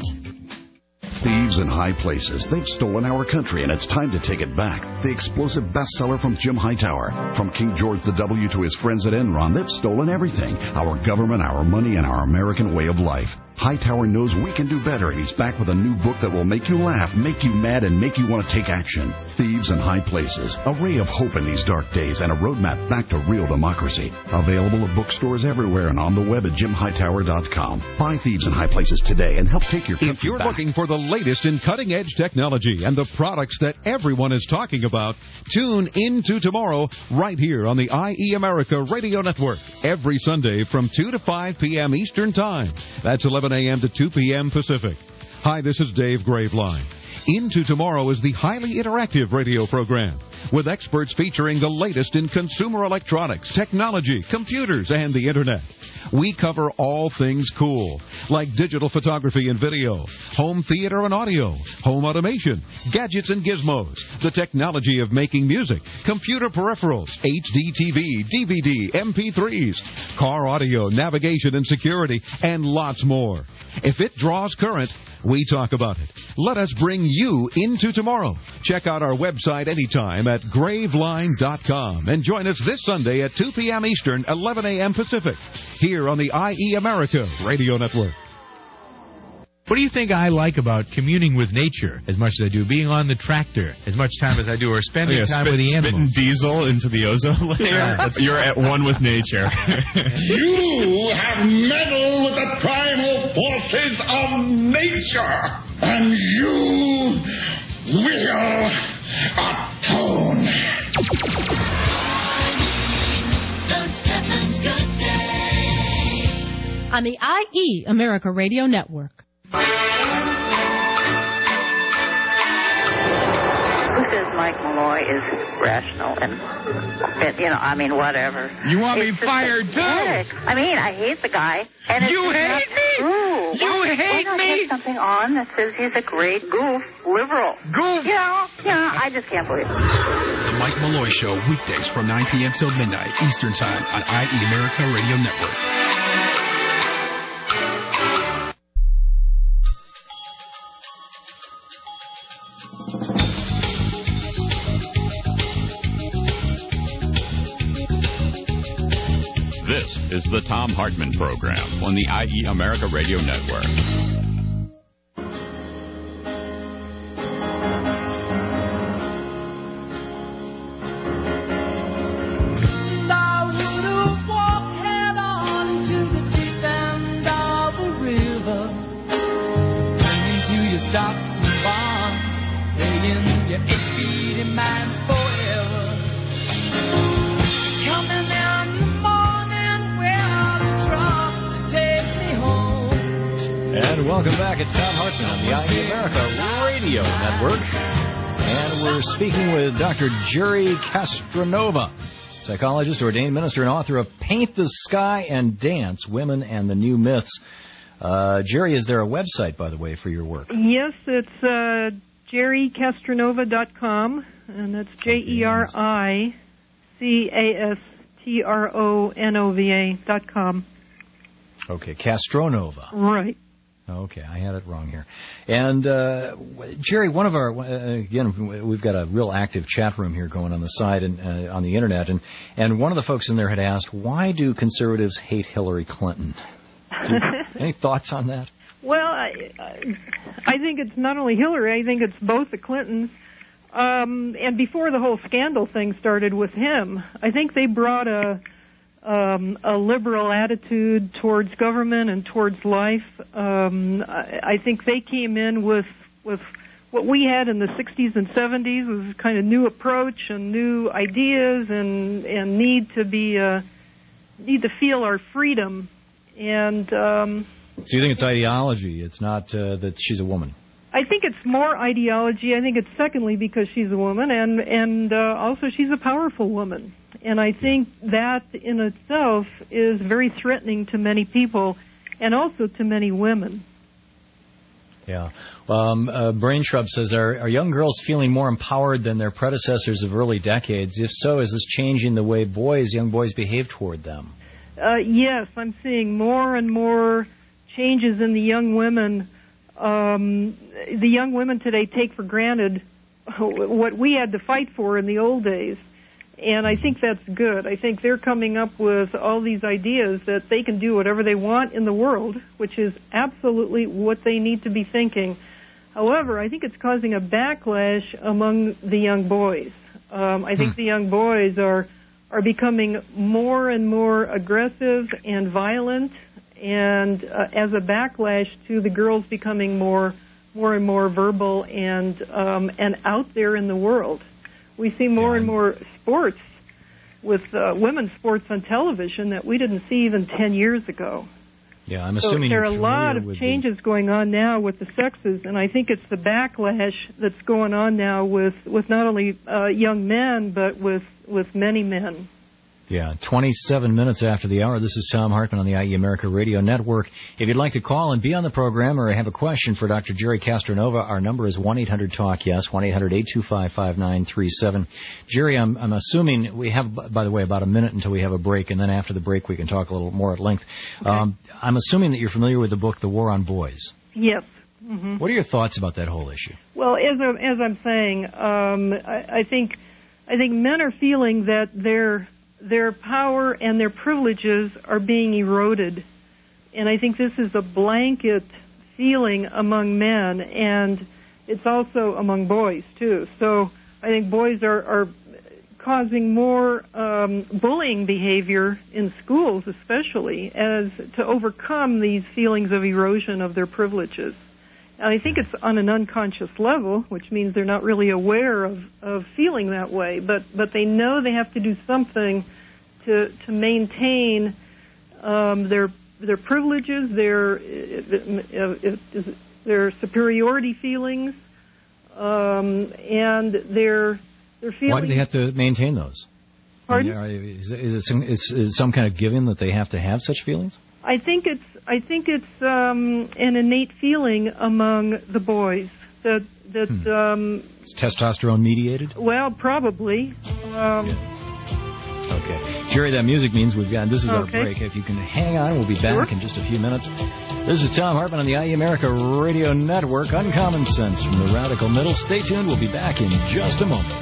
Thieves in high places. They've stolen our country, and it's time to take it back. The explosive bestseller from Jim Hightower. From King George the W to his friends at Enron, they've stolen everything. Our government, our money, and our American way of life. Hightower knows we can do better, and he's back with a new book that will make you laugh, make you mad, and make you want to take action. Thieves in High Places. A ray of hope in these dark days and a roadmap back to real democracy. Available at bookstores everywhere and on the web at jim hightower dot com. Buy Thieves in High Places today and help take your country If you're back. looking for the latest in cutting-edge technology and the products that everyone is talking about, tune into tomorrow right here on the I E America Radio Network. Every Sunday from two to five p.m. Eastern Time. That's eleven a.m. to two p.m. Pacific. Hi, this is Dave Graveline. Into Tomorrow is the highly interactive radio program with experts featuring the latest in consumer electronics, technology, computers, and the Internet. We cover all things cool, like digital photography and video, home theater and audio, home automation, gadgets and gizmos, the technology of making music, computer peripherals, H D T V, D V D, M P threes, car audio, navigation and security, and lots more. If it draws current, we talk about it. Let us bring you into tomorrow. Check out our website anytime at graveline dot com and join us this Sunday at two p.m. Eastern, eleven a.m. Pacific, here on the I E America Radio Network. What do you think I like about communing with nature as much as I do being on the tractor as much time as I do, or spending yeah, time spit, with the animals? Spitting diesel into the ozone layer. Yeah. That's, you're at one with nature. You have meddled with the primal forces of nature, and you will atone. Don't stop. on the I E America Radio Network. Who says Mike Malloy is rational and, and, you know, I mean, whatever. You want It's me fired, too? pathetic. I mean, I hate the guy. And it's You just hate not me? true. You why, hate why not me? Put something on that says he's a great goof, liberal. Goof? You know, you know, I just can't believe it. The Mike Malloy Show, weekdays from nine p.m. till midnight Eastern Time on I E America Radio Network. This is the Thom Hartmann Program on the I E America Radio Network. And welcome back. It's Thom Hartmann on the I E America Radio Network. And we're speaking with Doctor Jerry Castronova, psychologist, ordained minister, and author of Paint the Sky and Dance, Women and the New Myths. Uh, Jerry, is there a website, by the way, for your work? Yes, it's uh, jerry castronova dot com, and that's J E R I C A S T R O N O V A dot com. Okay, Castronova. Right. Okay, I had it wrong here. And, uh, Jerry, one of our, uh, again, we've got a real active chat room here going on the side and uh, on the Internet, and, and one of the folks in there had asked, why do conservatives hate Hillary Clinton? You, any thoughts on that? Well, I, I think it's not only Hillary, I think it's both the Clintons. Um, and before the whole scandal thing started with him, I think they brought a... Um, a liberal attitude towards government and towards life. Um, I, I think they came in with with what we had in the sixties and seventies was kind of new approach and new ideas and and need to be uh, need to feel our freedom. And um, so you think it's ideology? It's not uh, that she's a woman. I think it's more ideology. I think it's secondly because she's a woman, and and uh, also she's a powerful woman. And I think that in itself is very threatening to many people and also to many women. Yeah. Um, uh, Brain Shrub says, are, are young girls feeling more empowered than their predecessors of early decades? If so, is this changing the way boys, young boys, behave toward them? Uh, yes, I'm seeing more and more changes in the young women. Um, the young women today take for granted what we had to fight for in the old days. And I think that's good. I think they're coming up with all these ideas that they can do whatever they want in the world, which is absolutely what they need to be thinking. However, I think it's causing a backlash among the young boys. Um, I think hmm. the young boys are are becoming more and more aggressive and violent, and uh, as a backlash to the girls becoming more more and more verbal and um, and out there in the world. We see more yeah. and more sports with uh, women's sports on television that we didn't see even ten years ago. Yeah, I'm assuming so there are you're a lot of changes the... going on now with the sexes, and I think it's the backlash that's going on now with, with not only uh, young men, but with, with many men. Yeah, twenty-seven minutes after the hour. This is Thom Hartmann on the I E America Radio Network. If you'd like to call and be on the program or have a question for Doctor Jerry Castronova, our number is one eight hundred talk yes, one eight hundred eight two five five nine three seven. Jerry, I'm, I'm assuming we have, by the way, about a minute until we have a break, and then after the break we can talk a little more at length. Okay. Um, I'm assuming that you're familiar with the book, The War on Boys. Yes. Mm-hmm. What are your thoughts about that whole issue? Well, as, I, as I'm saying, um, I, I think I think men are feeling that they're their power and their privileges are being eroded. And I think this is a blanket feeling among men, and it's also among boys, too. So I think boys are, are causing more um, bullying behavior in schools, especially, as to overcome these feelings of erosion of their privileges. And I think it's on an unconscious level, which means they're not really aware of, of feeling that way, but, but they know they have to do something to to maintain um, their their privileges, their uh, their superiority feelings, um, and their their feelings. Why do they have to maintain those? Pardon? I mean, is, is, it some, is, is some kind of given that they have to have such feelings? I think it's I think it's um, an innate feeling among the boys that that. Hmm. Um, it's testosterone mediated? Well, probably. Um, yeah. Okay, Jerry, that music means we've got. This is okay. our break. If you can hang on, we'll be back sure. in just a few minutes. This is Tom Hartman on the I E America Radio Network. Uncommon Sense from the Radical Middle. Stay tuned. We'll be back in just a moment.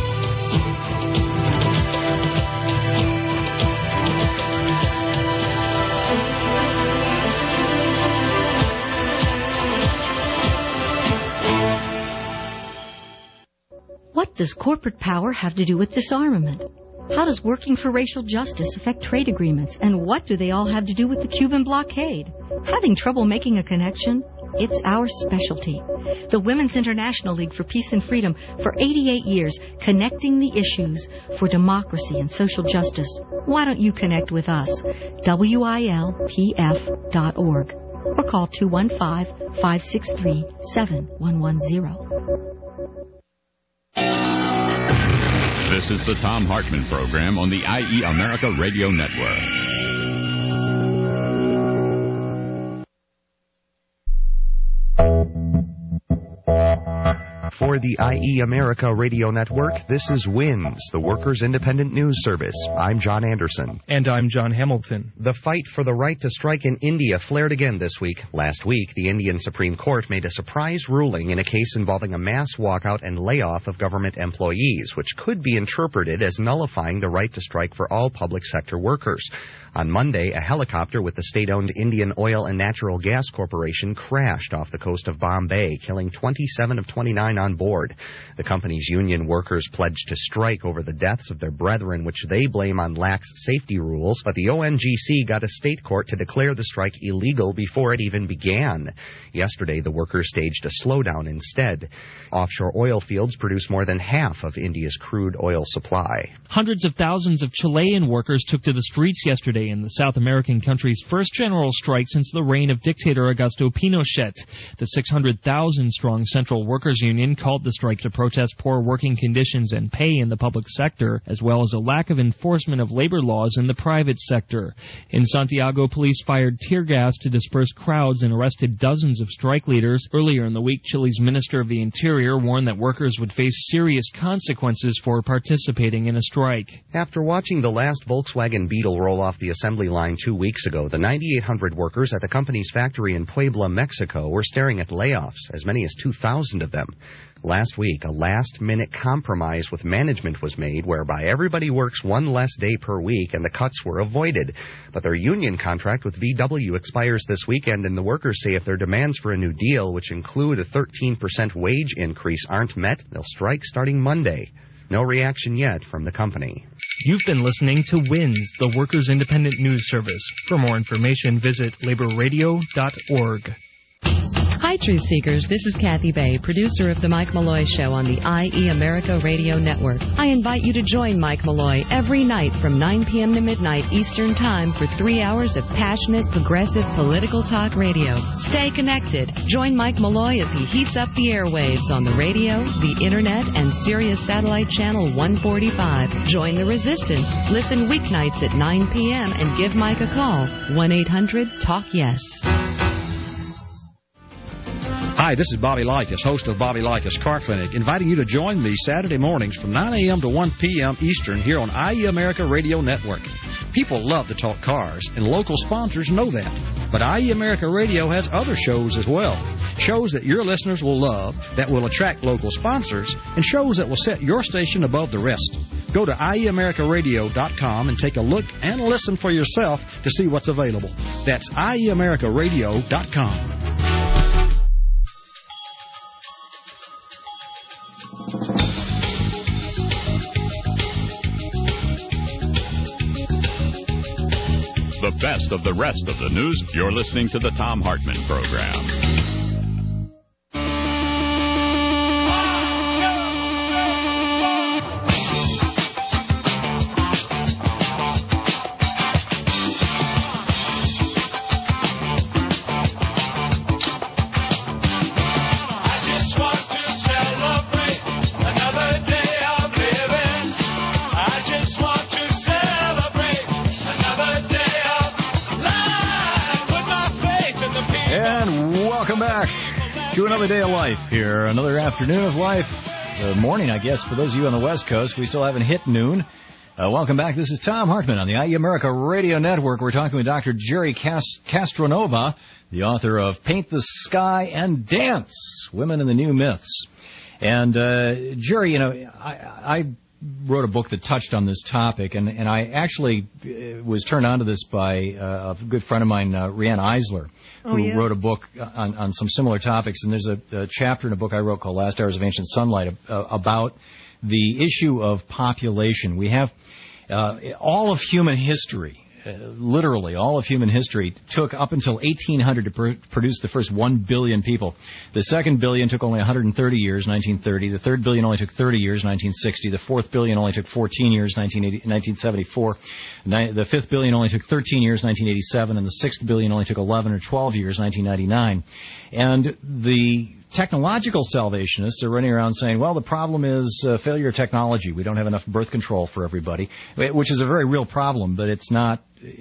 What does corporate power have to do with disarmament? How does working for racial justice affect trade agreements? And what do they all have to do with the Cuban blockade? Having trouble making a connection? It's our specialty. The Women's International League for Peace and Freedom for eighty-eight years, connecting the issues for democracy and social justice. Why don't you connect with us? W I L P F dot org or call two one five, five six three, seven one one zero. This is the Tom Hartman Program on the I E America Radio Network. For the I E America Radio Network, this is WINS, the Workers' Independent News Service. I'm John Anderson. And I'm John Hamilton. The fight for the right to strike in India flared again this week. Last week, the Indian Supreme Court made a surprise ruling in a case involving a mass walkout and layoff of government employees, which could be interpreted as nullifying the right to strike for all public sector workers. On Monday, a helicopter with the state-owned Indian Oil and Natural Gas Corporation crashed off the coast of Bombay, killing twenty-seven of twenty-nine on board. The company's union workers pledged to strike over the deaths of their brethren, which they blame on lax safety rules, but the O N G C got a state court to declare the strike illegal before it even began. Yesterday, the workers staged a slowdown instead. Offshore oil fields produce more than half of India's crude oil supply. Hundreds of thousands of Chilean workers took to the streets yesterday in the South American country's first general strike since the reign of dictator Augusto Pinochet. The six hundred thousand strong Central Workers Union called the strike to protest poor working conditions and pay in the public sector, as well as a lack of enforcement of labor laws in the private sector. In Santiago, police fired tear gas to disperse crowds and arrested dozens of strike leaders. Earlier in the week, Chile's Minister of the Interior warned that workers would face serious consequences for participating in a strike. After watching the last Volkswagen Beetle roll off the assembly line two weeks ago, the ninety-eight hundred workers at the company's factory in Puebla, Mexico, were staring at layoffs, as many as two thousand of them. Last week, a last-minute compromise with management was made whereby everybody works one less day per week and the cuts were avoided. But their union contract with V W expires this weekend, and the workers say if their demands for a new deal, which include a thirteen percent wage increase, aren't met, they'll strike starting Monday. No reaction yet from the company. You've been listening to WINS, the Workers' Independent News Service. For more information, visit labor radio dot org. Hi, Truth Seekers. This is Kathy Bay, producer of The Mike Malloy Show on the I E America Radio Network. I invite you to join Mike Malloy every night from nine p.m. to midnight Eastern Time for three hours of passionate, progressive political talk radio. Stay connected. Join Mike Malloy as he heats up the airwaves on the radio, the internet, and Sirius Satellite Channel one forty-five. Join the resistance. Listen weeknights at nine p.m. and give Mike a call. one eight hundred talk yes. Hi, this is Bobby Likas, host of Bobby Likas Car Clinic, inviting you to join me Saturday mornings from nine a.m. to one p.m. Eastern here on I E America Radio Network. People love to talk cars, and local sponsors know that. But I E America Radio has other shows as well. Shows that your listeners will love, that will attract local sponsors, and shows that will set your station above the rest. Go to I E America Radio dot com and take a look and listen for yourself to see what's available. That's I E America Radio dot com. The best of the rest of the news. You're listening to the Tom Hartman Program. to another day of life here, another afternoon of life. Uh, morning, I guess, for those of you on the West Coast. We still haven't hit noon. Uh, welcome back. This is Tom Hartman on the I E America Radio Network. We're talking with Doctor Jerry Cast- Castronova, the author of Paint the Sky and Dance, Women in the New Myths. And, uh, Jerry, you know, I, I wrote a book that touched on this topic, and, and I actually uh, was turned on to this by uh, a good friend of mine, uh, Riane Eisler, who oh, yeah. wrote a book on, on some similar topics. And there's a, a chapter in a book I wrote called Last Hours of Ancient Sunlight uh, about the issue of population. We have uh, all of human history. Uh, literally, all of human history took up until eighteen hundred to pr- produce the first one billion people. The second billion took only one hundred thirty years, nineteen thirty. The third billion only took thirty years, nineteen sixty. The fourth billion only took fourteen years, nineteen seventy-four. Ni- the fifth billion only took thirteen years, nineteen eighty-seven. And the sixth billion only took eleven or twelve years, nineteen ninety-nine. And the technological salvationists are running around saying, well, the problem is uh, failure of technology. We don't have enough birth control for everybody, which is a very real problem, but it's not,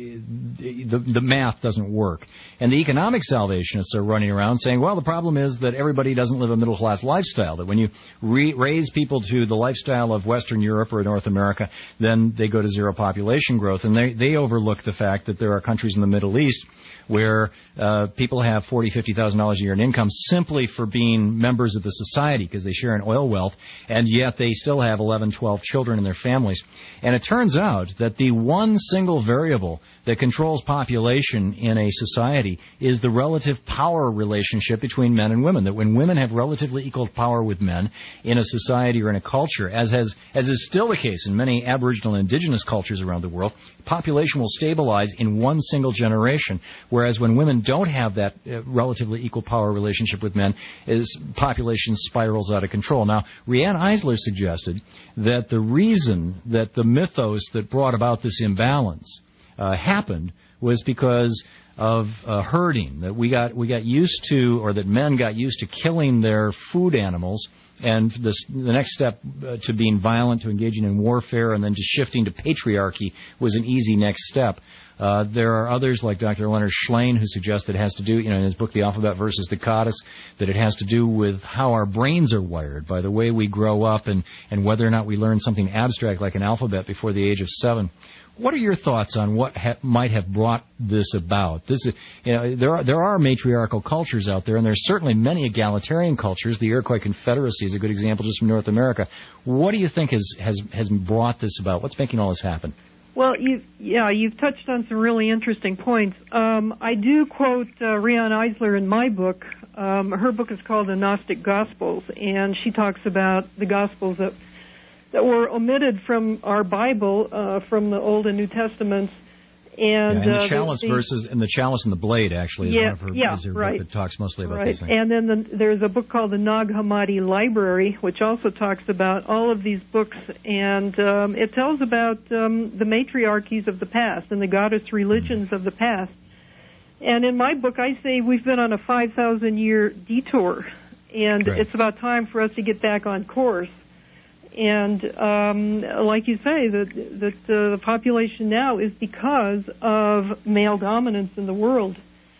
the, the math doesn't work. And the economic salvationists are running around saying, well, the problem is that everybody doesn't live a middle-class lifestyle, that when you re- raise people to the lifestyle of Western Europe or North America, then they go to zero population growth. And they, they overlook the fact that there are countries in the Middle East where uh, people have forty thousand dollars, fifty thousand dollars a year in income simply for being members of the society because they share an oil wealth, and yet they still have eleven, twelve children in their families. And it turns out that the one single variable that controls population in a society is the relative power relationship between men and women. That when women have relatively equal power with men in a society or in a culture, as has as is still the case in many Aboriginal and Indigenous cultures around the world, population will stabilize in one single generation. Whereas when women don't have that uh, relatively equal power relationship with men, is population spirals out of control. Now, Riane Eisler suggested that the reason that the mythos that brought about this imbalance uh, happened was because of uh, herding, that we got we got used to, or that men got used to killing their food animals, and this, the next step uh, to being violent, to engaging in warfare, and then to shifting to patriarchy was an easy next step. Uh, there are others like Doctor Leonard Schlein who suggest that it has to do, you know, in his book The Alphabet versus the Codice, that it has to do with how our brains are wired by the way we grow up and, and whether or not we learn something abstract like an alphabet before the age of seven. What are your thoughts on what ha- might have brought this about? This is, you know, there are there are matriarchal cultures out there, and there's certainly many egalitarian cultures. The Iroquois Confederacy is a good example just from North America. What do you think has has, has brought this about? What's making all this happen? Well, you, yeah, you've touched on some really interesting points. Um, I do quote uh, Riane Eisler in my book. Um, her book is called The Gnostic Gospels, and she talks about the Gospels that that were omitted from our Bible, uh, from the Old and New Testaments. And, yeah, and the uh, chalice the, the, versus and the chalice and the blade actually is yeah, one of her, yeah, is her right, book that talks mostly about right. these things. And then the, there's a book called the Nag Hammadi Library, which also talks about all of these books, and um, it tells about um, the matriarchies of the past and the goddess religions mm-hmm. of the past. And in my book, I say we've been on a five thousand year detour, and right. it's about time for us to get back on course. And um, like you say, that that uh, the population now is because of male dominance in the world,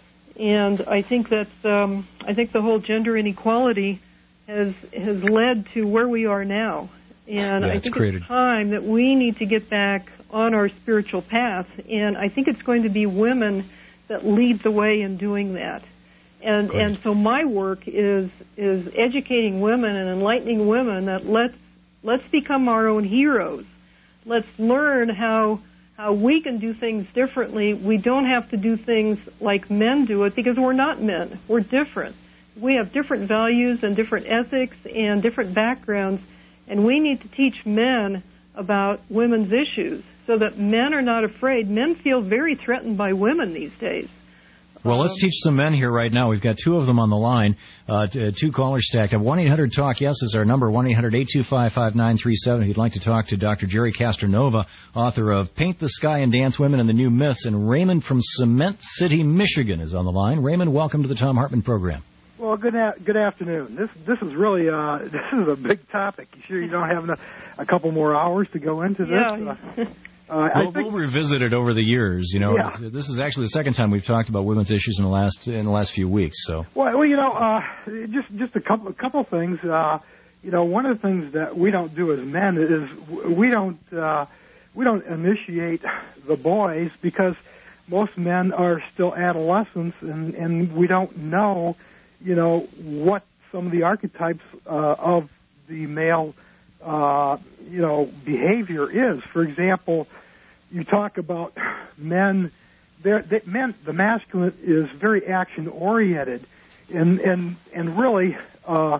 and I think that um, I think the whole gender inequality has has led to where we are now. And yeah, I it's think created. it's time that we need to get back on our spiritual path. And I think it's going to be women that lead the way in doing that. And Great. and so my work is is educating women and enlightening women that let's Let's become our own heroes. Let's learn how how we can do things differently. We don't have to do things like men do it because we're not men. We're different. We have different values and different ethics and different backgrounds, and we need to teach men about women's issues so that men are not afraid. Men feel very threatened by women these days. Well, let's teach some men here right now. We've got two of them on the line, uh, t- two callers stacked up. one eight hundred talk yes is our number, one eight hundred eight two five five nine three seven. If you'd like to talk to Doctor Jerry Castronova, author of Paint the Sky and Dance, Women and the New Myths. And Raymond from Cement City, Michigan is on the line. Raymond, welcome to the Tom Hartman program. Well, good a- good afternoon. This this is really uh, this is a big topic. You sure you don't have enough, a couple more hours to go into this? Yeah. Uh, Uh, I we'll, think, we'll revisit it over the years. You know, Yeah. this is actually the second time we've talked about women's issues in the last in the last few weeks. So, well, well, you know, uh, just just a couple a couple things. Uh, you know, one of the things that we don't do as men is we don't uh, we don't initiate the boys because most men are still adolescents, and and we don't know, you know, what some of the archetypes uh, of the male, uh, you know, behavior is. For example, you talk about men. They're, they, men, the masculine is very action oriented, and and and really, uh,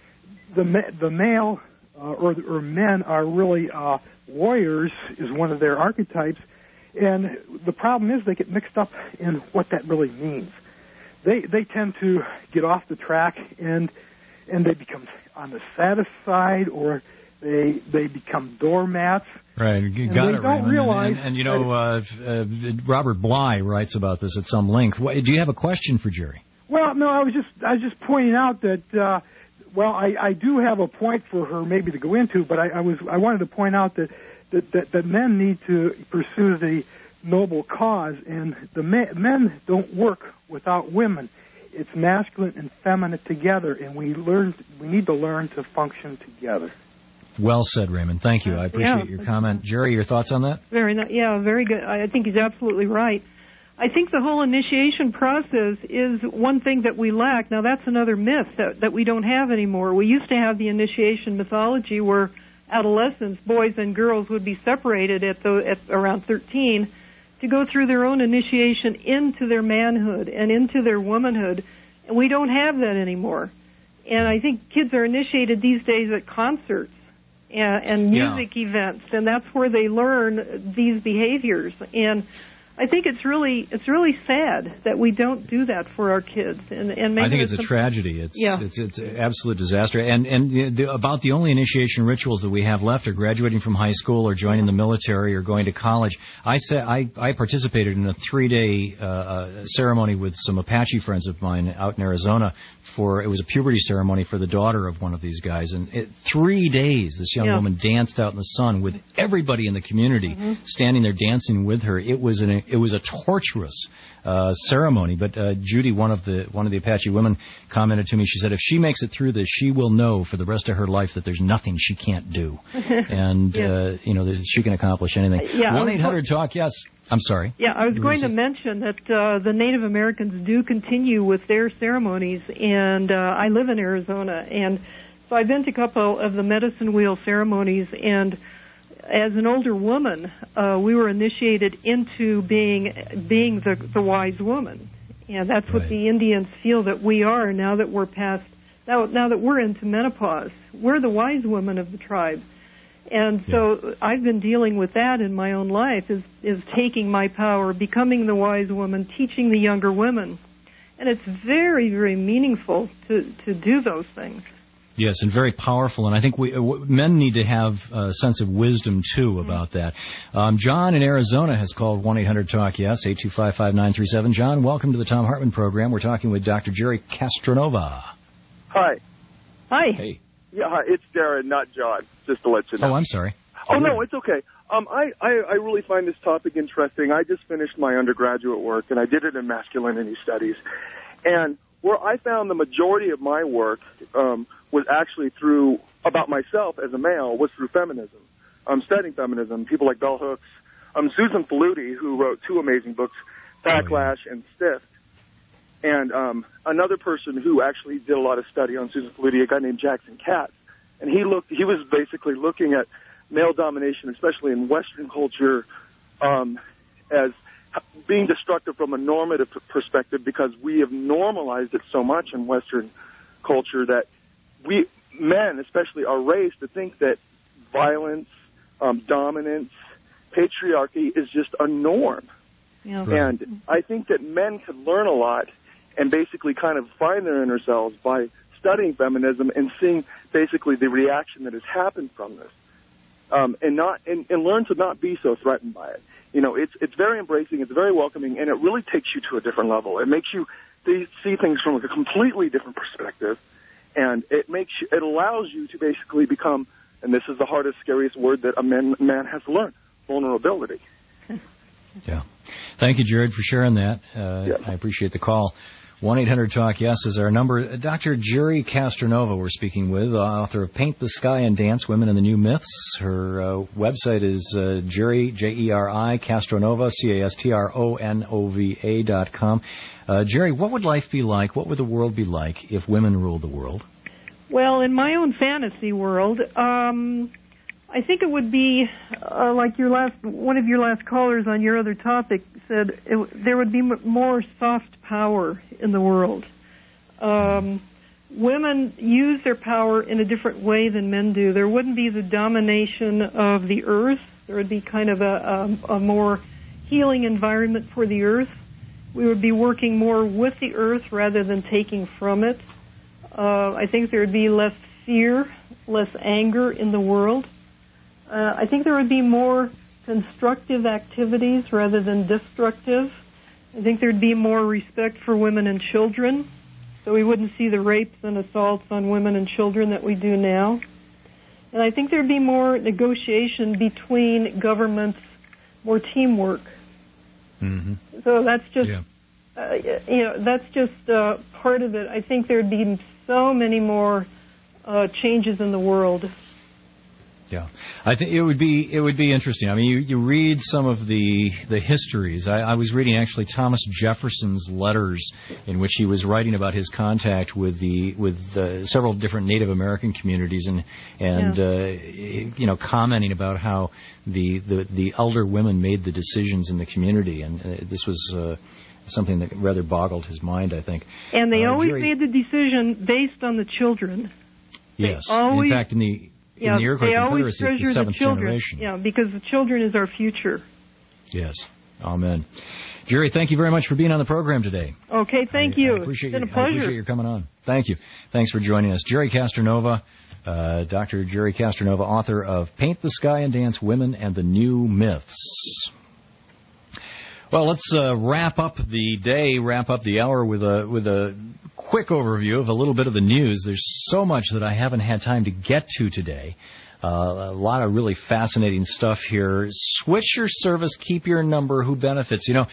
the ma- the male uh, or or men are really uh, warriors is one of their archetypes, and the problem is they get mixed up in what that really means. They they tend to get off the track and and they become on the sadist side, or they they become doormats. right, you And got they it, don't Raymond. realize And, and you know, uh, uh, Robert Bly writes about this at some length. What, do you have a question for Jerry? Well, no, I was just I was just pointing out that uh, well, I, I do have a point for her maybe to go into, but I, I was I wanted to point out that that, that that men need to pursue the noble cause, and the men, men don't work without women. It's masculine and feminine together, and we learn we need to learn to function together. Well said, Raymond. Thank you. I appreciate Yeah. your comment. Jerry, your thoughts on that? Very, ni- yeah, very good. I I think he's absolutely right. I think the whole initiation process is one thing that we lack. Now, that's another myth that, that we don't have anymore. We used to have the initiation mythology where adolescents, boys and girls, would be separated at, the, at around thirteen to go through their own initiation into their manhood and into their womanhood. And we don't have that anymore. And I think kids are initiated these days at concerts and, and music yeah. events, and that's where they learn these behaviors. And I think it's really it's really sad that we don't do that for our kids. And, and maybe I think it's a some, tragedy. It's, yeah. it's it's an absolute disaster. And and the, about the only initiation rituals that we have left are graduating from high school or joining the military or going to college. I said I, I participated in a three-day uh, uh, ceremony with some Apache friends of mine out in Arizona. For it was a puberty ceremony for the daughter of one of these guys, and it, three days this young yeah. woman danced out in the sun with everybody in the community mm-hmm. standing there dancing with her. It was an it was a torturous uh, ceremony. But uh, Judy, one of the one of the Apache women, commented to me. She said, "If she makes it through this, she will know for the rest of her life that there's nothing she can't do, and yeah. uh, you know that she can accomplish anything." Yeah, One eight hundred talk. Yes. I'm sorry. Yeah, I was You going were to mention that uh, the Native Americans do continue with their ceremonies, and uh, I live in Arizona, and so I've been to a couple of the medicine wheel ceremonies, and as an older woman, uh, we were initiated into being being the, the wise woman, and that's what Right. the Indians feel that we are now that we're past now now that we're into menopause. We're the wise woman of the tribe. And so yeah. I've been dealing with that in my own life, is, is taking my power, becoming the wise woman, teaching the younger women. And it's very, very meaningful to, to do those things. Yes, and very powerful. And I think we, uh, men need to have a sense of wisdom, too, about that. Um, John in Arizona has called one eight hundred talk yes, eight two five, five nine three seven. John, welcome to the Tom Hartman program. We're talking with Doctor Jerry Castronova. Hi. Hi. Hey. Yeah, hi, it's Darren, not John, just to let you know. Oh, I'm sorry. Oh, no, it's okay. Um, I, I, I really find this topic interesting. I just finished my undergraduate work, and I did it in masculinity studies. And where I found the majority of my work um, was actually through, about myself as a male, was through feminism. I'm studying feminism, people like Bell Hooks, um, Susan Faludi, who wrote two amazing books, Backlash oh, yeah. and Stiff. And um, another person who actually did a lot of study on Susan Faludi, a guy named Jackson Katz, and he looked. He was basically looking at male domination, especially in Western culture, um, as being destructive from a normative perspective, because we have normalized it so much in Western culture that we men, especially, are raised to think that violence, um, dominance, patriarchy is just a norm. Yeah. And I think that men could learn a lot and basically kind of find their inner selves by studying feminism and seeing basically the reaction that has happened from this, um, and not and, and learn to not be so threatened by it. You know, it's it's very embracing, it's very welcoming, and it really takes you to a different level. It makes you see things from a completely different perspective, and it makes you, it allows you to basically become, and this is the hardest, scariest word that a man man has to learn, vulnerability. Yeah. Thank you, Jared, for sharing that. Uh, yeah. I appreciate the call. one eight hundred talk yes is our number. Doctor Jerry Castronova we're speaking with, author of Paint the Sky and Dance, Women and the New Myths. Her uh, website is uh, Jerry, J E R I, Castronova, C A S T R O N O V A dot com. Uh, Jerry, what would life be like, what would the world be like if women ruled the world? Well, in my own fantasy world, um, I think it would be uh, like your last, one of your last callers on your other topic said, it, there would be m- more soft power in the world. Um, women use their power in a different way than men do. There wouldn't be the domination of the earth. There would be kind of a, a, a more healing environment for the earth. We would be working more with the earth rather than taking from it. Uh, I think there would be less fear, less anger in the world. Uh, I think there would be more constructive activities rather than destructive. I think there'd be more respect for women and children, so we wouldn't see the rapes and assaults on women and children that we do now. And I think there'd be more negotiation between governments, more teamwork. Mm-hmm. So that's just, yeah. uh, you know, that's just uh, part of it. I think there'd be so many more uh, changes in the world. Yeah, I think it would be it would be interesting. I mean, you, you read some of the the histories. I, I was reading actually Thomas Jefferson's letters in which he was writing about his contact with the with uh, several different Native American communities and and yeah. uh, you know commenting about how the, the the elder women made the decisions in the community, and uh, this was uh, something that rather boggled his mind, I think. And they uh, always Jerry, made the decision based on the children. Yes, always, in fact, in the Yeah, in the Iroquois they always Confederacy, it's treasure the seventh the children. generation. Yeah, because the children is our future. Yes. Amen. Jerry, thank you very much for being on the program today. Okay, thank I, you. I appreciate it's been you, a pleasure. I appreciate your coming on. Thank you. Thanks for joining us. Jerry Castronova, uh, Doctor Jerry Castronova, author of Paint the Sky and Dance, Women and the New Myths. Well, let's uh, wrap up the day, wrap up the hour with a with a quick overview of a little bit of the news. There's so much that I haven't had time to get to today. Uh, a lot of really fascinating stuff here. Switch your service, keep your number, who benefits? You know,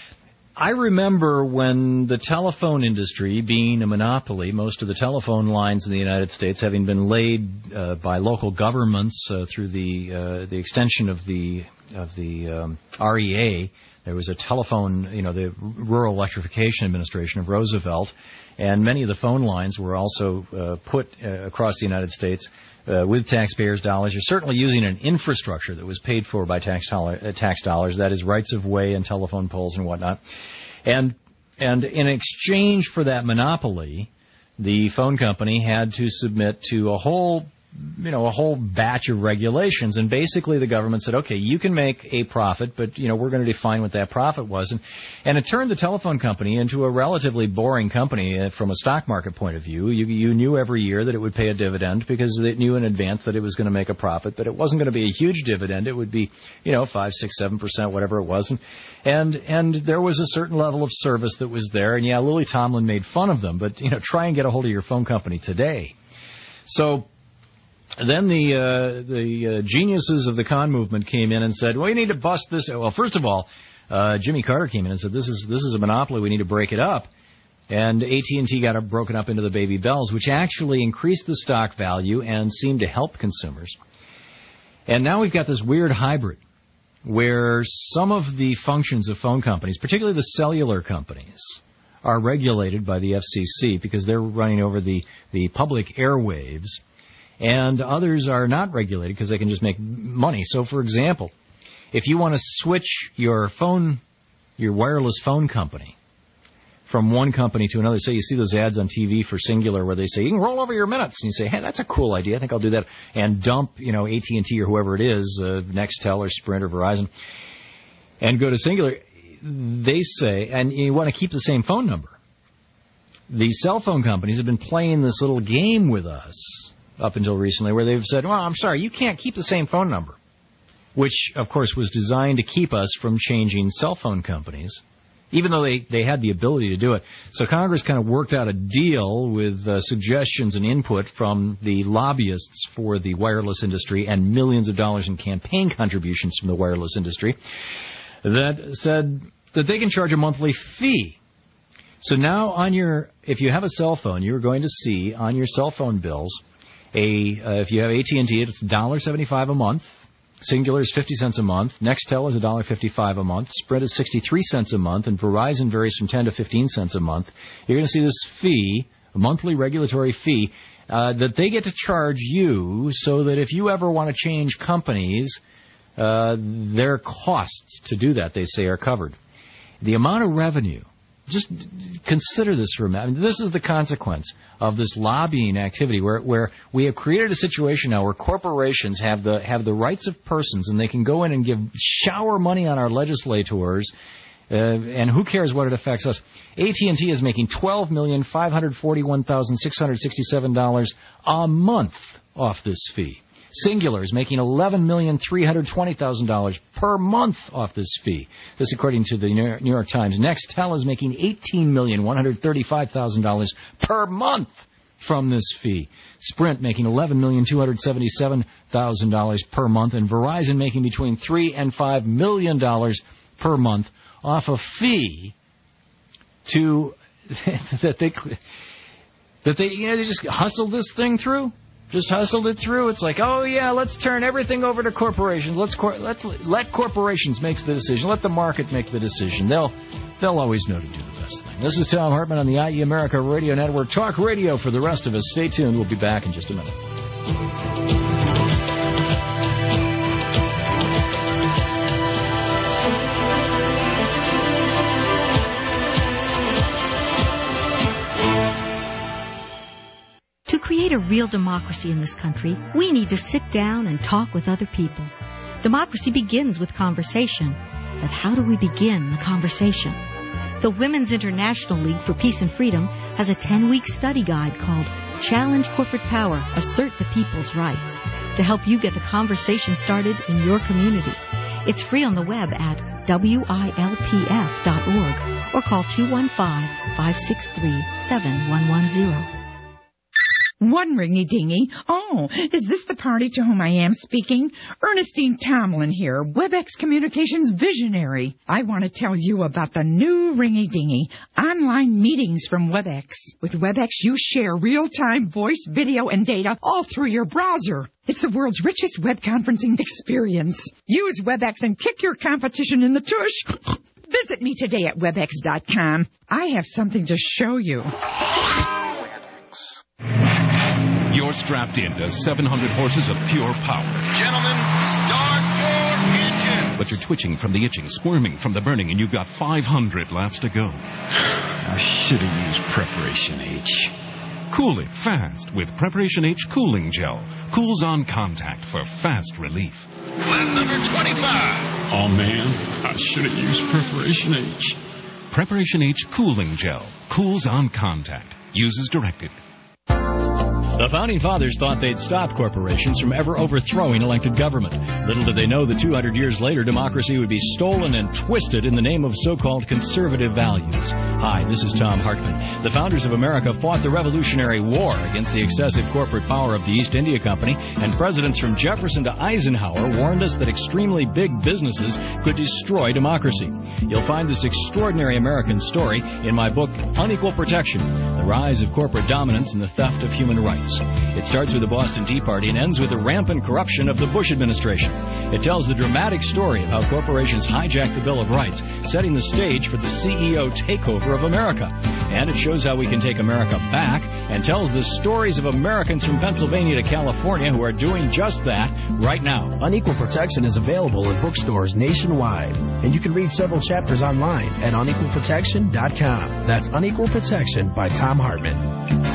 I remember when the telephone industry being a monopoly, most of the telephone lines in the United States having been laid uh, by local governments uh, through the uh, the extension of the of the um, R E A. There was a telephone, you know, the Rural Electrification Administration of Roosevelt, and many of the phone lines were also uh, put uh, across the United States uh, with taxpayers' dollars. You're certainly using an infrastructure that was paid for by tax, dollar, uh, tax dollars, that is rights of way and telephone poles and whatnot. And and in exchange for that monopoly, the phone company had to submit to a whole you know, a whole batch of regulations, and basically the government said, okay, you can make a profit, but, you know, we're going to define what that profit was. And, and it turned the telephone company into a relatively boring company uh, from a stock market point of view. You, you knew every year that it would pay a dividend because it knew in advance that it was going to make a profit, but it wasn't going to be a huge dividend. It would be, you know, five, six, seven percent, whatever it was. And, and, and there was a certain level of service that was there. And, yeah, Lily Tomlin made fun of them, but, you know, try and get a hold of your phone company today. So then the uh, the uh, geniuses of the con movement came in and said, well, you need to bust this. Well, first of all, uh, Jimmy Carter came in and said, this is this is a monopoly. We need to break it up. And A T and T got it broken up into the baby bells, which actually increased the stock value and seemed to help consumers. And now we've got this weird hybrid where some of the functions of phone companies, particularly the cellular companies, are regulated by the F C C because they're running over the, the public airwaves. And others are not regulated because they can just make money. So, for example, if you want to switch your phone, your wireless phone company from one company to another, say you see those ads on T V for Singular where they say, you can roll over your minutes. And you say, hey, that's a cool idea. I think I'll do that. And dump, you know, A T and T or whoever it is, uh, Nextel or Sprint or Verizon, and go to Singular. They say, and you want to keep the same phone number. The cell phone companies have been playing this little game with us up until recently, where they've said, well, I'm sorry, you can't keep the same phone number, which, of course, was designed to keep us from changing cell phone companies. even though they, they had the ability to do it. So Congress kind of worked out a deal with uh, suggestions and input from the lobbyists for the wireless industry and millions of dollars in campaign contributions from the wireless industry that said that they can charge a monthly fee. So now on your, if you have a cell phone, you're going to see on your cell phone bills, a uh, if you have A T and T, it's one dollar seventy-five a month. Cingular is fifty cents a month. Nextel is one dollar fifty-five a month. Sprint is sixty-three cents a month. And Verizon varies from ten to fifteen cents a month. You're going to see this fee, a monthly regulatory fee, uh, that they get to charge you so that if you ever want to change companies, uh, their costs to do that, they say, are covered. The amount of revenue, just consider this for a minute. I mean, this is the consequence of this lobbying activity where, where we have created a situation now where corporations have the have the rights of persons and they can go in and give shower money on our legislators, uh, and who cares what it affects us. A T and T is making twelve million five hundred forty-one thousand six hundred sixty-seven dollars a month off this fee. Cingular is making eleven million three hundred twenty thousand dollars per month off this fee. This according to the New York Times. Nextel is making eighteen million one hundred thirty-five thousand dollars per month from this fee. Sprint making eleven million two hundred seventy-seven thousand dollars per month, and Verizon making between three and five million dollars per month off a fee to that they that they you know they just hustled this thing through. Just hustled it through. It's like, oh, yeah, let's turn everything over to corporations. Let's cor- let let corporations make the decision. Let the market make the decision. They'll they'll always know to do the best thing. This is Tom Hartman on the I E America Radio Network. Talk radio for the rest of us. Stay tuned. We'll be back in just a minute. To create a real democracy in this country, we need to sit down and talk with other people. Democracy begins with conversation. But how do we begin the conversation? The Women's International League for Peace and Freedom has a ten-week study guide called Challenge Corporate Power, Assert the People's Rights, to help you get the conversation started in your community. It's free on the web at W I L P F dot org or call two one five, five six three, seven one one zero. One ringy-dingy. Oh, is this the party to whom I am speaking? Ernestine Tomlin here, WebEx Communications visionary. I want to tell you about the new ringy-dingy, online meetings from WebEx. With WebEx, you share real-time voice, video, and data all through your browser. It's the world's richest web conferencing experience. Use WebEx and kick your competition in the tush. Visit me today at webex dot com. I have something to show you. You're strapped into seven hundred horses of pure power. Gentlemen, start your engine. But you're twitching from the itching, squirming from the burning, and you've got five hundred laps to go. I should have used Preparation H. Cool it fast with Preparation H Cooling Gel. Cools on contact for fast relief. Lap number twenty-five. Oh, man, I should have used Preparation H. Preparation H Cooling Gel. Cools on contact. Use as directed. The Founding Fathers thought they'd stop corporations from ever overthrowing elected government. Little did they know that two hundred years later, democracy would be stolen and twisted in the name of so-called conservative values. Hi, this is Tom Hartman. The founders of America fought the Revolutionary War against the excessive corporate power of the East India Company, and presidents from Jefferson to Eisenhower warned us that extremely big businesses could destroy democracy. You'll find this extraordinary American story in my book, Unequal Protection, The Rise of Corporate Dominance and the Theft of Human Rights. It starts with the Boston Tea Party and ends with the rampant corruption of the Bush administration. It tells the dramatic story of how corporations hijacked the Bill of Rights, setting the stage for the C E O takeover of America. And it shows how we can take America back and tells the stories of Americans from Pennsylvania to California who are doing just that right now. Unequal Protection is available in bookstores nationwide, and you can read several chapters online at unequal protection dot com. That's Unequal Protection by Tom Hartman.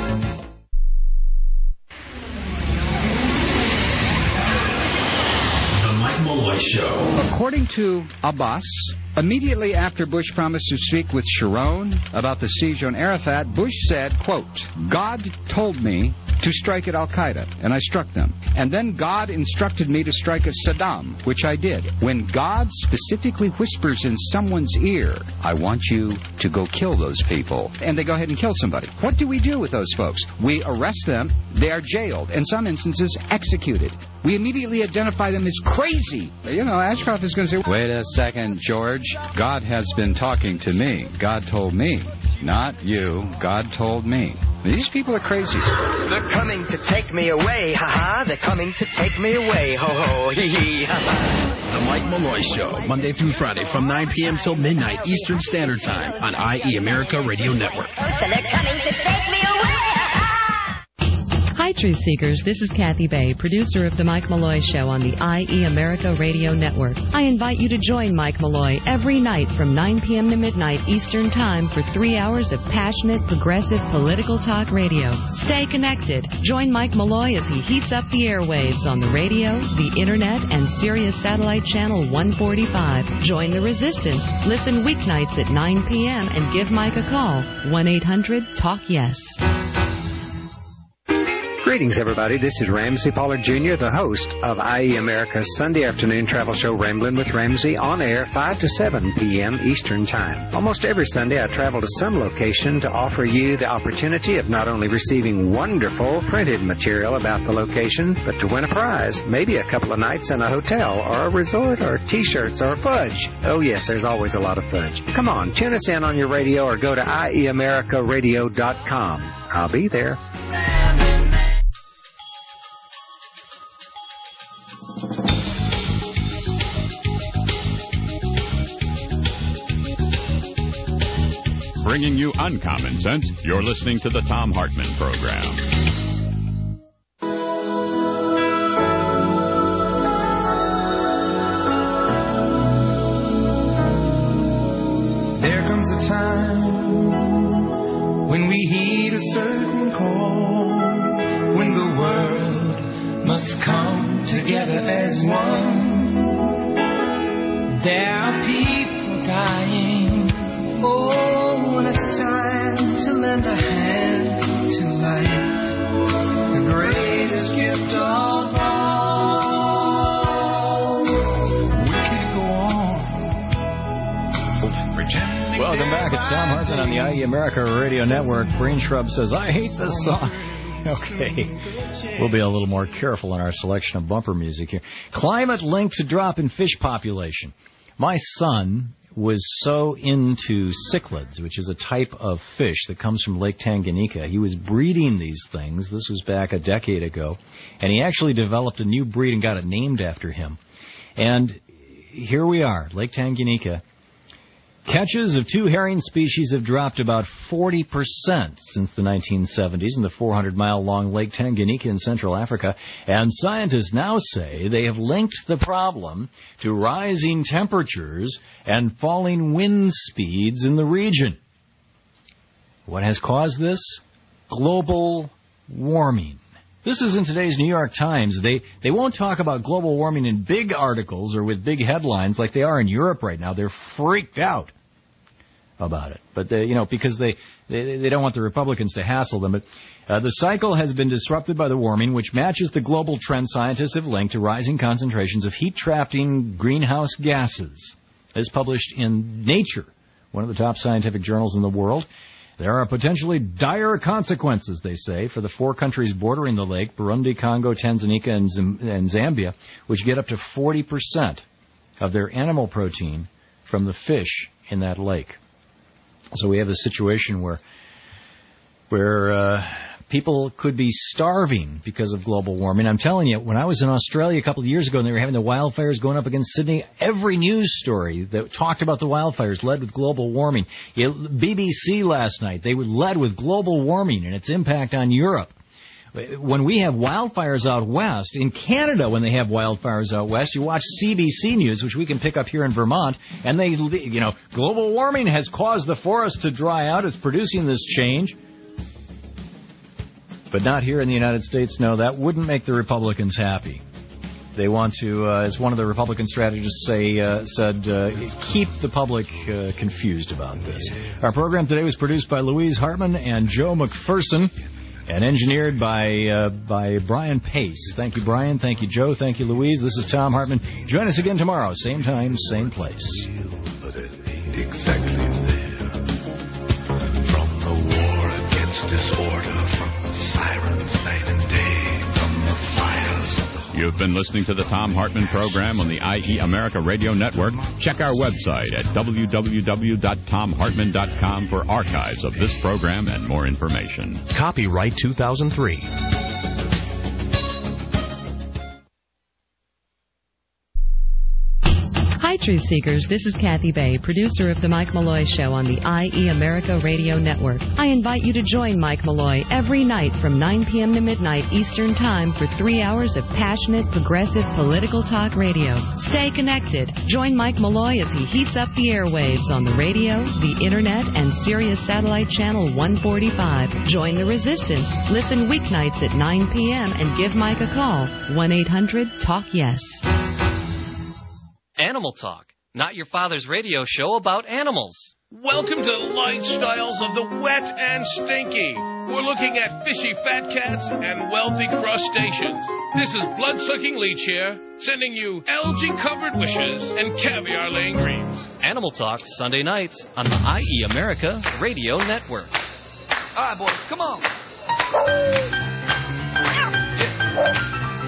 Show. According to Abbas, Immediately after Bush promised to speak with Sharon about the siege on Arafat, Bush said, quote, God told me to strike at Al-Qaeda, and I struck them. And then God instructed me to strike at Saddam, which I did. When God specifically whispers in someone's ear, I want you to go kill those people, and they go ahead and kill somebody, what do we do with those folks? We arrest them, they are jailed, in some instances executed. We immediately identify them as crazy. You know, Ashcroft is going to say, wait a second, George. God has been talking to me. God told me. Not you. God told me. These people are crazy. They're coming to take me away, ha-ha. They're coming to take me away, ho-ho, hee-hee, ha-ha. The Mike Malloy Show, Monday through Friday from nine p.m. till midnight Eastern Standard Time on I E America Radio Network. So they're coming to take me away, ha-ha. Hi, Truth Seekers. This is Kathy Bay, producer of The Mike Malloy Show on the I E America Radio Network. I invite you to join Mike Malloy every night from nine p.m. to midnight Eastern Time for three hours of passionate, progressive political talk radio. Stay connected. Join Mike Malloy as he heats up the airwaves on the radio, the internet, and Sirius Satellite Channel one forty-five. Join the resistance. Listen weeknights at nine p.m. and give Mike a call. one eight hundred talk yes. Greetings, everybody. This is Ramsey Pollard Junior, the host of I E America's Sunday afternoon travel show, Ramblin' with Ramsey, on air five to seven p.m. Eastern Time. Almost every Sunday, I travel to some location to offer you the opportunity of not only receiving wonderful printed material about the location, but to win a prize, maybe a couple of nights in a hotel or a resort or T-shirts or fudge. Oh, yes, there's always a lot of fudge. Come on, tune us in on your radio or go to I E America radio dot com. I'll be there. Bringing you uncommon sense, you're listening to the Thom Hartmann Program. There comes a time when we heed a certain call, when the world must come together as one. There are people dying. Oh, when it's time to lend a hand to life, the greatest gift of all. We could go on pretending. Welcome back. It's Thom Hartmann on the I E America Radio Network. Brain Shrub says, I hate this song. Okay. We'll be a little more careful in our selection of bumper music here. Climate linked to drop in fish population. My son was so into cichlids, which is a type of fish that comes from Lake Tanganyika. He was breeding these things. This was back a decade ago. And he actually developed a new breed and got it named after him. And here we are, Lake Tanganyika. Catches of two herring species have dropped about forty percent since the nineteen seventies in the four hundred mile long Lake Tanganyika in Central Africa, and scientists now say they have linked the problem to rising temperatures and falling wind speeds in the region. What has caused this? Global warming. This is in today's New York Times. They they won't talk about global warming in big articles or with big headlines like they are in Europe right now. They're freaked out about it. But, they, you know, because they, they, they don't want the Republicans to hassle them. But uh, the cycle has been disrupted by the warming, which matches the global trend scientists have linked to rising concentrations of heat-trapping greenhouse gases. As published in Nature, one of the top scientific journals in the world. There are potentially dire consequences, they say, for the four countries bordering the lake, Burundi, Congo, Tanzania, and, Zim- and Zambia, which get up to forty percent of their animal protein from the fish in that lake. So we have a situation where where uh, people could be starving because of global warming. I'm telling you, when I was in Australia a couple of years ago and they were having the wildfires going up against Sydney, every news story that talked about the wildfires led with global warming. B B C last night, they led with global warming and its impact on Europe. When we have wildfires out west, in Canada when they have wildfires out west, you watch C B C News, which we can pick up here in Vermont, and they, you know, global warming has caused the forest to dry out. It's producing this change. But not here in the United States. No, that wouldn't make the Republicans happy. They want to, uh, as one of the Republican strategists say, uh, said, uh, keep the public uh, confused about this. Our program today was produced by Louise Hartman and Joe McPherson, and engineered by uh, by Brian Pace. Thank you, Brian. Thank you, Joe. Thank you, Louise. This is Tom Hartman. Join us again tomorrow, same time, same place. Exactly there. From the war against disorder, from the sirens night and day, from the fires of the... You've been listening to the Tom Hartman program on the I E America Radio Network. Check our website at w w w dot tom hartman dot com for archives of this program and more information. Copyright two thousand three. Hi, Truth Seekers. This is Kathy Bay, producer of The Mike Malloy Show on the I E America Radio Network. I invite you to join Mike Malloy every night from nine p.m. to midnight Eastern Time for three hours of passionate, progressive, political talk radio. Stay connected. Join Mike Malloy as he heats up the airwaves on the radio, the Internet, and Sirius Satellite Channel one forty-five. Join the resistance. Listen weeknights at nine p.m. and give Mike a call. one eight hundred talk yes. Animal Talk, not your father's radio show about animals. Welcome to the lifestyles of the wet and stinky. We're looking at fishy fat cats and wealthy crustaceans. This is blood-sucking leech here, sending you algae-covered wishes and caviar-laying dreams. Animal Talk, Sunday nights on the I E America Radio Network. All right, boys, come on. Yeah.